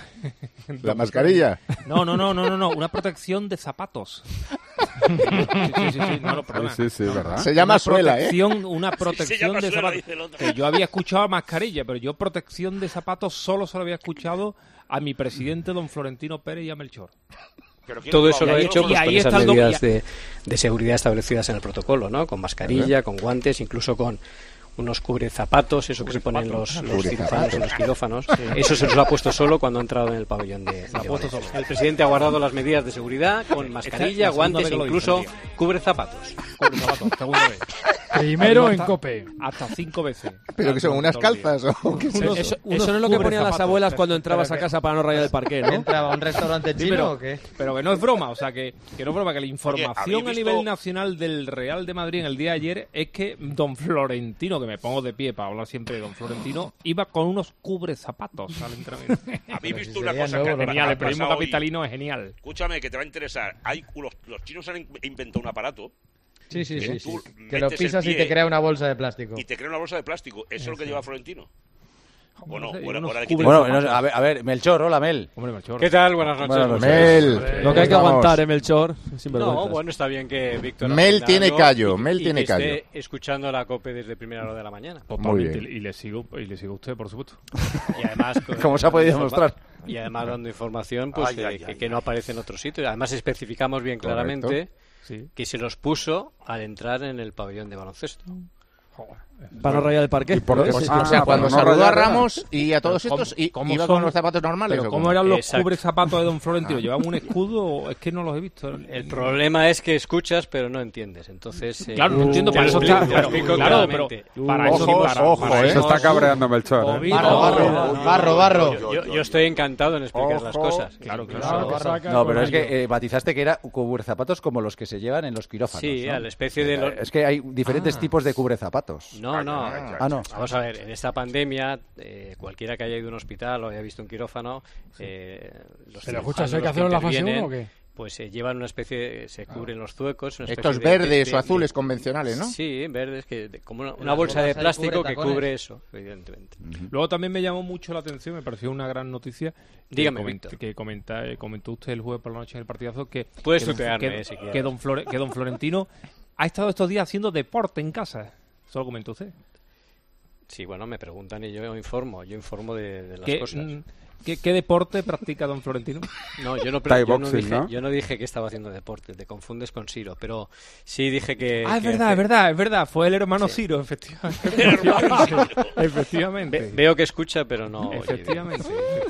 Speaker 3: ¿La mascarilla?
Speaker 29: No, no, no, no, no, no, una protección de zapatos. Sí, sí, sí, sí, no, no, perdona.
Speaker 3: Sí, sí,
Speaker 29: No,
Speaker 3: ¿verdad?
Speaker 29: no,
Speaker 3: Se llama
Speaker 29: una
Speaker 3: suela, ¿eh?
Speaker 29: protección, Una protección
Speaker 28: llama
Speaker 29: de
Speaker 28: suela,
Speaker 29: zapatos.
Speaker 28: dice el otro.
Speaker 29: Que yo había escuchado mascarilla, pero yo protección de zapatos solo se lo había escuchado a mi presidente, don Florentino Pérez, y a Melchor.
Speaker 28: Todo eso lo he hecho
Speaker 29: pues,
Speaker 17: con esas medidas de, de seguridad establecidas en el protocolo, ¿no? Con mascarilla, con guantes, incluso con unos cubrezapatos, eso que se ponen los, los cirujanos en los quirófanos. Sí. Eso se los ha puesto solo cuando ha entrado en el pabellón de, de Valencia. El presidente ha guardado las medidas de seguridad con mascarilla, guantes e incluso cubrezapatos.
Speaker 29: Cubrezapatos, segunda vez.
Speaker 5: Primero en COPE.
Speaker 29: Hasta cinco veces.
Speaker 3: ¿Pero que son unas calzas o qué son?
Speaker 8: Unos, eso, eso no es lo que ponían las abuelas cuando entrabas a casa para no rayar el parqué, ¿no?
Speaker 9: ¿Entraba a un restaurante chino
Speaker 29: sí, pero,
Speaker 9: o qué?
Speaker 29: Pero que no es broma, o sea, que, que no es broma, que la información
Speaker 28: Oye,
Speaker 29: a
Speaker 28: visto...
Speaker 29: nivel nacional del Real de Madrid en el día de ayer es que don Florentino, que me pongo de pie para hablar siempre de don Florentino, iba con unos cubrezapatos al entrenamiento.
Speaker 28: ¿Habéis visto una cosa que
Speaker 29: genial, el periodismo
Speaker 28: hoy?
Speaker 29: capitalino es genial.
Speaker 28: Escúchame, que te va a interesar. Hay, los, los chinos han inventado un aparato.
Speaker 9: Sí, sí, sí. sí. Que
Speaker 28: metes
Speaker 9: lo
Speaker 28: el
Speaker 9: pisas y
Speaker 28: pie
Speaker 9: te crea una bolsa de plástico.
Speaker 28: Y te crea una bolsa de plástico. ¿Eso es lo que lleva Florentino? Bueno,
Speaker 29: sé,
Speaker 28: bueno,
Speaker 29: unos
Speaker 28: ahora
Speaker 4: Bueno, no, a, ver, a ver, Melchor, hola Mel.
Speaker 29: Hombre, Melchor.
Speaker 17: ¿Qué tal? Buenas noches.
Speaker 3: Buenas noches. Mel.
Speaker 29: Lo que hay que aguantar, ¿eh, Melchor?
Speaker 17: No, bueno, está bien que Víctor...
Speaker 3: Mel tiene callo, Mel
Speaker 17: y,
Speaker 3: tiene
Speaker 17: y que
Speaker 3: callo.
Speaker 17: esté escuchando la COPE desde primera hora de la mañana.
Speaker 29: Totalmente,
Speaker 3: Muy bien.
Speaker 29: y le sigo y le sigo a usted, por supuesto.
Speaker 17: Y además...
Speaker 4: Como se ha podido demostrar.
Speaker 17: Y además dando información pues
Speaker 28: Ay,
Speaker 17: eh,
Speaker 28: ay,
Speaker 17: que,
Speaker 28: ay,
Speaker 17: que
Speaker 28: ay.
Speaker 17: no aparece en otro sitio. Además especificamos bien
Speaker 3: Correcto.
Speaker 17: claramente
Speaker 29: Sí.
Speaker 17: que se los puso al entrar en el pabellón de baloncesto.
Speaker 8: Para no rayar el parqué.
Speaker 3: ¿Y por qué?
Speaker 7: Pues,
Speaker 3: o sea,
Speaker 7: ah,
Speaker 3: cuando
Speaker 7: para no
Speaker 3: saludó a
Speaker 7: rayar nada.
Speaker 3: Ramos y a todos
Speaker 29: ¿Cómo-
Speaker 3: estos, y
Speaker 29: cómo
Speaker 3: iba
Speaker 29: son-
Speaker 3: con los zapatos normales.
Speaker 29: Pero
Speaker 3: ¿o
Speaker 29: ¿cómo
Speaker 3: cómo?
Speaker 29: eran los
Speaker 17: Exacto.
Speaker 29: cubrezapatos de don Florentino? ¿Llevaban un escudo o es que no los he visto?
Speaker 17: El problema es que escuchas pero no entiendes. Entonces, eh,
Speaker 29: Claro, no entiendo,
Speaker 17: te
Speaker 29: para
Speaker 17: lo
Speaker 29: eso
Speaker 17: explico-
Speaker 29: está...
Speaker 17: te lo
Speaker 29: Claro,
Speaker 17: explico
Speaker 29: claro, pero
Speaker 17: claramente.
Speaker 29: para eso...
Speaker 3: Ojo,
Speaker 29: para-
Speaker 3: ojo,
Speaker 29: para
Speaker 3: eh.
Speaker 7: Se
Speaker 29: eso-
Speaker 7: está cabreando Melchor. ¿eh?
Speaker 29: Covid,
Speaker 9: Barro, barro, barro, barro.
Speaker 17: Yo, yo estoy encantado en explicar las
Speaker 3: Ojo.
Speaker 17: cosas.
Speaker 29: Claro,
Speaker 5: Claro,
Speaker 29: claro.
Speaker 5: que saca
Speaker 4: No,
Speaker 5: con
Speaker 4: pero es
Speaker 5: ello.
Speaker 4: que eh, batizaste que era cubrezapatos como los que se llevan en los quirófanos.
Speaker 17: Sí,
Speaker 4: ¿no?
Speaker 17: a la especie de... lo-
Speaker 4: Eh, Es que hay diferentes tipos de cubrezapatos.
Speaker 17: No, no.
Speaker 4: Ah, no.
Speaker 17: Vamos a ver, en esta pandemia, eh, cualquiera que haya ido a un hospital o haya visto un quirófano, eh, los
Speaker 5: Pero
Speaker 17: cirujanos,
Speaker 5: escucha, ¿eso hay que
Speaker 17: los
Speaker 5: hacerlo en la fase
Speaker 17: intervienen,
Speaker 5: uno o qué?
Speaker 17: Pues eh, llevan una especie, se cubren los zuecos. Una especie
Speaker 3: Estos
Speaker 17: de-
Speaker 3: verdes
Speaker 17: de-
Speaker 3: o azules convencionales, ¿no?
Speaker 17: Sí, verdes, que de- como una, una
Speaker 9: las
Speaker 17: bolsa de
Speaker 9: botas ahí
Speaker 17: plástico
Speaker 9: cubre
Speaker 17: que
Speaker 9: tacones.
Speaker 17: cubre eso, evidentemente.
Speaker 29: Luego también me llamó mucho la atención, me pareció una gran noticia. que
Speaker 17: Dígame,
Speaker 29: coment-
Speaker 17: Víctor.
Speaker 29: Que comenta, eh, comentó usted el jueves por la noche en el partidazo que,
Speaker 17: Puedes
Speaker 29: que, don,
Speaker 17: tutearme,
Speaker 29: que,
Speaker 17: eh, si quieres.
Speaker 29: que don Flore- que don Florentino ha estado estos días haciendo deporte en casa. Eso lo comentó usted.
Speaker 17: Sí, bueno, me preguntan y yo informo, yo informo de, de las
Speaker 29: ¿Qué,
Speaker 17: cosas.
Speaker 29: mm, ¿qué, qué deporte practica don Florentino?
Speaker 17: No, yo no,
Speaker 7: Thai
Speaker 17: yo, no
Speaker 7: boxing,
Speaker 17: dije,
Speaker 7: ¿no?
Speaker 17: yo no dije que estaba haciendo deporte, te confundes con Ciro, pero sí dije que...
Speaker 29: Ah, es
Speaker 17: que
Speaker 29: verdad,
Speaker 17: hace-
Speaker 29: es verdad, es verdad. Fue el hermano Ciro, efectivamente. Efectivamente.
Speaker 17: Ve- veo que escucha, pero no... oye bien.
Speaker 29: Efectivamente.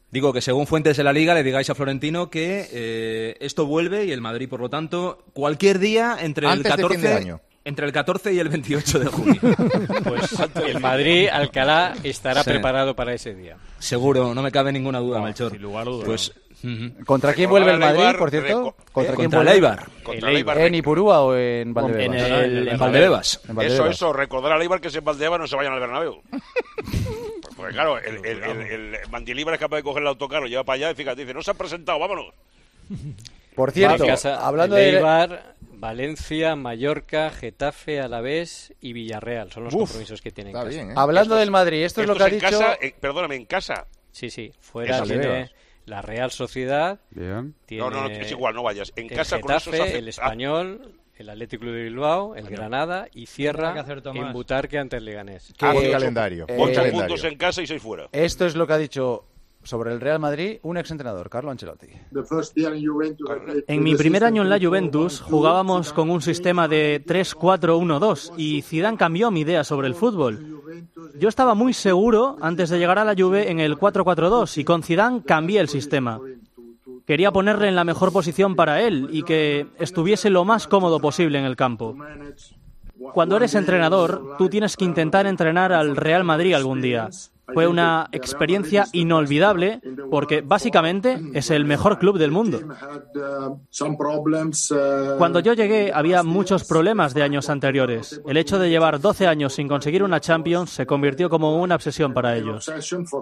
Speaker 10: Digo que según fuentes de la Liga le digáis a Florentino que eh, esto vuelve y el Madrid, por lo tanto, cualquier día entre
Speaker 3: Antes
Speaker 10: el catorce...
Speaker 3: de fin de año.
Speaker 10: Entre el catorce y el veintiocho de junio.
Speaker 17: Pues el Madrid, Alcalá, estará
Speaker 10: Sí.
Speaker 17: preparado para ese día.
Speaker 10: Seguro, no me cabe ninguna duda,
Speaker 17: No,
Speaker 10: Melchor.
Speaker 17: sin lugar a dudas.
Speaker 10: Pues,
Speaker 4: ¿Contra quién vuelve el Madrid, por cierto?
Speaker 10: ¿Contra,
Speaker 4: quién
Speaker 10: contra el
Speaker 4: vuelve?
Speaker 10: Eibar.
Speaker 28: Contra el Eibar.
Speaker 4: ¿En Ipurúa o en Valdebebas?
Speaker 10: En el- en Valdebebas.
Speaker 4: En
Speaker 28: Eso,
Speaker 4: Valdebebas.
Speaker 28: eso, recordar al Eibar que si en Valdebebas no se vayan al Bernabéu. Porque claro, el, el, el, el Mandilibar es capaz de coger el autocar, lo lleva para allá y fíjate, dice, no se han presentado, vámonos.
Speaker 4: Por cierto,
Speaker 17: En casa,
Speaker 4: hablando
Speaker 17: el
Speaker 4: de...
Speaker 17: Eibar, Valencia, Mallorca, Getafe, Alavés y Villarreal son los
Speaker 4: Uf,
Speaker 17: compromisos que tienen en
Speaker 4: está
Speaker 17: casa.
Speaker 4: bien, ¿eh? Hablando del Madrid, esto es lo que ha
Speaker 28: en
Speaker 4: dicho...
Speaker 28: Casa, eh, perdóname, en casa.
Speaker 17: Sí, sí, fuera
Speaker 28: Eso
Speaker 17: tiene
Speaker 28: sí.
Speaker 17: la Real Sociedad.
Speaker 7: Bien.
Speaker 17: Tiene
Speaker 28: No, no, no, es igual, no vayas. En
Speaker 17: el
Speaker 28: casa con eso se
Speaker 17: Getafe,
Speaker 28: hace-
Speaker 17: el Español, el Atlético de Bilbao, el Granada y cierra
Speaker 9: Tendrá que hacer Tomás.
Speaker 17: en Butarque ante el Leganés.
Speaker 4: Que-
Speaker 28: Ah,
Speaker 4: eh,
Speaker 28: calendario.
Speaker 4: eh,
Speaker 28: Ocho
Speaker 4: calendario.
Speaker 28: puntos en casa y seis fuera.
Speaker 4: Esto es lo que ha dicho sobre el Real Madrid un exentrenador, Carlo Ancelotti.
Speaker 18: En mi primer año en la Juventus jugábamos con un sistema de tres cuatro uno dos y Zidane cambió mi idea sobre el fútbol. Yo estaba muy seguro antes de llegar a la Juve en el cuatro cuatro dos y con Zidane cambié el sistema. Quería ponerle en la mejor posición para él y que estuviese lo más cómodo posible en el campo. Cuando eres entrenador, tú tienes que intentar entrenar al Real Madrid algún día. Fue una experiencia inolvidable porque básicamente es el mejor club del mundo. Cuando yo llegué había muchos problemas de años anteriores. El hecho de llevar doce años sin conseguir una Champions se convirtió como una obsesión para ellos.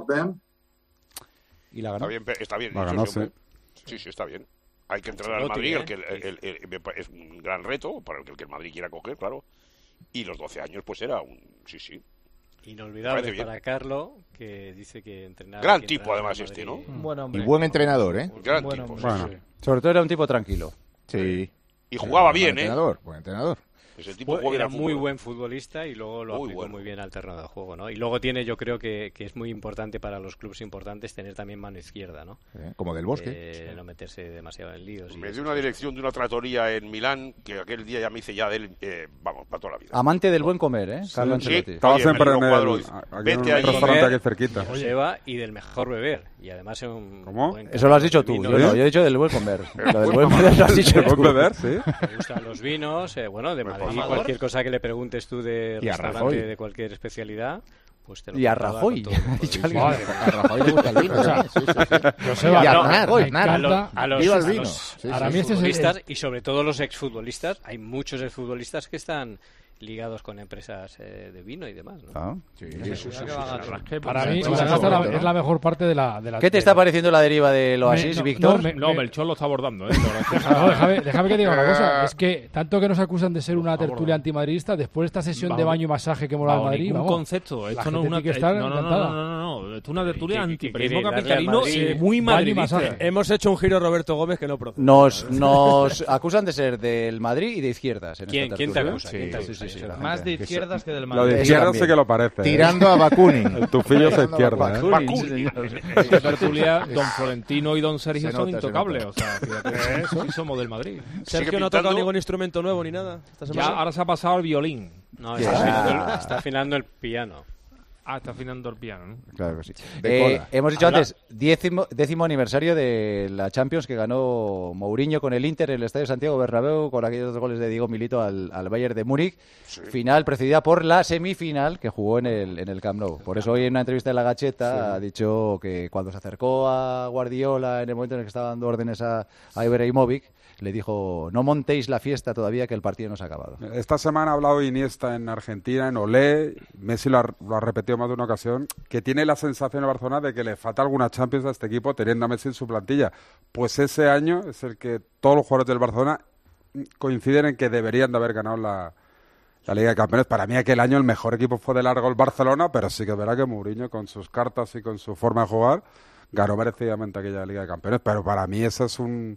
Speaker 4: Y la ganó.
Speaker 28: Está bien, pe- está bien.
Speaker 7: La
Speaker 28: eso
Speaker 7: ganó,
Speaker 28: sí,
Speaker 7: sí.
Speaker 28: hombre. Sí, sí, está bien. Hay que entrenar al
Speaker 17: Ancelotti,
Speaker 28: Madrid, el
Speaker 17: ¿eh?
Speaker 28: que el- el- el- me pa- es un gran reto para el que el, que el Madrid quiera coger, claro. Y los doce años, pues era un... Sí, sí.
Speaker 17: Inolvidable
Speaker 28: Parece bien.
Speaker 17: para Carlo, que dice que entrenar...
Speaker 28: Gran
Speaker 17: que
Speaker 28: tipo,
Speaker 17: entrenar
Speaker 28: además,
Speaker 17: al
Speaker 28: este,
Speaker 17: Madrid-
Speaker 28: ¿no?
Speaker 9: Buen hombre.
Speaker 3: Y buen entrenador, ¿eh?
Speaker 28: Gran
Speaker 9: Buen
Speaker 28: tipo.
Speaker 9: hombre.
Speaker 28: sí,
Speaker 7: Bueno.
Speaker 28: sí.
Speaker 4: Sobre todo era un tipo tranquilo.
Speaker 3: Sí.
Speaker 28: Y jugaba
Speaker 3: Buen
Speaker 28: bien, ¿eh?
Speaker 3: entrenador, buen entrenador.
Speaker 28: Ese tipo
Speaker 17: Fue-
Speaker 28: jugaba bien
Speaker 17: era
Speaker 28: al
Speaker 17: muy
Speaker 28: fútbol.
Speaker 17: buen futbolista y luego lo
Speaker 28: Muy
Speaker 17: aplicó
Speaker 28: bueno.
Speaker 17: muy bien al terreno de juego, ¿no? Y luego tiene, yo creo que, que es muy importante para los clubes importantes tener también mano izquierda, ¿no?
Speaker 3: ¿Eh? Como del Bosque.
Speaker 17: Eh, No meterse demasiado en líos. y
Speaker 28: Me dio
Speaker 17: esas
Speaker 28: una dirección de una tratoría en Milán que aquel día ya me hice ya de él, eh, vamos, para toda la vida.
Speaker 4: Amante del buen comer, ¿eh? Carlo
Speaker 28: Sí.
Speaker 4: Ancelotti.
Speaker 28: Estaba
Speaker 7: Estaba
Speaker 28: Oye,
Speaker 7: siempre
Speaker 28: me
Speaker 7: en
Speaker 28: dio un cuadro,
Speaker 7: el,
Speaker 28: dice,
Speaker 7: aquí en
Speaker 28: vete
Speaker 7: un
Speaker 28: allí.
Speaker 7: restaurante
Speaker 17: comer,
Speaker 7: aquí cerquita.
Speaker 17: Joseba y del mejor beber. Y además es un
Speaker 7: ¿Cómo?
Speaker 17: buen
Speaker 4: Eso lo has dicho tú.
Speaker 17: vino.
Speaker 4: Yo no, yo he dicho del buen comer. Lo del buen beber lo has dicho
Speaker 7: ¿El buen
Speaker 4: tú.
Speaker 7: beber? Sí.
Speaker 17: Me gustan los vinos, eh, bueno, de Madrid,
Speaker 28: favor.
Speaker 17: cualquier cosa que le preguntes tú de
Speaker 3: Y a
Speaker 17: restaurante
Speaker 3: Rajoy.
Speaker 17: de cualquier especialidad, pues te lo
Speaker 4: Y a
Speaker 17: contaba
Speaker 4: Rajoy.
Speaker 17: con todo
Speaker 4: Ha
Speaker 17: gusto.
Speaker 4: dicho alguien.
Speaker 3: Madre, a Rajoy le gusta el vino.
Speaker 5: O sea,
Speaker 3: sí, sí, sí.
Speaker 5: Joseba,
Speaker 3: Y a
Speaker 5: no,
Speaker 3: Aznar,
Speaker 5: me
Speaker 3: Aznar.
Speaker 5: encanta-
Speaker 17: A los,
Speaker 3: Viva el
Speaker 17: a
Speaker 3: vino.
Speaker 17: los
Speaker 3: Sí,
Speaker 5: Para
Speaker 3: sí,
Speaker 5: mí
Speaker 3: sí.
Speaker 5: este es el-
Speaker 17: futbolistas y sobre todo los exfutbolistas, hay muchos exfutbolistas que están ligados con empresas eh, de vino y demás, ¿no?
Speaker 4: Ah.
Speaker 3: Sí, sí, sí, sí.
Speaker 5: Para mí,
Speaker 3: Sí,
Speaker 5: la
Speaker 3: sí,
Speaker 5: gasta
Speaker 3: sí,
Speaker 5: la-
Speaker 3: sí,
Speaker 5: es la mejor parte de la. De la
Speaker 4: ¿Qué te
Speaker 5: de
Speaker 4: está
Speaker 5: la-
Speaker 4: pareciendo la deriva del
Speaker 5: Me-
Speaker 4: Oasis,
Speaker 5: no,
Speaker 4: Víctor?
Speaker 5: no, me-
Speaker 29: No, Melchor lo está abordando, ¿eh?
Speaker 5: No, déjame, déjame que diga una cosa. Es que tanto que nos acusan de ser una tertulia antimadridista, después de esta sesión de
Speaker 29: Bajo-
Speaker 5: baño y masaje que hemos dado en
Speaker 29: Bajo
Speaker 5: Madrid,
Speaker 29: ningún
Speaker 5: vamos,
Speaker 29: concepto.
Speaker 5: la
Speaker 29: Esto
Speaker 5: gente
Speaker 29: no es una
Speaker 5: tiene que estar
Speaker 29: no, no, no,
Speaker 5: encantada.
Speaker 29: no, no, no, no. Esto es una tertulia
Speaker 17: que- que
Speaker 29: antiperismo
Speaker 17: quiere darle al
Speaker 29: capitalino
Speaker 17: Madrid
Speaker 29: y muy
Speaker 5: baño y
Speaker 29: madridista.
Speaker 5: masaje.
Speaker 8: Hemos hecho un giro Roberto Gómez que no procede.
Speaker 4: Nos, nos acusan de ser del Madrid y de izquierdas. En
Speaker 17: ¿Quién-
Speaker 4: esta
Speaker 17: quién te
Speaker 4: tertulia.
Speaker 17: acusa?
Speaker 4: Sí,
Speaker 17: ¿Quién te
Speaker 4: sí,
Speaker 17: acusa?
Speaker 4: sí, sí, la
Speaker 9: Más
Speaker 4: gente.
Speaker 9: de izquierdas que del
Speaker 7: Lo
Speaker 9: Madrid.
Speaker 7: de
Speaker 3: Eso
Speaker 7: izquierda
Speaker 3: también.
Speaker 7: sí que lo parece. ¿eh?
Speaker 3: Tirando a Bakunin.
Speaker 7: El tufillo es
Speaker 3: Tirando a
Speaker 7: izquierda, ¿eh?
Speaker 3: Bakunin.
Speaker 29: Esta tertulia, don Florentino y don Sergio
Speaker 3: Se
Speaker 29: son
Speaker 3: nota, se
Speaker 29: intocables.
Speaker 3: nota.
Speaker 29: O sea, fíjate, sí somos del Madrid.
Speaker 8: Sergio no ha tocado ningún instrumento nuevo ni nada esta
Speaker 29: Ya,
Speaker 8: semana.
Speaker 29: ahora se ha pasado al violín.
Speaker 17: No,
Speaker 4: Sí.
Speaker 17: está, afinando
Speaker 4: Ah.
Speaker 17: el, está afinando el piano.
Speaker 29: Ah, está afinando el piano, ¿no?
Speaker 4: Claro que sí.
Speaker 3: De
Speaker 4: Eh,
Speaker 3: cola.
Speaker 4: hemos dicho
Speaker 29: Habla-
Speaker 4: antes, décimo, décimo aniversario de la Champions que ganó Mourinho con el Inter en el Estadio Santiago Bernabéu con aquellos dos goles de Diego Milito al, al Bayern de Múnich. Final precedida por la semifinal que jugó en el, en el Camp Nou. Por eso hoy en una entrevista en La Gacheta ha dicho que cuando se acercó a Guardiola en el momento en el que estaba dando órdenes a, a Ibrahimovic, le dijo, no montéis la fiesta todavía que el partido no se ha acabado.
Speaker 7: Esta semana ha hablado Iniesta en Argentina, en Olé. Messi lo ha, lo ha repetido más de una ocasión, que tiene la sensación en Barcelona de que le falta alguna Champions a este equipo teniendo a Messi en su plantilla. Pues ese año es el que todos los jugadores del Barcelona coinciden en que deberían de haber ganado la, la Liga de Campeones. Para mí aquel año el mejor equipo fue de largo el Barcelona, pero sí que es verdad que Mourinho con sus cartas y con su forma de jugar ganó merecidamente aquella Liga de Campeones. Pero para mí ese es un...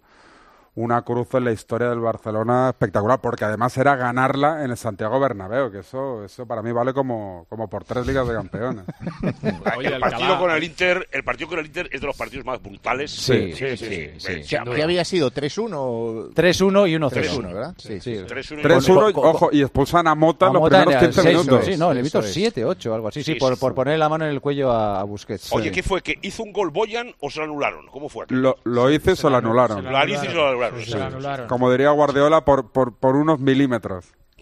Speaker 7: una cruz en la historia del Barcelona espectacular, porque además era ganarla en el Santiago Bernabéu, que eso eso para mí vale como, como por tres ligas de campeones.
Speaker 29: Oye,
Speaker 28: el
Speaker 29: Alcalá-
Speaker 28: partido con el Inter, el partido con el Inter es de los partidos más brutales.
Speaker 4: Sí,
Speaker 3: Sí, sí,
Speaker 28: Eh,
Speaker 3: sí.
Speaker 28: sin
Speaker 3: ¿Qué
Speaker 28: duda.
Speaker 3: había sido? ¿tres uno?
Speaker 4: tres uno y uno cero.
Speaker 3: tres uno, ¿verdad? Sí, sí.
Speaker 28: tres uno y
Speaker 7: tres uno,
Speaker 4: Con- con-
Speaker 7: ojo, y expulsan a Mota en
Speaker 4: A
Speaker 7: los
Speaker 4: Mota
Speaker 7: primeros
Speaker 4: en el
Speaker 7: quince
Speaker 4: seis,
Speaker 7: minutos.
Speaker 4: Sí, no, en el
Speaker 3: Eso
Speaker 4: minuto
Speaker 3: es.
Speaker 4: siete, ocho, algo así, sí,
Speaker 28: Sí,
Speaker 4: por,
Speaker 28: sí,
Speaker 4: por
Speaker 28: sí.
Speaker 4: poner la mano en el cuello a, a Busquets.
Speaker 28: Oye,
Speaker 4: Sí.
Speaker 28: ¿qué fue? ¿Que hizo un gol Boyan o se lo anularon? ¿Cómo fue aquello?
Speaker 7: Lo, lo hizo y se lo anularon.
Speaker 28: Lo hizo y se lo anularon.
Speaker 9: Se
Speaker 28: sí.
Speaker 9: lo anularon.
Speaker 7: Como diría Guardiola, por, por, por unos milímetros.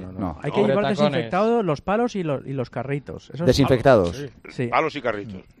Speaker 6: no, no.
Speaker 4: No.
Speaker 6: Hay que
Speaker 8: No.
Speaker 6: llevar
Speaker 8: Tacones.
Speaker 6: desinfectados los palos y los, y los carritos. Eso es-
Speaker 4: Desinfectados.
Speaker 6: Sí.
Speaker 28: Palos y carritos.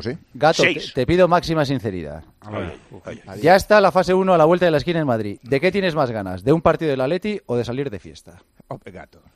Speaker 3: dos, ¿eh?
Speaker 4: Gato, te, te pido máxima sinceridad. Ya está la fase uno a la vuelta de la esquina en Madrid. ¿De qué tienes más ganas? ¿De un partido del Atleti o de salir de fiesta?
Speaker 3: Oh, Gato.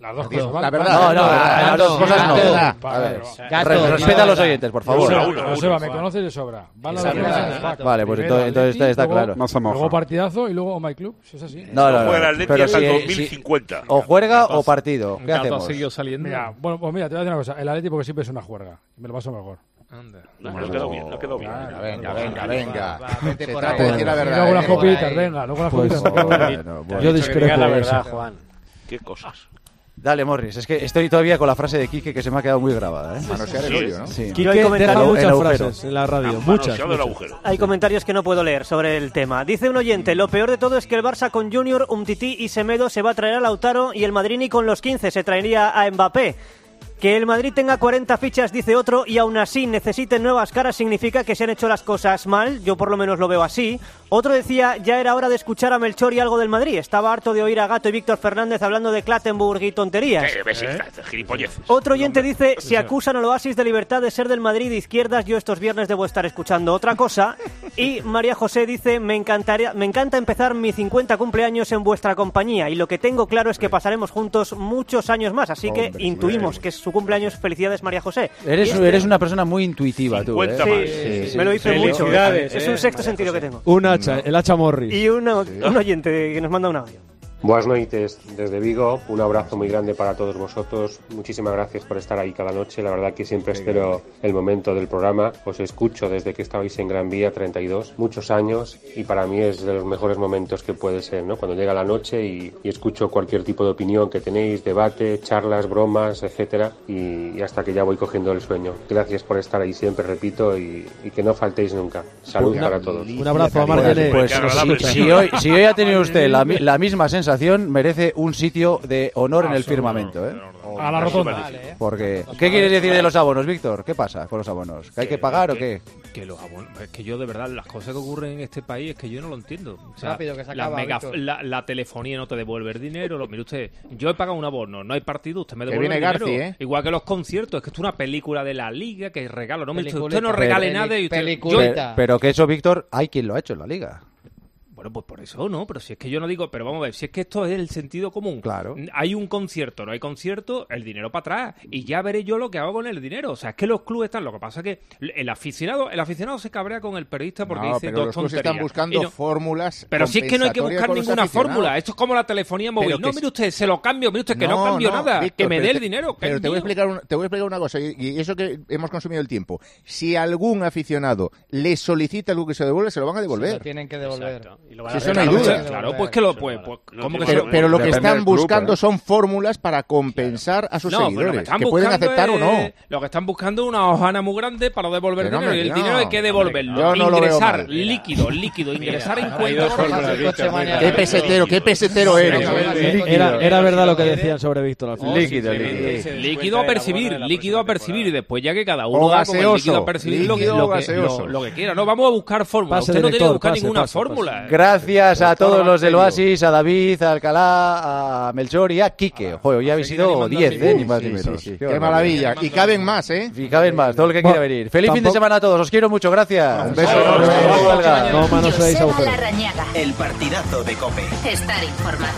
Speaker 5: Las dos cosas, ¿vale?
Speaker 3: La verdad.
Speaker 4: No, no, las dos cosas no.
Speaker 5: Gato.
Speaker 4: A ver,
Speaker 5: Gato.
Speaker 4: re- respeta a los oyentes, por favor.
Speaker 5: Joseba, Joseba, me conoces de sobra. Van a
Speaker 4: Exacto.
Speaker 5: las dos.
Speaker 4: Vale, pues
Speaker 5: Primero
Speaker 4: entonces, entonces está, está
Speaker 5: Atleti,
Speaker 4: claro.
Speaker 5: luego- Luego partidazo y luego Oh My Club, si es así.
Speaker 4: No, no, no.
Speaker 28: Juega el Atleti
Speaker 4: Pero
Speaker 28: hasta
Speaker 4: si-
Speaker 28: el
Speaker 4: si-
Speaker 28: dos mil cincuenta.
Speaker 4: O juega o partido. ¿Qué
Speaker 5: Gato
Speaker 4: hacemos?
Speaker 5: ha seguido saliendo. Mira, bueno, pues mira, te voy a decir una cosa. El Atleti porque siempre es una juerga. Me lo paso mejor.
Speaker 28: No, no quedó bien, no quedó bien.
Speaker 3: Venga, venga, venga.
Speaker 6: vete
Speaker 3: Se
Speaker 6: por
Speaker 3: trata
Speaker 6: ahí.
Speaker 3: de decir la verdad.
Speaker 5: Luego las
Speaker 3: ¿eh?
Speaker 5: copitas, venga, luego las
Speaker 4: Pues,
Speaker 5: copitas. me cago en-
Speaker 4: bueno, bueno.
Speaker 5: Yo discrepo
Speaker 17: la
Speaker 5: de
Speaker 17: verdad,
Speaker 5: eso.
Speaker 17: Juan.
Speaker 28: Qué cosas.
Speaker 4: Dale, Morris. Es que estoy todavía con la frase de Quique que se me ha quedado muy grabada. ¿eh?
Speaker 3: Manosear el hoyo, ¿no?
Speaker 4: Sí.
Speaker 11: Quique deja
Speaker 4: El- el
Speaker 11: muchas
Speaker 4: agujero.
Speaker 11: frases en la radio, muchas.
Speaker 28: Manoseado el
Speaker 11: muchas.
Speaker 28: agujero.
Speaker 11: Hay comentarios que no puedo leer sobre el tema. Dice un oyente, lo peor de todo es que el Barça con Junior, Umtiti y Semedo se va a traer a Lautaro y el Madrid ni con los quince se traería a Mbappé. Que el Madrid tenga cuarenta fichas, dice otro, y aún así necesiten nuevas caras significa que se han hecho las cosas mal, yo por lo menos lo veo así. Otro decía, ya era hora de escuchar a Melchor y algo del Madrid, estaba harto de oír a Gato y Víctor Fernández hablando de Clattenburg y tonterías.
Speaker 28: Eh, ves, esta- gilipolleces.
Speaker 11: Otro oyente dice, si acusan al Oasis de Libertad de ser del Madrid de izquierdas, yo estos viernes debo estar escuchando otra cosa. Y María José dice, me encantaría, me encanta empezar mi cincuenta cumpleaños en vuestra compañía y lo que tengo claro es que pasaremos juntos muchos años más, así que
Speaker 3: Hombre,
Speaker 11: intuimos que es su cumpleaños. Felicidades, María José.
Speaker 4: Eres,
Speaker 11: Y este-
Speaker 4: eres una persona muy intuitiva, tú. ¿eh?
Speaker 28: cincuenta más.
Speaker 11: Sí,
Speaker 4: sí,
Speaker 11: me lo
Speaker 4: sí.
Speaker 11: dice mucho.
Speaker 17: Felicidades,
Speaker 11: Es
Speaker 17: eh,
Speaker 11: un sexto
Speaker 17: María
Speaker 11: sentido que
Speaker 17: José.
Speaker 11: tengo. Uh,
Speaker 5: Un hacha, el hacha Morris.
Speaker 11: Y uno- un oyente que nos manda un audio.
Speaker 19: Buenas noches desde Vigo, un abrazo muy grande para todos vosotros, muchísimas gracias por estar ahí cada noche, la verdad que siempre espero el momento del programa, os escucho desde que estabais en Gran Vía treinta y dos, muchos años y para mí es de los mejores momentos que puede ser, ¿no? Cuando llega la noche y, y escucho cualquier tipo de opinión que tenéis, debate, charlas, bromas, etcétera y, y hasta que ya voy cogiendo el sueño. Gracias por estar ahí siempre, repito, y, y que no faltéis nunca. Salud
Speaker 4: Una-
Speaker 19: para todos.
Speaker 11: Uh, Un abrazo a Marlene.
Speaker 4: Pues
Speaker 28: Qué agradable,
Speaker 4: si,
Speaker 28: sí.
Speaker 4: si hoy, si hoy ha tenido usted la, mi- la misma sensación, merece un sitio de honor en el firmamento. ¿eh?
Speaker 5: A la rotonda.
Speaker 4: Porque, ¿qué quieres decir de los abonos, Víctor? ¿Qué pasa con los abonos? ¿Que hay que pagar o qué?
Speaker 29: Que los abonos, es que yo de verdad las cosas que ocurren en este país es que yo no lo entiendo. O sea,
Speaker 6: Rápido, que se
Speaker 29: la,
Speaker 6: acaba,
Speaker 29: mega-
Speaker 6: Víctor.
Speaker 29: la, la telefonía no te devuelve el dinero. Lo, mire usted, yo he pagado un abono, no hay partido, usted me
Speaker 3: Que
Speaker 29: devuelve
Speaker 3: viene
Speaker 29: el dinero.
Speaker 3: Garci, ¿eh?
Speaker 29: Igual que los conciertos, es que esto es una película de la liga que regalo. No, mire usted,
Speaker 6: Peliculita.
Speaker 29: usted no regale
Speaker 6: Peli-
Speaker 29: nada y usted,
Speaker 6: peliculita.
Speaker 29: yo-
Speaker 4: Pero que eso, Víctor, hay quien lo ha hecho en la liga.
Speaker 29: Bueno, pues por eso no, pero si es que yo no digo, pero vamos a ver, si es que esto es el sentido común.
Speaker 4: Claro.
Speaker 29: Hay un concierto, no hay concierto, el dinero para atrás. Y ya veré yo lo que hago con el dinero. O sea, es que los clubes están. Lo que pasa es que el aficionado, el aficionado se cabrea con el periodista porque
Speaker 3: No,
Speaker 29: dice
Speaker 3: pero
Speaker 29: dos
Speaker 3: los clubes
Speaker 29: tonterías.
Speaker 3: están buscando
Speaker 29: Y no-
Speaker 3: fórmulas
Speaker 29: Pero si es que no hay que
Speaker 3: compensatorias
Speaker 29: buscar
Speaker 3: con los
Speaker 29: ninguna
Speaker 3: aficionados.
Speaker 29: fórmula. Esto es como la telefonía móvil.
Speaker 3: Pero
Speaker 29: No,
Speaker 3: que
Speaker 29: mire usted, se lo cambio. Mire usted, que no,
Speaker 3: No,
Speaker 29: cambio
Speaker 3: no,
Speaker 29: nada.
Speaker 3: Víctor,
Speaker 29: que me
Speaker 3: pero
Speaker 29: dé el
Speaker 3: te-
Speaker 29: dinero. Que
Speaker 3: Pero
Speaker 29: es
Speaker 3: te voy, a
Speaker 29: mío.
Speaker 3: explicar un- te voy a explicar una cosa, y, y eso que hemos consumido el tiempo. Si algún aficionado le solicita algo que se devuelve, se lo van a devolver.
Speaker 6: Se lo tienen que devolver.
Speaker 3: Si eso no hay duda.
Speaker 29: Claro, pues que lo pues, pues, ¿cómo que
Speaker 3: Pero,
Speaker 29: se-
Speaker 3: pero lo que
Speaker 29: Depende
Speaker 3: están
Speaker 29: del club,
Speaker 3: buscando
Speaker 29: ¿eh?
Speaker 3: son fórmulas para compensar a sus
Speaker 29: No, pero lo que
Speaker 3: seguidores,
Speaker 29: están
Speaker 3: que pueden
Speaker 29: buscando
Speaker 3: aceptar o no.
Speaker 29: es- Lo que están buscando es una hojana muy grande para devolver
Speaker 3: Que no,
Speaker 29: dinero.
Speaker 3: hombre,
Speaker 29: Y el
Speaker 3: que
Speaker 29: dinero
Speaker 3: no.
Speaker 29: hay que devolverlo.
Speaker 3: Yo no lo veo
Speaker 29: ingresar
Speaker 3: mal.
Speaker 29: líquido, líquido, ingresar en
Speaker 6: ahora
Speaker 29: cuenta.
Speaker 6: hay dos fórmulas, Víctor, muy
Speaker 3: Qué pesetero, qué pesetero eres.
Speaker 11: Era, era verdad lo que decían sobre Víctor al final.
Speaker 4: Líquido, líquido.
Speaker 29: Líquido a percibir, líquido a percibir y después ya que cada
Speaker 3: O
Speaker 29: uno haga con el
Speaker 3: gaseoso,
Speaker 29: líquido a percibir lo que,
Speaker 3: líquido
Speaker 29: lo,
Speaker 3: o
Speaker 29: que,
Speaker 3: gaseoso.
Speaker 29: lo, lo que quiera. No, vamos a buscar fórmulas.
Speaker 11: Pase,
Speaker 29: Usted no tiene que
Speaker 11: director,
Speaker 29: buscar
Speaker 11: pase,
Speaker 29: ninguna
Speaker 11: pase,
Speaker 29: fórmula.
Speaker 4: Gracias a todos los del
Speaker 3: serio.
Speaker 4: Oasis, a David, a Alcalá, a Melchor y a Quique. Joder, hoy habéis sido diez, ¿eh? Ni más ni menos.
Speaker 3: Sí, sí.
Speaker 4: Qué
Speaker 3: Qué
Speaker 4: barbaridad.
Speaker 3: maravilla. Y caben más, ¿eh?
Speaker 4: Y caben más, todo el que quiera venir. Feliz fin de
Speaker 5: tampoco-
Speaker 4: semana a todos, os quiero mucho, gracias.
Speaker 3: Un beso
Speaker 4: Adiós,
Speaker 3: enorme.
Speaker 4: vamos, Valga.
Speaker 11: No manoseéis
Speaker 1: Joseba
Speaker 11: agujeros.
Speaker 1: Larrañaga.
Speaker 2: El partidazo de COPE.
Speaker 1: Estar informado.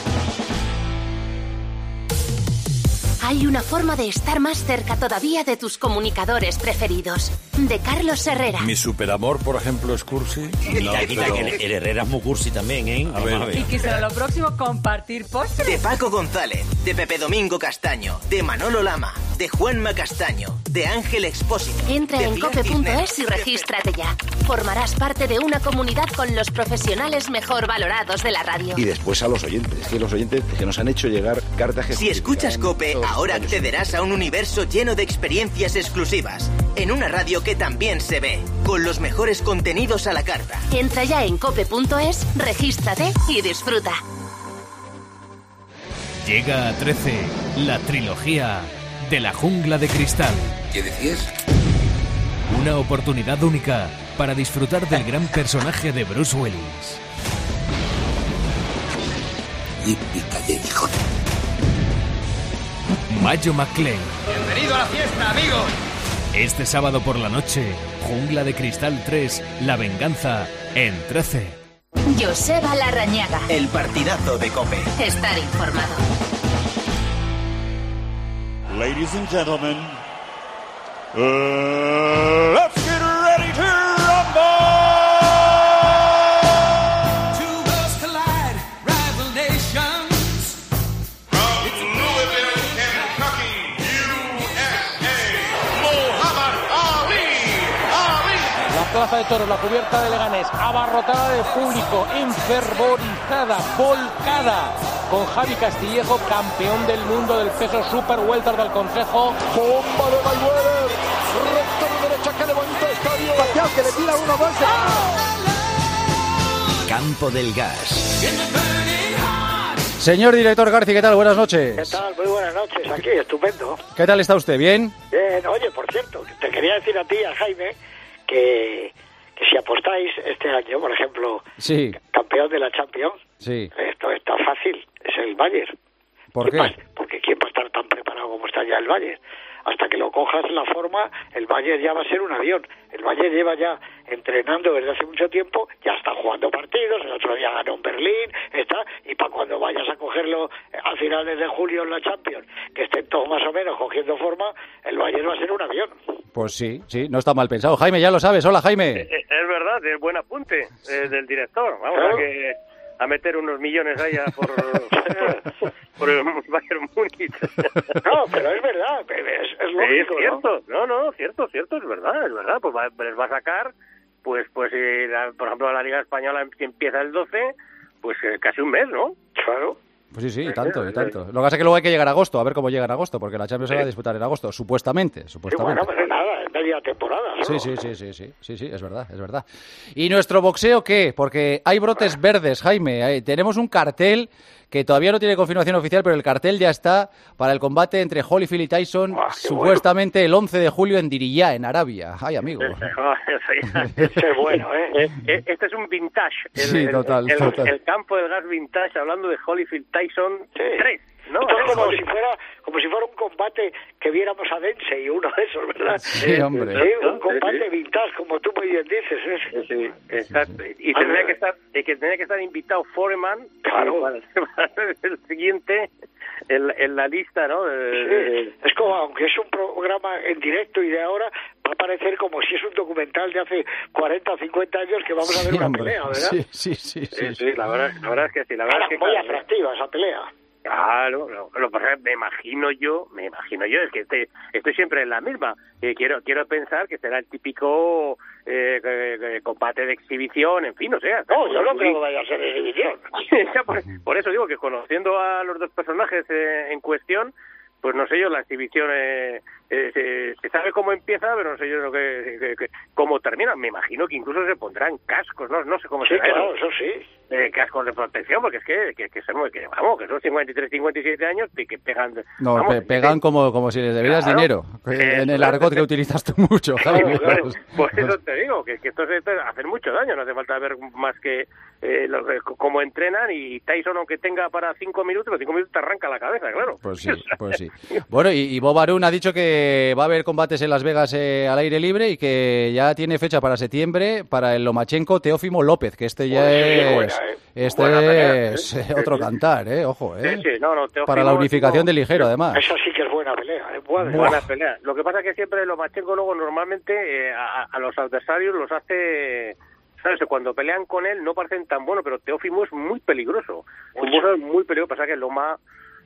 Speaker 1: Hay una forma de estar más cerca todavía de tus comunicadores preferidos. De Carlos Herrera.
Speaker 20: Mi superamor, por ejemplo, es cursi.
Speaker 21: Quita, quita,
Speaker 20: pero-
Speaker 21: que el, el Herrera es muy cursi también, ¿eh?
Speaker 20: A ver.
Speaker 21: Vamos a ver.
Speaker 22: Y que será lo próximo compartir postres.
Speaker 2: De Paco González, de Pepe Domingo Castaño, de Manolo Lama, de Juanma Castaño, de Ángel Expósito.
Speaker 1: Entra
Speaker 2: de
Speaker 1: en
Speaker 2: Pilar
Speaker 1: cope punto
Speaker 2: Cisneros,
Speaker 1: es y regístrate ya. Formarás parte de una comunidad con los profesionales mejor valorados de la radio.
Speaker 20: Y después a los oyentes, que los oyentes que nos han hecho llegar cartas que...
Speaker 2: Si escuchas COPE, ahora accederás a un universo lleno de experiencias exclusivas. En una radio que también se ve, con los mejores contenidos a la carta.
Speaker 1: Entra ya en cope punto es, regístrate y disfruta.
Speaker 23: Llega a trece, la trilogía de la jungla de cristal.
Speaker 20: ¿Qué decías?
Speaker 23: Una oportunidad única para disfrutar del gran personaje de Bruce Willis.
Speaker 20: Yippee, hijo.
Speaker 23: Mayo McClane.
Speaker 22: Bienvenido a la fiesta, amigos.
Speaker 23: Este sábado por la noche, Jungla de Cristal tres, La Venganza, en trece.
Speaker 1: Joseba Larrañaga.
Speaker 2: El partidazo de COPE.
Speaker 1: Estar informado.
Speaker 12: Ladies and gentlemen, uh, let's get ready to rumble! Two worlds collide, rival nations. From Louisville, Kentucky, U S A, Muhammad Ali, Ali.
Speaker 13: La plaza de toros, la cubierta de Leganés, abarrotada de público, enfervorizada, volcada, con Javi Castillejo, campeón del mundo del peso super welter del Consejo.
Speaker 14: Bomba de Mayweather, recta de derecha que levanta el estadio. Pacquiao que le tira uno más.
Speaker 15: Campo del Gas.
Speaker 4: Señor director García, ¿qué tal? Buenas noches.
Speaker 16: ¿Qué tal? Muy buenas noches, aquí, estupendo.
Speaker 4: ¿Qué tal está usted? ¿Bien?
Speaker 16: Bien, oye, por cierto, te quería decir a ti, a Jaime, que, que si apostáis este año, por ejemplo,
Speaker 4: sí.
Speaker 16: campeón de la Champions,
Speaker 4: sí.
Speaker 16: esto está fácil, es el Bayern.
Speaker 4: ¿Por qué?
Speaker 16: Más? Porque ¿quién va a estar tan preparado como está ya el Bayern? Hasta que lo cojas en la forma, el Bayern ya va a ser un avión. El Bayern lleva ya entrenando desde hace mucho tiempo, ya está jugando partidos, el otro día ganó en Berlín, está, y para cuando vayas a cogerlo a finales de julio en la Champions, que estén todos más o menos cogiendo forma, el Bayern va a ser un avión.
Speaker 4: Pues sí, sí, no está mal pensado. Jaime, ya lo sabes. Hola, Jaime.
Speaker 24: Es, es verdad, es buen apunte eh, del director. Vamos
Speaker 16: ¿Claro?
Speaker 24: a que a meter unos millones ahí a por, por el Bayern Múnich.
Speaker 16: No, pero es verdad, es, es lógico,
Speaker 24: sí, es cierto. ¿no? no, no, cierto, cierto, es verdad, es verdad. Pues va, les va a sacar, pues, pues eh, la, por ejemplo, la Liga Española empieza el doce, pues eh, casi un mes, ¿no?
Speaker 16: Claro.
Speaker 4: Pues sí, sí, y tanto, y tanto. Lo que pasa es que luego hay que llegar a agosto, a ver cómo llega en agosto, porque la Champions se va a disputar en agosto, supuestamente, supuestamente.
Speaker 16: Sí, bueno, pero nada, es media temporada, ¿no?
Speaker 4: Sí, sí, sí, sí, sí, sí, sí, es verdad, es verdad. ¿Y nuestro boxeo qué? Porque hay brotes verdes, Jaime. Hay, tenemos un cartel que todavía no tiene confirmación oficial, pero el cartel ya está para el combate entre Holyfield y Tyson, ah, supuestamente bueno. el once de julio en Diriyah, en Arabia. Ay, amigo.
Speaker 16: Este es bueno, ¿eh?
Speaker 24: Este es un vintage. El,
Speaker 4: sí, total,
Speaker 24: el,
Speaker 4: total.
Speaker 24: El, el campo del gas vintage, hablando de Holyfield Tyson
Speaker 16: sí.
Speaker 24: tres. ¿No?
Speaker 16: Esto es como si fuera como si fuera un combate que viéramos a Dense y uno de esos, ¿verdad?
Speaker 4: Sí, hombre.
Speaker 16: Sí, un combate vintage, como tú muy bien dices. ¿eh?
Speaker 24: Sí, exacto. Y tendría que estar, que tendría que estar invitado Foreman,
Speaker 16: claro,
Speaker 24: para el siguiente en, en la lista, ¿no? De,
Speaker 16: sí. Es como, aunque es un programa en directo y de ahora, va a parecer como si es un documental de hace cuarenta o cincuenta años que vamos a ver sí, una hombre. pelea, ¿verdad?
Speaker 4: Sí, sí, sí. sí,
Speaker 24: sí, sí la, verdad, la verdad es que sí. La verdad
Speaker 16: Ahora,
Speaker 24: es que
Speaker 16: muy
Speaker 24: claro,
Speaker 16: atractiva esa pelea.
Speaker 24: Claro, lo, lo que pasa es que me imagino yo, me imagino yo, es que estoy, estoy siempre en la misma. Eh, quiero quiero pensar que será el típico eh, eh, combate de exhibición, en fin, o sea.
Speaker 16: No, yo no creo que vaya a ser de exhibición.
Speaker 24: por, por eso digo que conociendo a los dos personajes eh, en cuestión, pues no sé yo, la exhibición eh, eh, se, se sabe cómo empieza, pero no sé yo lo que, que, que, cómo termina. Me imagino que incluso se pondrán cascos, no no sé cómo
Speaker 16: sí,
Speaker 24: será.
Speaker 16: Claro, eso sí.
Speaker 24: Eh, cascos de protección, porque es que, que, que, somos, que vamos, que son cincuenta y tres, cincuenta y siete años y que pegan...
Speaker 4: No,
Speaker 24: vamos,
Speaker 4: pe pegan como, como si les debieras
Speaker 24: claro,
Speaker 4: dinero, en el argot que utilizas tú mucho, Jaime.
Speaker 24: Claro, claro. Pues eso te digo, que, que esto se hace mucho daño, no hace falta ver más que eh, lo, cómo entrenan, y Tyson, aunque tenga para cinco minutos, los cinco minutos te arranca la cabeza, claro.
Speaker 4: Pues sí, pues sí. Bueno, y, y Bob Arum ha dicho que va a haber combates en Las Vegas eh, al aire libre y que ya tiene fecha para septiembre para el Lomachenko Teófimo López, que este ya pues es... Buena, eh. Este pelea, es ¿eh? otro cantar, ¿eh? Ojo, ¿eh?
Speaker 24: Sí, sí, no, no,
Speaker 4: para la unificación del ligero, además.
Speaker 16: Esa sí que es buena pelea, ¿eh? Buena,
Speaker 24: buena pelea. Lo que pasa es que siempre Lomachenko luego normalmente eh, a, a los adversarios los hace... ¿Sabes? Cuando pelean con él no parecen tan buenos, pero Teófimo es muy peligroso. Un boxeador muy peligroso. Pasa que Loma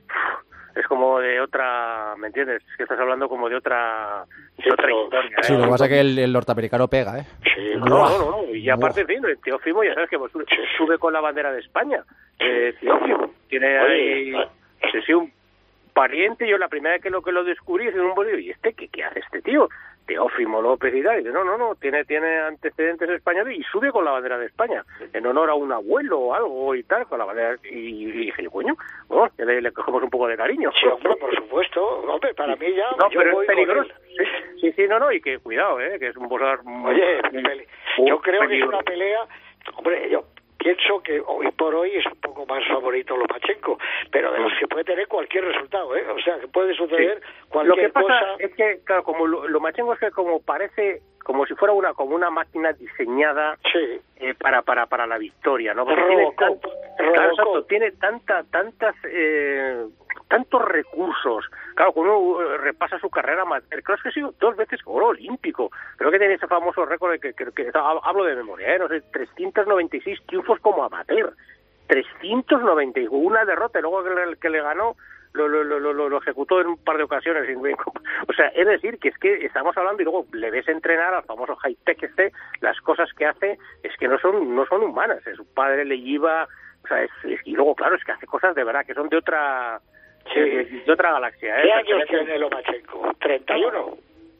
Speaker 24: es como de otra, ¿me entiendes? Es que estás hablando como de otra, de otra historia.
Speaker 4: Sí, ¿eh? Lo que pasa es que el, el norteamericano pega, ¿eh?
Speaker 24: Sí, no, no, no, no. Y aparte, en fin, el Teófimo, ya sabes que pues, sube con la bandera de España. Eh, Teófimo tiene ahí, sí, sí, un pariente. Yo la primera vez que lo que lo descubrí es en un bolillo. ¿Y este qué, qué hace este tío? Teófimo López y tal. Y dice, no, no, no, tiene, tiene antecedentes españoles y sube con la bandera de España, en honor a un abuelo o algo y tal, con la bandera. Y, y dije yo, coño, bueno, le, le cogemos un poco de cariño.
Speaker 16: Sí, hombre, por supuesto. Hombre, para mí ya...
Speaker 24: No,
Speaker 16: yo
Speaker 24: pero
Speaker 16: voy
Speaker 24: es peligroso. Sí, sí, sí, no, no, y que cuidado, eh, que es un boxeador...
Speaker 16: Oye, yo creo que es una pelea... Hombre, yo... Pienso que hoy por hoy es un poco más favorito Lomachenko, pero de los que puede tener cualquier resultado, ¿eh? O sea, que puede suceder sí. cualquier
Speaker 24: Lo que pasa
Speaker 16: cosa.
Speaker 24: Es que, claro, como Lomachenko es que como parece, como si fuera una como una máquina diseñada
Speaker 16: sí.
Speaker 24: eh, para para para la victoria, ¿no? Porque tiene, tan, claro, exacto, tiene tanta tantas eh, tantos recursos. Claro, cuando uno uh, repasa su carrera amateur, creo que ha sido dos veces oro olímpico. Creo que tiene ese famoso récord de que, que, que, que hablo de memoria, ¿eh? No sé, trescientos noventa y seis triunfos como amateur. trescientos noventa y uno, una derrota, y luego que le, que le ganó lo, lo, lo, lo, lo ejecutó en un par de ocasiones. O sea, es decir, que es que estamos hablando y luego le ves entrenar al famoso high-tech este, las cosas que hace es que no son no son humanas. Su padre le lleva, o sea, es, es, y luego, claro, es que hace cosas de verdad que son de otra sí. de, de otra galaxia. ¿eh?
Speaker 16: ¿Qué años tiene Lomachenko? ¿treinta y uno?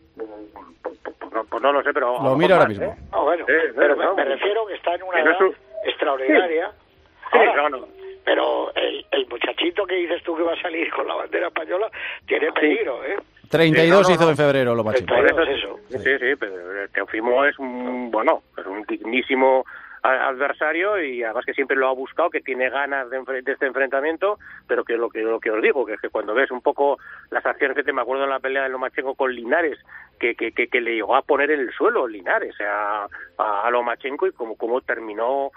Speaker 24: No, pues no lo sé, pero...
Speaker 4: Lo miro ahora mismo.
Speaker 16: ¿eh? Oh, bueno, eh, pero me, me refiero que está en una edad no extraordinaria.
Speaker 24: Sí,
Speaker 16: ahora,
Speaker 24: no, no.
Speaker 16: Pero el, el muchachito que dices tú que va a salir con la bandera española tiene peligro, ¿eh?
Speaker 4: treinta y dos
Speaker 24: sí, no, no,
Speaker 4: hizo
Speaker 24: no.
Speaker 4: en febrero Lomachenko.
Speaker 24: Eso es eso. Sí, sí, sí, pero Teófimo es un, bueno, es un dignísimo adversario y además que siempre lo ha buscado, que tiene ganas de, de este enfrentamiento, pero que lo que lo que os digo, que es que cuando ves un poco las acciones que te me acuerdo en la pelea de Lomachenko con Linares, que que, que, que le llegó a poner en el suelo Linares a, a, a Lomachenko y como, como terminó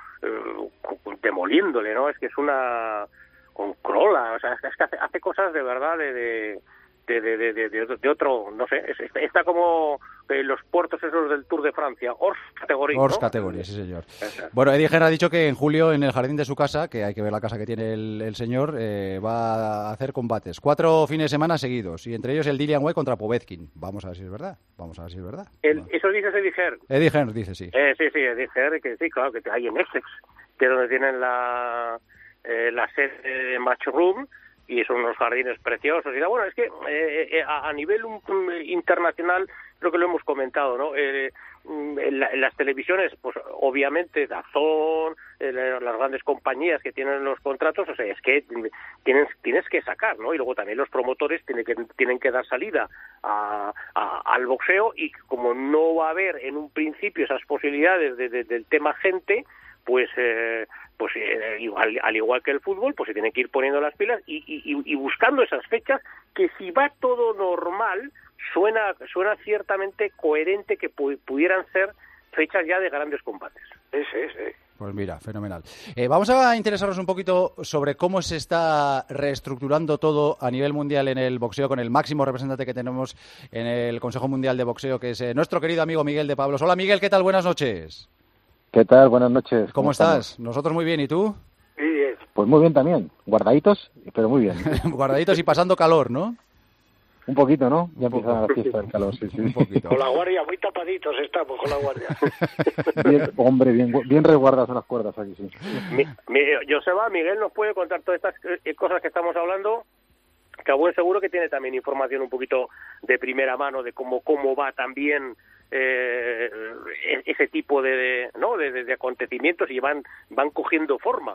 Speaker 24: eh, demoliéndole, ¿no? Es que es una... con Crola, o sea, es que hace, hace cosas de verdad de... de De, de, de, de, de otro, no sé, es, está como eh, los puertos esos del Tour de Francia, Hors categoría,
Speaker 4: Hors
Speaker 24: ¿no?
Speaker 4: categoría, sí señor.
Speaker 24: Exacto.
Speaker 4: Bueno, Eddie Hearn ha dicho que en julio en el jardín de su casa, que hay que ver la casa que tiene el, el señor, eh, va a hacer combates, cuatro fines de semana seguidos, y entre ellos el Dillian Whyte contra Povetkin. Vamos a ver si es verdad, vamos a ver si es verdad.
Speaker 24: El, eso dice Eddie Hearn.
Speaker 4: Eddie Hearn dice sí.
Speaker 24: Eh, sí, sí, Eddie Hearn, que sí, claro, que hay en Essex, que es donde tienen la, eh, la sede de Matchroom, y son unos jardines preciosos. Y bueno, es que eh, eh, a, a nivel um, internacional, creo que lo hemos comentado, ¿no? Eh, en, la, en las televisiones, pues obviamente, DAZN, eh, las grandes compañías que tienen los contratos, o sea, es que tienes, tienes que sacar, ¿no? Y luego también los promotores tienen que, tienen que dar salida a, a, al boxeo, y como no va a haber en un principio esas posibilidades de, de, del tema gente, pues... Eh, pues eh, igual, al igual que el fútbol, pues se tienen que ir poniendo las pilas y, y, y buscando esas fechas que, si va todo normal, suena suena ciertamente coherente que pu- pudieran ser fechas ya de grandes combates.
Speaker 16: Ese, ese.
Speaker 4: Pues mira, fenomenal. Eh, vamos a interesarnos un poquito sobre cómo se está reestructurando todo a nivel mundial en el boxeo, con el máximo representante que tenemos en el Consejo Mundial de Boxeo, que es eh, nuestro querido amigo Miguel de Pablos. Hola Miguel, ¿qué tal? Buenas noches.
Speaker 7: ¿Qué tal? Buenas noches.
Speaker 4: ¿Cómo, ¿Cómo estás? Estamos? Nosotros muy bien, ¿y tú?
Speaker 16: Bien.
Speaker 7: Pues muy bien también, guardaditos, pero muy bien.
Speaker 4: Guardaditos y pasando calor, ¿no?
Speaker 7: Un poquito, ¿no? Ya empieza la fiesta del calor, sí, sí.
Speaker 4: Un poquito.
Speaker 16: Con la guardia, muy tapaditos estamos con la guardia.
Speaker 7: Bien, hombre, bien, bien resguardadas las cuerdas aquí, sí.
Speaker 24: Mi, mi, Joseba, Miguel nos puede contar todas estas cosas que estamos hablando, que a buen seguro que tiene también información un poquito de primera mano de cómo, cómo va también... Eh, ese tipo de, ¿no? de, de, de acontecimientos y van van cogiendo forma.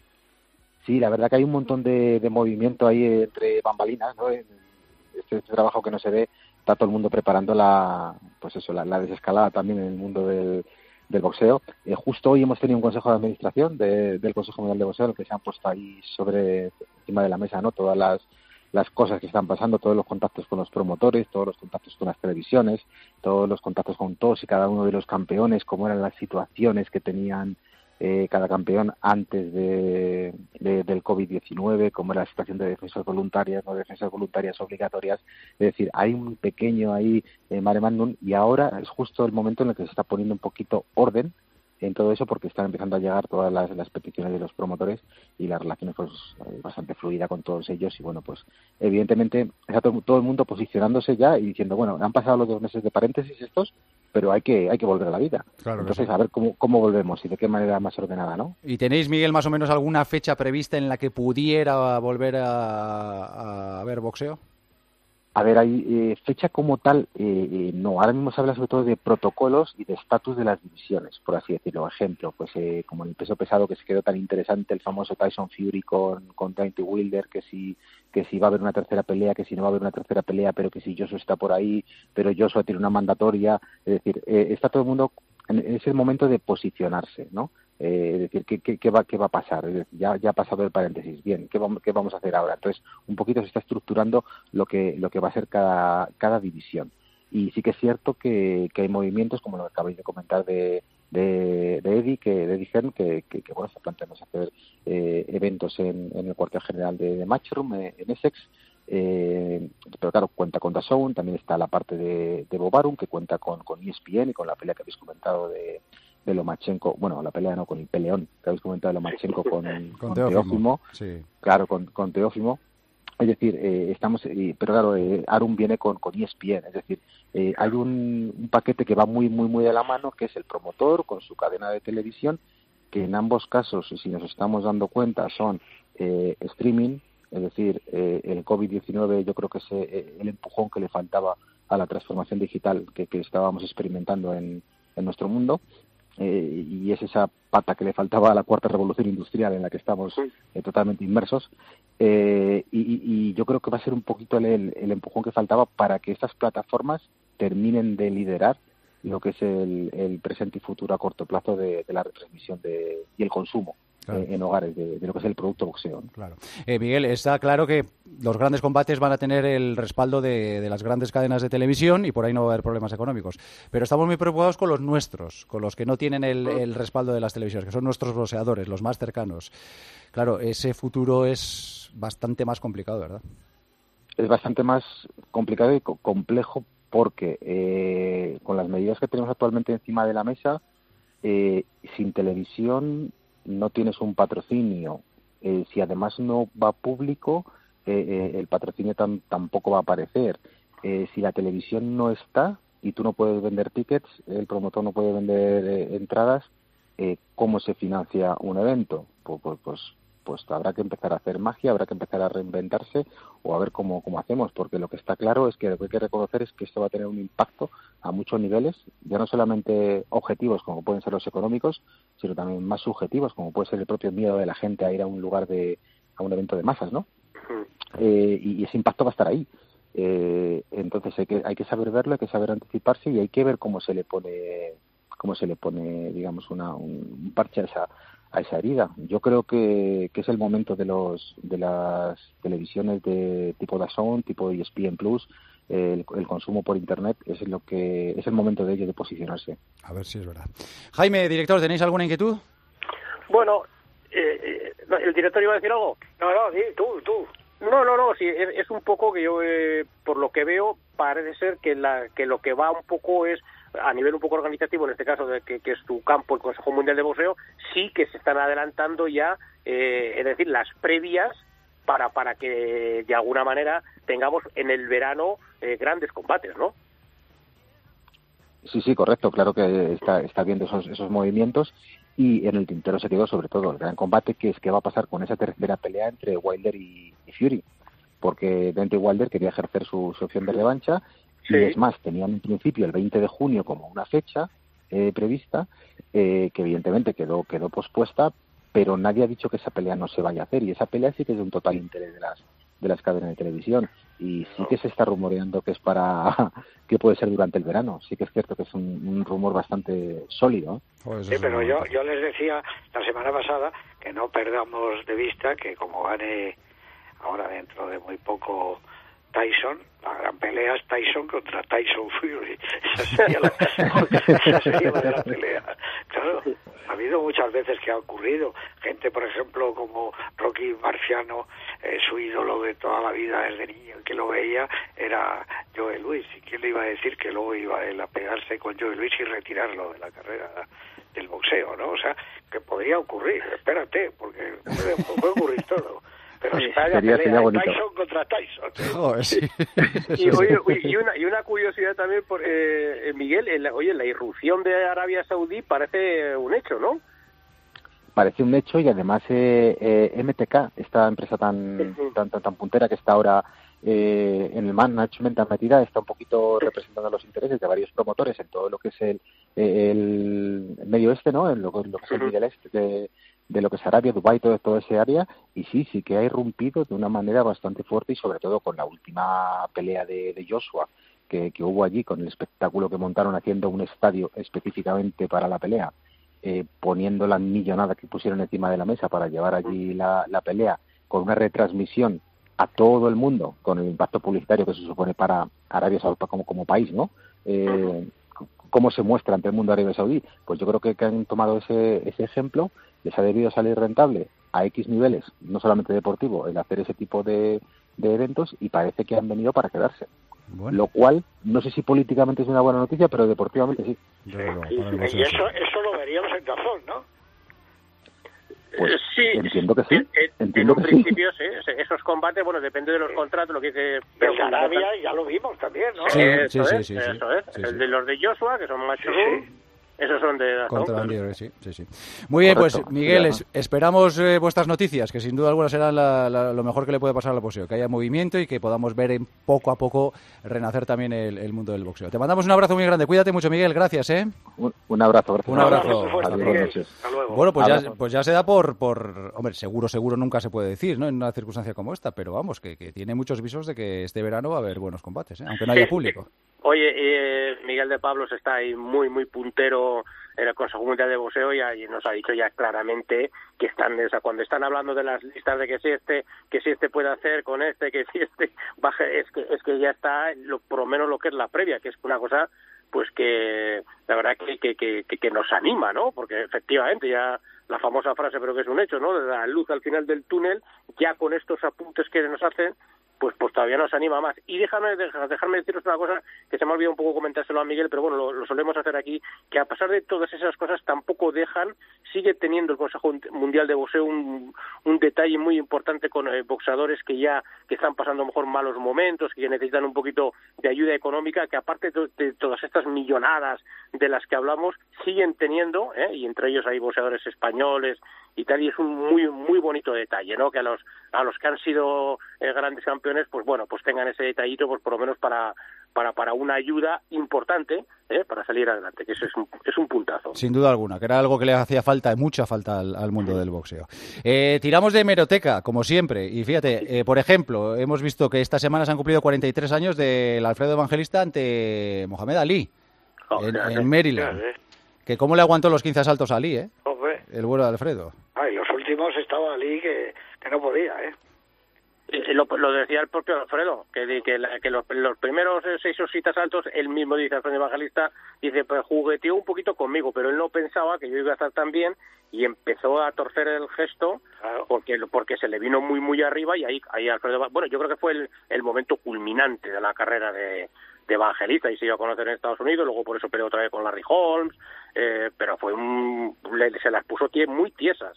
Speaker 7: Sí, la verdad que hay un montón de, de movimiento ahí entre bambalinas, ¿no? Este, este trabajo que no se ve, está todo el mundo preparando la pues eso la, la desescalada también en el mundo del, del boxeo. Eh, justo hoy hemos tenido un consejo de administración de, del Consejo Mundial de Boxeo, en el que se han puesto ahí sobre encima de la mesa, ¿no? Todas las las cosas que están pasando, todos los contactos con los promotores, todos los contactos con las televisiones, todos los contactos con todos y cada uno de los campeones, cómo eran las situaciones que tenían eh, cada campeón antes de, de del COVID diecinueve, cómo era la situación de defensas voluntarias, no defensas voluntarias obligatorias. Es decir, hay un pequeño ahí eh, mare magnum, y ahora es justo el momento en el que se está poniendo un poquito orden en todo eso, porque están empezando a llegar todas las, las peticiones de los promotores y la relación pues bastante fluida con todos ellos. Y bueno, pues evidentemente está todo, todo el mundo posicionándose ya y diciendo, bueno, han pasado los dos meses de paréntesis estos, pero hay que hay que volver a la vida.
Speaker 4: Claro,
Speaker 7: entonces
Speaker 4: sí.
Speaker 7: A ver cómo, cómo volvemos y de qué manera más ordenada, ¿no?
Speaker 4: ¿Y tenéis, Miguel, más o menos alguna fecha prevista en la que pudiera volver a, a ver boxeo?
Speaker 7: A ver, hay eh, fecha como tal, eh, eh, no. Ahora mismo se habla sobre todo de protocolos y de estatus de las divisiones, por así decirlo. Ejemplo, pues eh, como en el peso pesado, que se quedó tan interesante el famoso Tyson Fury con, con Deontay Wilder, que si, que si va a haber una tercera pelea, que si no va a haber una tercera pelea, pero que si Joshua está por ahí, pero Joshua tiene una mandatoria. Es decir, eh, está todo el mundo en, en ese momento de posicionarse, ¿no? Eh, es decir, ¿qué, qué, qué, va, ¿qué va a pasar? Es decir, ya, ya ha pasado el paréntesis. Bien, ¿qué vamos, ¿qué vamos a hacer ahora? Entonces, un poquito se está estructurando lo que, lo que va a ser cada, cada división. Y sí que es cierto que, que hay movimientos, como lo que acabáis de comentar de, de, de Eddie, que, de Eddie Hearn, que, que, que bueno, se plantean hacer eh, eventos en, en el cuartel general de, de Matchroom, eh, en Essex. Eh, pero claro, cuenta con D A Z N, también está la parte de, de Bob Arum, que cuenta con, con E S P N y con la pelea que habéis comentado de, de Lomachenko, bueno, la pelea no, con el peleón que habéis comentado de Lomachenko con, con, con Teófimo, Teófimo
Speaker 4: sí.
Speaker 7: claro, con, con Teófimo. Es decir, eh, estamos, eh, pero claro, eh, Arum viene con, con E S P N, es decir, eh, hay un, un paquete que va muy, muy, muy de la mano, que es el promotor con su cadena de televisión, que en ambos casos, si nos estamos dando cuenta, son eh, streaming. Es decir, eh, el covid diecinueve yo creo que es eh, el empujón que le faltaba a la transformación digital que, que estábamos experimentando en, en nuestro mundo, eh, y es esa pata que le faltaba a la cuarta revolución industrial en la que estamos eh, totalmente inmersos, eh, y, y yo creo que va a ser un poquito el, el empujón que faltaba para que estas plataformas terminen de liderar lo que es el, el presente y futuro a corto plazo de, de la retransmisión de, y el consumo. Claro. En hogares de, de lo que es el producto boxeo.
Speaker 4: Claro. Eh, Miguel, está claro que los grandes combates van a tener el respaldo de, de las grandes cadenas de televisión y por ahí no va a haber problemas económicos. Pero estamos muy preocupados con los nuestros, con los que no tienen el, el respaldo de las televisiones, que son nuestros boxeadores, los más cercanos. Claro, ese futuro es bastante más complicado, ¿verdad?
Speaker 7: Es bastante más complicado y co- complejo porque eh, con las medidas que tenemos actualmente encima de la mesa, eh, sin televisión no tienes un patrocinio, eh, si además no va público, eh, eh, el patrocinio tam, tampoco va a aparecer. Eh, si la televisión no está y tú no puedes vender tickets, el promotor no puede vender eh, entradas, eh, ¿cómo se financia un evento? Pues, pues, pues, pues habrá que empezar a hacer magia, habrá que empezar a reinventarse o a ver cómo, cómo hacemos, porque lo que está claro es que lo que hay que reconocer es que esto va a tener un impacto a muchos niveles, ya no solamente objetivos como pueden ser los económicos, sino también más subjetivos como puede ser el propio miedo de la gente a ir a un lugar de, a un evento de masas, ¿no? Eh, y, y ese impacto va a estar ahí. Eh, entonces hay que, hay que saber verlo, hay que saber anticiparse y hay que ver cómo se le pone, cómo se le pone, digamos, una, un, un parche a esa a esa herida. Yo creo que, que es el momento de los de las televisiones de tipo D A Z N, tipo E S P N Plus, el, el consumo por internet es lo que es el momento de ello de posicionarse.
Speaker 4: A ver si es verdad. Jaime, director, ¿tenéis alguna inquietud?
Speaker 24: Bueno, eh, eh, ¿el director iba a decir algo?
Speaker 16: No, no, di, tú, tú.
Speaker 24: No, no, no, sí, es, es un poco que yo, eh, por lo que veo, parece ser que, la, que lo que va un poco es, a nivel un poco organizativo, en este caso, de que, que es tu campo, el Consejo Mundial de Boxeo, sí que se están adelantando ya, eh, es decir, las previas para para que, de alguna manera, tengamos en el verano eh, grandes combates, ¿no?
Speaker 7: Sí, sí, correcto, claro que está, está viendo esos, esos movimientos y en el tintero se quedó sobre todo el gran combate, que es qué va a pasar con esa tercera pelea entre Wilder y, y Fury, porque Deontay Wilder quería ejercer su, su opción de revancha. Sí. Y es más, tenían en principio el veinte de junio como una fecha eh, prevista, eh, que evidentemente quedó quedó pospuesta, pero nadie ha dicho que esa pelea no se vaya a hacer, y esa pelea sí que es de un total interés de las de las cadenas de televisión, y sí que se está rumoreando que es para que puede ser durante el verano. Sí que es cierto que es un, un rumor bastante sólido.
Speaker 16: Pues sí, pero yo, yo les decía la semana pasada que no perdamos de vista que como gane ahora dentro de muy poco Tyson, la gran pelea es Tyson contra Tyson Fury. Esa sería la, esa sería la gran pelea. Claro, ha habido muchas veces que ha ocurrido. Gente, por ejemplo, como Rocky Marciano, eh, su ídolo de toda la vida desde niño, que lo veía, era Joe Louis. ¿Y quién le iba a decir que luego iba él a pegarse con Joe Louis y retirarlo de la carrera del boxeo, ¿no? O sea, que podría ocurrir. Espérate, porque puede, puede ocurrir todo. Pero si está la pelea de Tyson contra Tyson. ¿eh?
Speaker 4: Joder, sí.
Speaker 24: y, oye, y, una, y una curiosidad también, por eh, Miguel, en la, oye, la irrupción de Arabia Saudí parece un hecho, ¿no?
Speaker 7: Parece un hecho, y además eh, eh, M T K, esta empresa tan, tan, tan, tan puntera que está ahora eh, en el management tan metida, está un poquito representando los intereses de varios promotores en todo lo que es el, el Medio Oeste, ¿no? En lo, lo que es el Middle East de, de lo que es Arabia, Dubái, todo, todo ese área, y sí, sí que ha irrumpido de una manera bastante fuerte, y sobre todo con la última pelea de, de Joshua que, que hubo allí, con el espectáculo que montaron haciendo un estadio específicamente para la pelea, eh, poniendo la millonada que pusieron encima de la mesa para llevar allí la, la pelea, con una retransmisión a todo el mundo, con el impacto publicitario que se supone para Arabia Saudita como, como país, ¿no? Eh, cómo se muestra ante el mundo árabe saudí. Pues yo creo que, que han tomado ese, ese ejemplo, les ha debido salir rentable a X niveles, no solamente deportivo, el hacer ese tipo de, de eventos, y parece que han venido para quedarse. Bueno. Lo cual, no sé si políticamente es una buena noticia, pero deportivamente sí.
Speaker 16: Sí, y, y eso, eso lo veríamos en Dazón, ¿no?
Speaker 7: Pues
Speaker 24: sí,
Speaker 7: entiendo que sí.
Speaker 24: En,
Speaker 7: entiendo
Speaker 24: en un
Speaker 7: que
Speaker 24: principio sí. sí. Esos combates, bueno, depende de los contratos, lo que dice...
Speaker 16: El de Arabia ya lo vimos también, ¿no?
Speaker 24: Sí,
Speaker 3: sí,
Speaker 24: eso
Speaker 3: sí,
Speaker 24: es,
Speaker 3: sí,
Speaker 24: eso
Speaker 3: sí,
Speaker 24: es.
Speaker 3: sí,
Speaker 24: el
Speaker 3: sí.
Speaker 24: de los de Joshua, que son más
Speaker 16: Sí, sí.
Speaker 24: esos son de Dazón.
Speaker 3: Contra Andy Orey, sí, sí, sí. Muy bien,
Speaker 7: Correcto,
Speaker 3: pues Miguel,
Speaker 7: sí,
Speaker 3: es- esperamos eh, vuestras noticias, que sin duda alguna serán la- la- lo mejor que le puede pasar al boxeo, que haya movimiento y que podamos ver en poco a poco renacer también el, el mundo del boxeo. Te mandamos un abrazo muy grande, cuídate mucho, Miguel, gracias, ¿eh?
Speaker 7: Un, un abrazo, gracias.
Speaker 3: Un abrazo.
Speaker 7: Adiós,
Speaker 3: Hasta
Speaker 7: buenas
Speaker 3: luego.
Speaker 7: noches.
Speaker 16: Hasta luego.
Speaker 3: Bueno, pues ya,
Speaker 7: Abrazo.
Speaker 3: pues ya se da por, por... Hombre, seguro, seguro nunca se puede decir, ¿no? En una circunstancia como esta, pero vamos, que, que tiene muchos visos de que este verano va a haber buenos combates, ¿eh? Aunque no haya público.
Speaker 24: Oye, eh, Miguel de Pablos está ahí muy, muy puntero en el Consejo Mundial de Boxeo y ahí nos ha dicho ya claramente que están, o sea, cuando están hablando de las listas de que si este, que si este puede hacer con este, que si este baje, es que es que ya está lo, por lo menos lo que es la previa, que es una cosa pues que la verdad que que, que, que, que nos anima, ¿no? Porque efectivamente ya la famosa frase, pero que es un hecho, ¿no? De la luz al final del túnel, ya con estos apuntes que nos hacen, pues pues todavía nos anima más. Y déjame deja- dejarme deciros una cosa que se me ha olvidado un poco comentárselo a Miguel, pero bueno, lo, lo solemos hacer aquí, que a pesar de todas esas cosas tampoco dejan, sigue teniendo el Consejo Mundial de Boxeo un, un detalle muy importante con eh, boxeadores que ya que están pasando a lo mejor malos momentos, que necesitan un poquito de ayuda económica, que aparte de, de todas estas millonadas de las que hablamos, siguen teniendo, ¿eh? Y entre ellos hay boxeadores españoles y tal, y es un muy muy bonito detalle, ¿no? Que a los a los que han sido eh, grandes campeones, pues bueno, pues tengan ese detallito, pues por lo menos para para para una ayuda importante, ¿eh? Para salir adelante, que eso es un, es un puntazo.
Speaker 3: Sin duda alguna, que era algo que le hacía falta, mucha falta al, al mundo del boxeo. Eh, tiramos de hemeroteca, como siempre, y fíjate, eh, por ejemplo, hemos visto que esta semana se han cumplido cuarenta y tres años del Alfredo Evangelista ante Mohamed Ali, en, en Maryland. Que cómo le aguantó los quince asaltos a Ali, ¿eh?
Speaker 16: Hombre.
Speaker 3: El vuelo de Alfredo.
Speaker 16: Ay, los últimos estaba Ali que, que no podía, ¿eh?
Speaker 24: Eh, Lo, lo decía el propio Alfredo, que, di- que, la- que los, los primeros eh, seis o siete asaltos, él mismo dice, Alfredo Evangelista, dice, pues jugueteó un poquito conmigo, pero él no pensaba que yo iba a estar tan bien y empezó a torcer el gesto porque porque se le vino muy, muy arriba y ahí, ahí Alfredo, Eva- bueno, yo creo que fue el, el momento culminante de la carrera de, de Evangelista y se dio a conocer en Estados Unidos, luego por eso peleó otra vez con Larry Holmes, eh, pero fue un, le- se las puso tie- muy tiesas.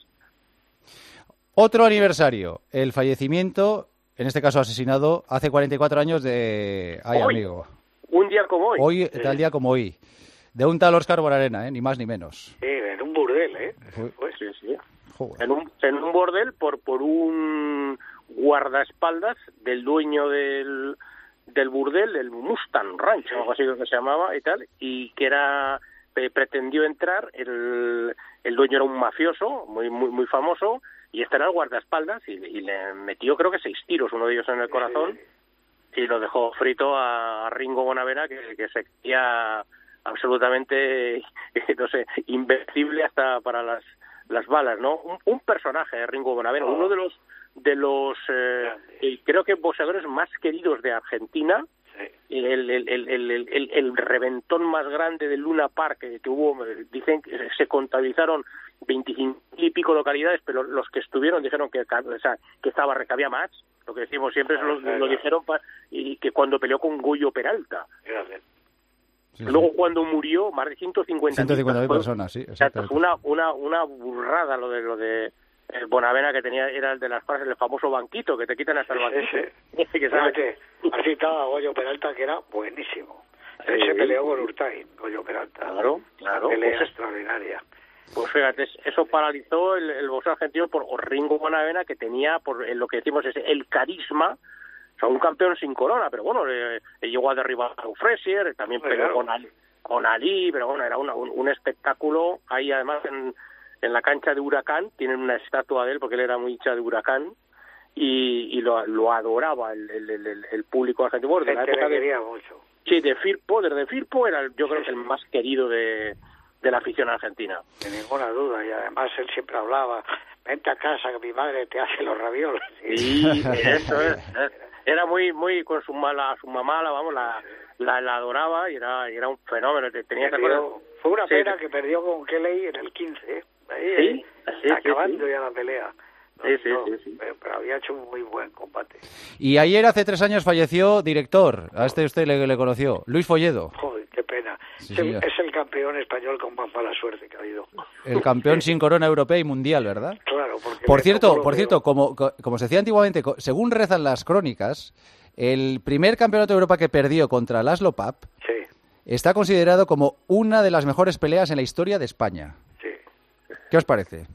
Speaker 3: Otro aniversario, el fallecimiento, en este caso asesinado, hace cuarenta y cuatro años de... Ay,
Speaker 24: Hoy.
Speaker 3: amigo.
Speaker 24: Un día como hoy.
Speaker 3: Hoy, tal día como hoy. De un tal Óscar Bonarena, ¿eh? Ni más ni menos.
Speaker 16: Sí, en un burdel, ¿eh?
Speaker 24: Pues sí, sí. En un, en un bordel por por un guardaespaldas del dueño del, del burdel, el Mustang Ranch, o algo así que se llamaba y tal, y que era eh, pretendió entrar, el, el dueño era un mafioso muy muy muy famoso y este era el guardaespaldas y, y le metió creo que seis tiros, uno de ellos en el corazón, y lo dejó frito a Ringo Bonavena, que, que se creía absolutamente, no sé, invencible hasta para las las balas, ¿no? Un, un personaje de Ringo Bonavena, oh. uno de los de los eh, eh, creo que boxeadores más queridos de Argentina, sí. el, el, el, el, el, el reventón más grande del Luna Park que, que hubo, dicen que se contabilizaron veinticinco y pico localidades, pero los que estuvieron dijeron que, o sea, que estaba que había más, lo que decimos siempre, lo, lo dijeron pa, y que cuando peleó con Goyo Peralta. Sí, Luego sí. cuando murió, más de ciento cincuenta
Speaker 3: mil personas, sí.
Speaker 24: Exacto, fue una, una, una burrada lo de lo de el Bonavena, que tenía, era el de las frases, el famoso banquito, que te quitan hasta el banquito.
Speaker 16: Ese, que sabe que has citado a Goyo Peralta, que era buenísimo. Él sí. se peleó con Urtain, Goyo Peralta.
Speaker 24: Claro, claro.
Speaker 16: Una pelea
Speaker 24: pues,
Speaker 16: extraordinaria.
Speaker 24: Pues fíjate, eso paralizó el, el boxeo argentino por Ringo Bonavena, que tenía, por lo que decimos, es el carisma. O sea, un campeón sin corona, pero bueno, le, le llegó a derribar a Frazier, también peleó claro. con Ali, con Ali, pero bueno, era una, un, un espectáculo. Ahí además en, en la cancha de Huracán tienen una estatua de él, porque él era muy hincha de Huracán, y, y lo, lo adoraba el, el, el, el público argentino. Bueno, de la época
Speaker 16: le quería
Speaker 24: de,
Speaker 16: mucho.
Speaker 24: Sí, de Firpo, desde Firpo era yo creo que el más querido de, de la afición argentina.
Speaker 16: Sin ninguna duda, y además él siempre hablaba, vente a casa que mi madre te hace los ravioles.
Speaker 24: Sí, eso es. Era muy, muy con su mala, su mamá, la, vamos, la, la, la adoraba y era, y era un fenómeno. Tenía que
Speaker 16: Perdió- Fue una
Speaker 24: Sí.
Speaker 16: pena que perdió con Kelly en el quince, ¿eh? Ahí,
Speaker 24: Sí,
Speaker 16: ¿eh?
Speaker 24: sí, sí,
Speaker 16: acabando
Speaker 24: sí.
Speaker 16: ya la pelea.
Speaker 24: Sí, sí,
Speaker 16: No,
Speaker 24: sí, sí.
Speaker 16: Pero, pero había hecho un muy buen combate.
Speaker 4: Y ayer, hace tres años, falleció director. A este usted le, le conoció. Luis Folledo.
Speaker 16: Joder, qué pena.
Speaker 4: Sí,
Speaker 16: es, el,
Speaker 4: señor.
Speaker 16: es el campeón español con más mala suerte que ha habido.
Speaker 4: El campeón sin corona europea y mundial, ¿verdad?
Speaker 16: Claro, porque...
Speaker 4: Por
Speaker 16: le
Speaker 4: cierto,
Speaker 16: tocó lo
Speaker 4: por
Speaker 16: peor.
Speaker 4: cierto, como, co- como se decía antiguamente, co- según rezan las crónicas, el primer campeonato de Europa que perdió contra Laszlo Papp
Speaker 16: Sí.
Speaker 4: está considerado como una de las mejores peleas en la historia de España.
Speaker 16: Sí.
Speaker 4: ¿Qué os parece?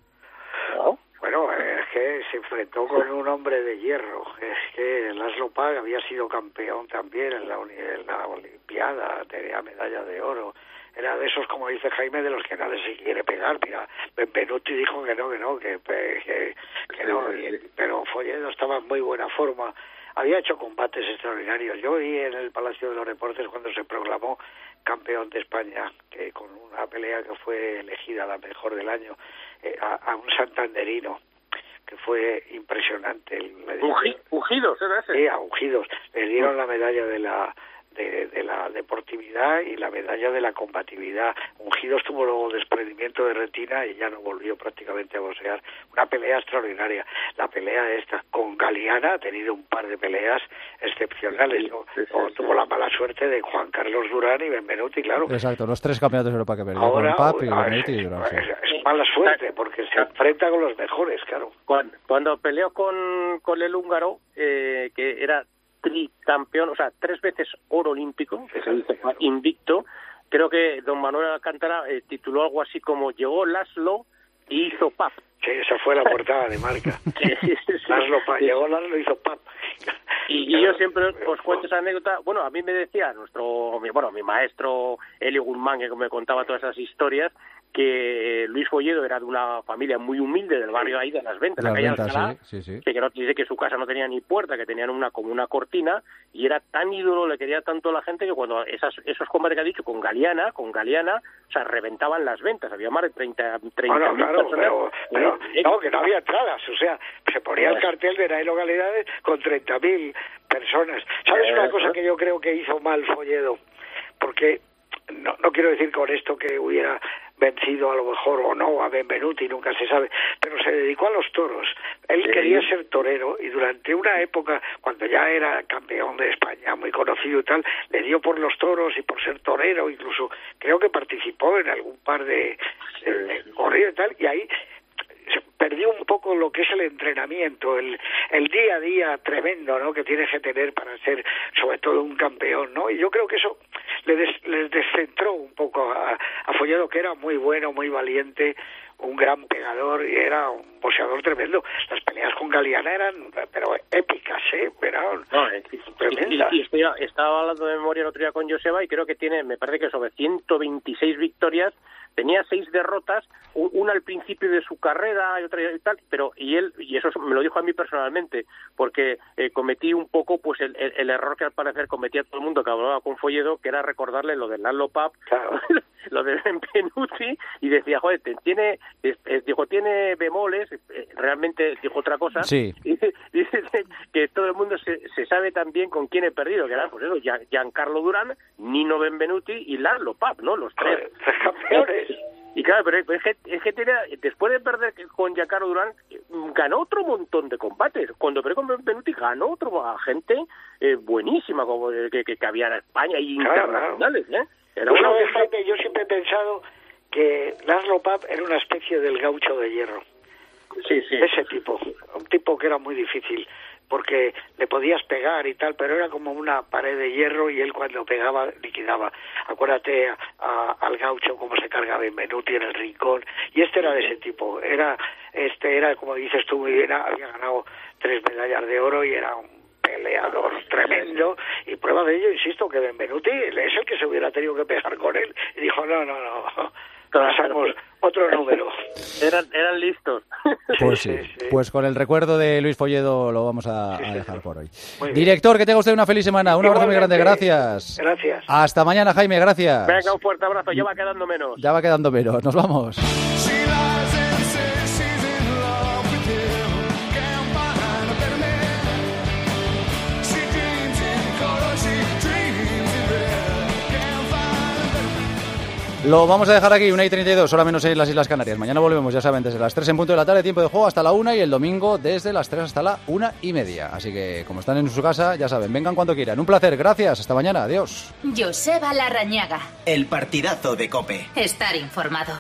Speaker 16: Bueno, es que se enfrentó con un hombre de hierro. Es que Laszlo Papp había sido campeón también en la, uni- en la Olimpiada, tenía medalla de oro. Era de esos, como dice Jaime, de los que nadie se quiere pegar. Mira, Benvenuti dijo que no, que no, que, que, que no. y- pero Folledo estaba en muy buena forma. Había hecho combates extraordinarios. Yo vi en el Palacio de los Deportes cuando se proclamó campeón de España, que con una pelea que fue elegida la mejor del año, eh, a, a un santanderino, que fue impresionante. El-
Speaker 24: Ungi- Ungidos, ¿era ese?
Speaker 16: Sí, a Ungidos. Le dieron la medalla de la de, de la deportividad y la medalla de la combatividad. Ungidos tuvo luego desprendimiento de retina y ya no volvió prácticamente a boxear. Una pelea extraordinaria. La pelea esta con Galeana ha tenido un par de peleas excepcionales. ¿no? O tuvo la mala suerte de Juan Carlos Durán y Benvenuti, claro.
Speaker 4: Exacto, los tres campeonatos de Europa que perdió.
Speaker 16: Ahora,
Speaker 4: con Papp y
Speaker 16: ahora,
Speaker 4: Benvenuti y Durán, sí.
Speaker 16: es, es mala suerte porque se enfrenta con los mejores, claro.
Speaker 24: Cuando, cuando peleó con, con el húngaro, eh, que era tricampeón, o sea, tres veces oro olímpico, que se dice invicto, creo que don Manuel Alcántara eh, tituló algo así como llegó Laszlo y hizo Papp.
Speaker 16: Sí, esa fue la portada de marca. Laszlo Papp, llegó Laszlo y hizo Papp.
Speaker 24: Y, y yo siempre os cuento esa anécdota. Bueno, a mí me decía nuestro, mi, bueno, mi maestro Elio Guzmán, que me contaba todas esas historias, que Luis Folledo era de una familia muy humilde del barrio ahí de Las Ventas,
Speaker 4: Las
Speaker 24: la calle
Speaker 4: ventas,
Speaker 24: Alcalá,
Speaker 4: sí, sí, sí.
Speaker 24: que no, dice que su casa no tenía ni puerta, que tenían una como una cortina, y era tan ídolo, le quería tanto a la gente que cuando esas, esos combates que ha dicho con Galeana, con Galeana, o sea, reventaban las ventas, había más de treinta, treinta
Speaker 16: Bueno,
Speaker 24: mil
Speaker 16: claro,
Speaker 24: personas.
Speaker 16: pero, pero
Speaker 24: Eh,
Speaker 16: no, que no había entradas, o sea, se ponía el cartel de las localidades con treinta mil personas. ¿Sabes una cosa que yo creo que hizo mal Folledo? Porque no, no quiero decir con esto que hubiera vencido a lo mejor o no a Benvenuti, nunca se sabe, pero se dedicó a los toros. Él quería ser torero y durante una época, cuando ya era campeón de España, muy conocido y tal, le dio por los toros y por ser torero, incluso creo que participó en algún par de, de, de corridas y tal, y ahí se perdió un poco lo que es el entrenamiento, el, el día a día tremendo, ¿no?, que tienes que tener para ser sobre todo un campeón, ¿no? Y yo creo que eso le des, les descentró un poco a, a Folledo, que era muy bueno, muy valiente, un gran pegador y era un boxeador tremendo. Las peleas con Galeana eran, pero épicas, ¿eh? Eran
Speaker 24: No, eh,
Speaker 16: tremendas.
Speaker 24: y, y estoy, estaba hablando de memoria el otro día con Joseba y creo que tiene, me parece que sobre ciento veintiséis victorias, tenía seis derrotas, u- una al principio de su carrera y otra y tal, pero y él, y eso me lo dijo a mí personalmente, porque eh, cometí un poco pues el, el, el error que al parecer cometía todo el mundo que hablaba con Folledo, que era recordarle lo del Laszlo Papp,
Speaker 16: claro.
Speaker 24: lo de Benvenuti, y decía, joder, te- tiene, eh, eh, dijo, tiene bemoles, eh, realmente dijo otra cosa,
Speaker 4: Sí.
Speaker 24: y dice, dice que todo el mundo se, se sabe también con quién he perdido, que era pues eso, Gian- Giancarlo Durán, Nino Benvenuti y Laszlo Papp, ¿no? Los tres.
Speaker 16: Tres campeones.
Speaker 24: Y claro, pero es que, es que tiene, después de perder con Giancarlo Durán, ganó otro montón de combates. Cuando perdió con Benvenuti, ganó otro a gente eh, buenísima como que, que, que había en España y
Speaker 16: Claro,
Speaker 24: internacionales, ¿eh? Era
Speaker 16: Tú
Speaker 24: una
Speaker 16: sabes, Jaime, yo siempre he pensado que Laszlo Papp era una especie del gaucho de hierro.
Speaker 24: Sí, sí.
Speaker 16: Ese tipo, un tipo que era muy difícil, porque le podías pegar y tal, pero era como una pared de hierro y él cuando pegaba liquidaba. Acuérdate a, a, al gaucho cómo se carga Benvenuti en el rincón, y este era de ese tipo, era este era como dices tú muy bien, había ganado tres medallas de oro y era un peleador tremendo, y prueba de ello, insisto, que Benvenuti es el que se hubiera tenido que pegar con él, y dijo, no, no, no, pasamos otro número.
Speaker 24: Eran, eran listos.
Speaker 4: Pues sí, pues con el recuerdo de Luis Folledo lo vamos a, a dejar por hoy.
Speaker 16: Muy bien.
Speaker 4: Director, que tenga usted una feliz semana. Un abrazo muy grande,
Speaker 16: Igualmente.
Speaker 4: gracias.
Speaker 16: Gracias.
Speaker 4: Hasta mañana, Jaime, gracias.
Speaker 24: Venga, un fuerte abrazo, ya va quedando menos.
Speaker 4: Ya va quedando menos, nos vamos.
Speaker 12: She
Speaker 4: Lo vamos a dejar aquí, una y treinta y dos, hora menos en las Islas Canarias. Mañana volvemos, ya saben, desde las tres en punto de la tarde, tiempo de juego hasta la una, y el domingo desde las tres hasta la una y media. Así que, como están en su casa, ya saben, vengan cuando quieran. Un placer, gracias, hasta mañana, adiós.
Speaker 1: Joseba Larrañaga.
Speaker 2: El partidazo de COPE.
Speaker 1: Estar informado.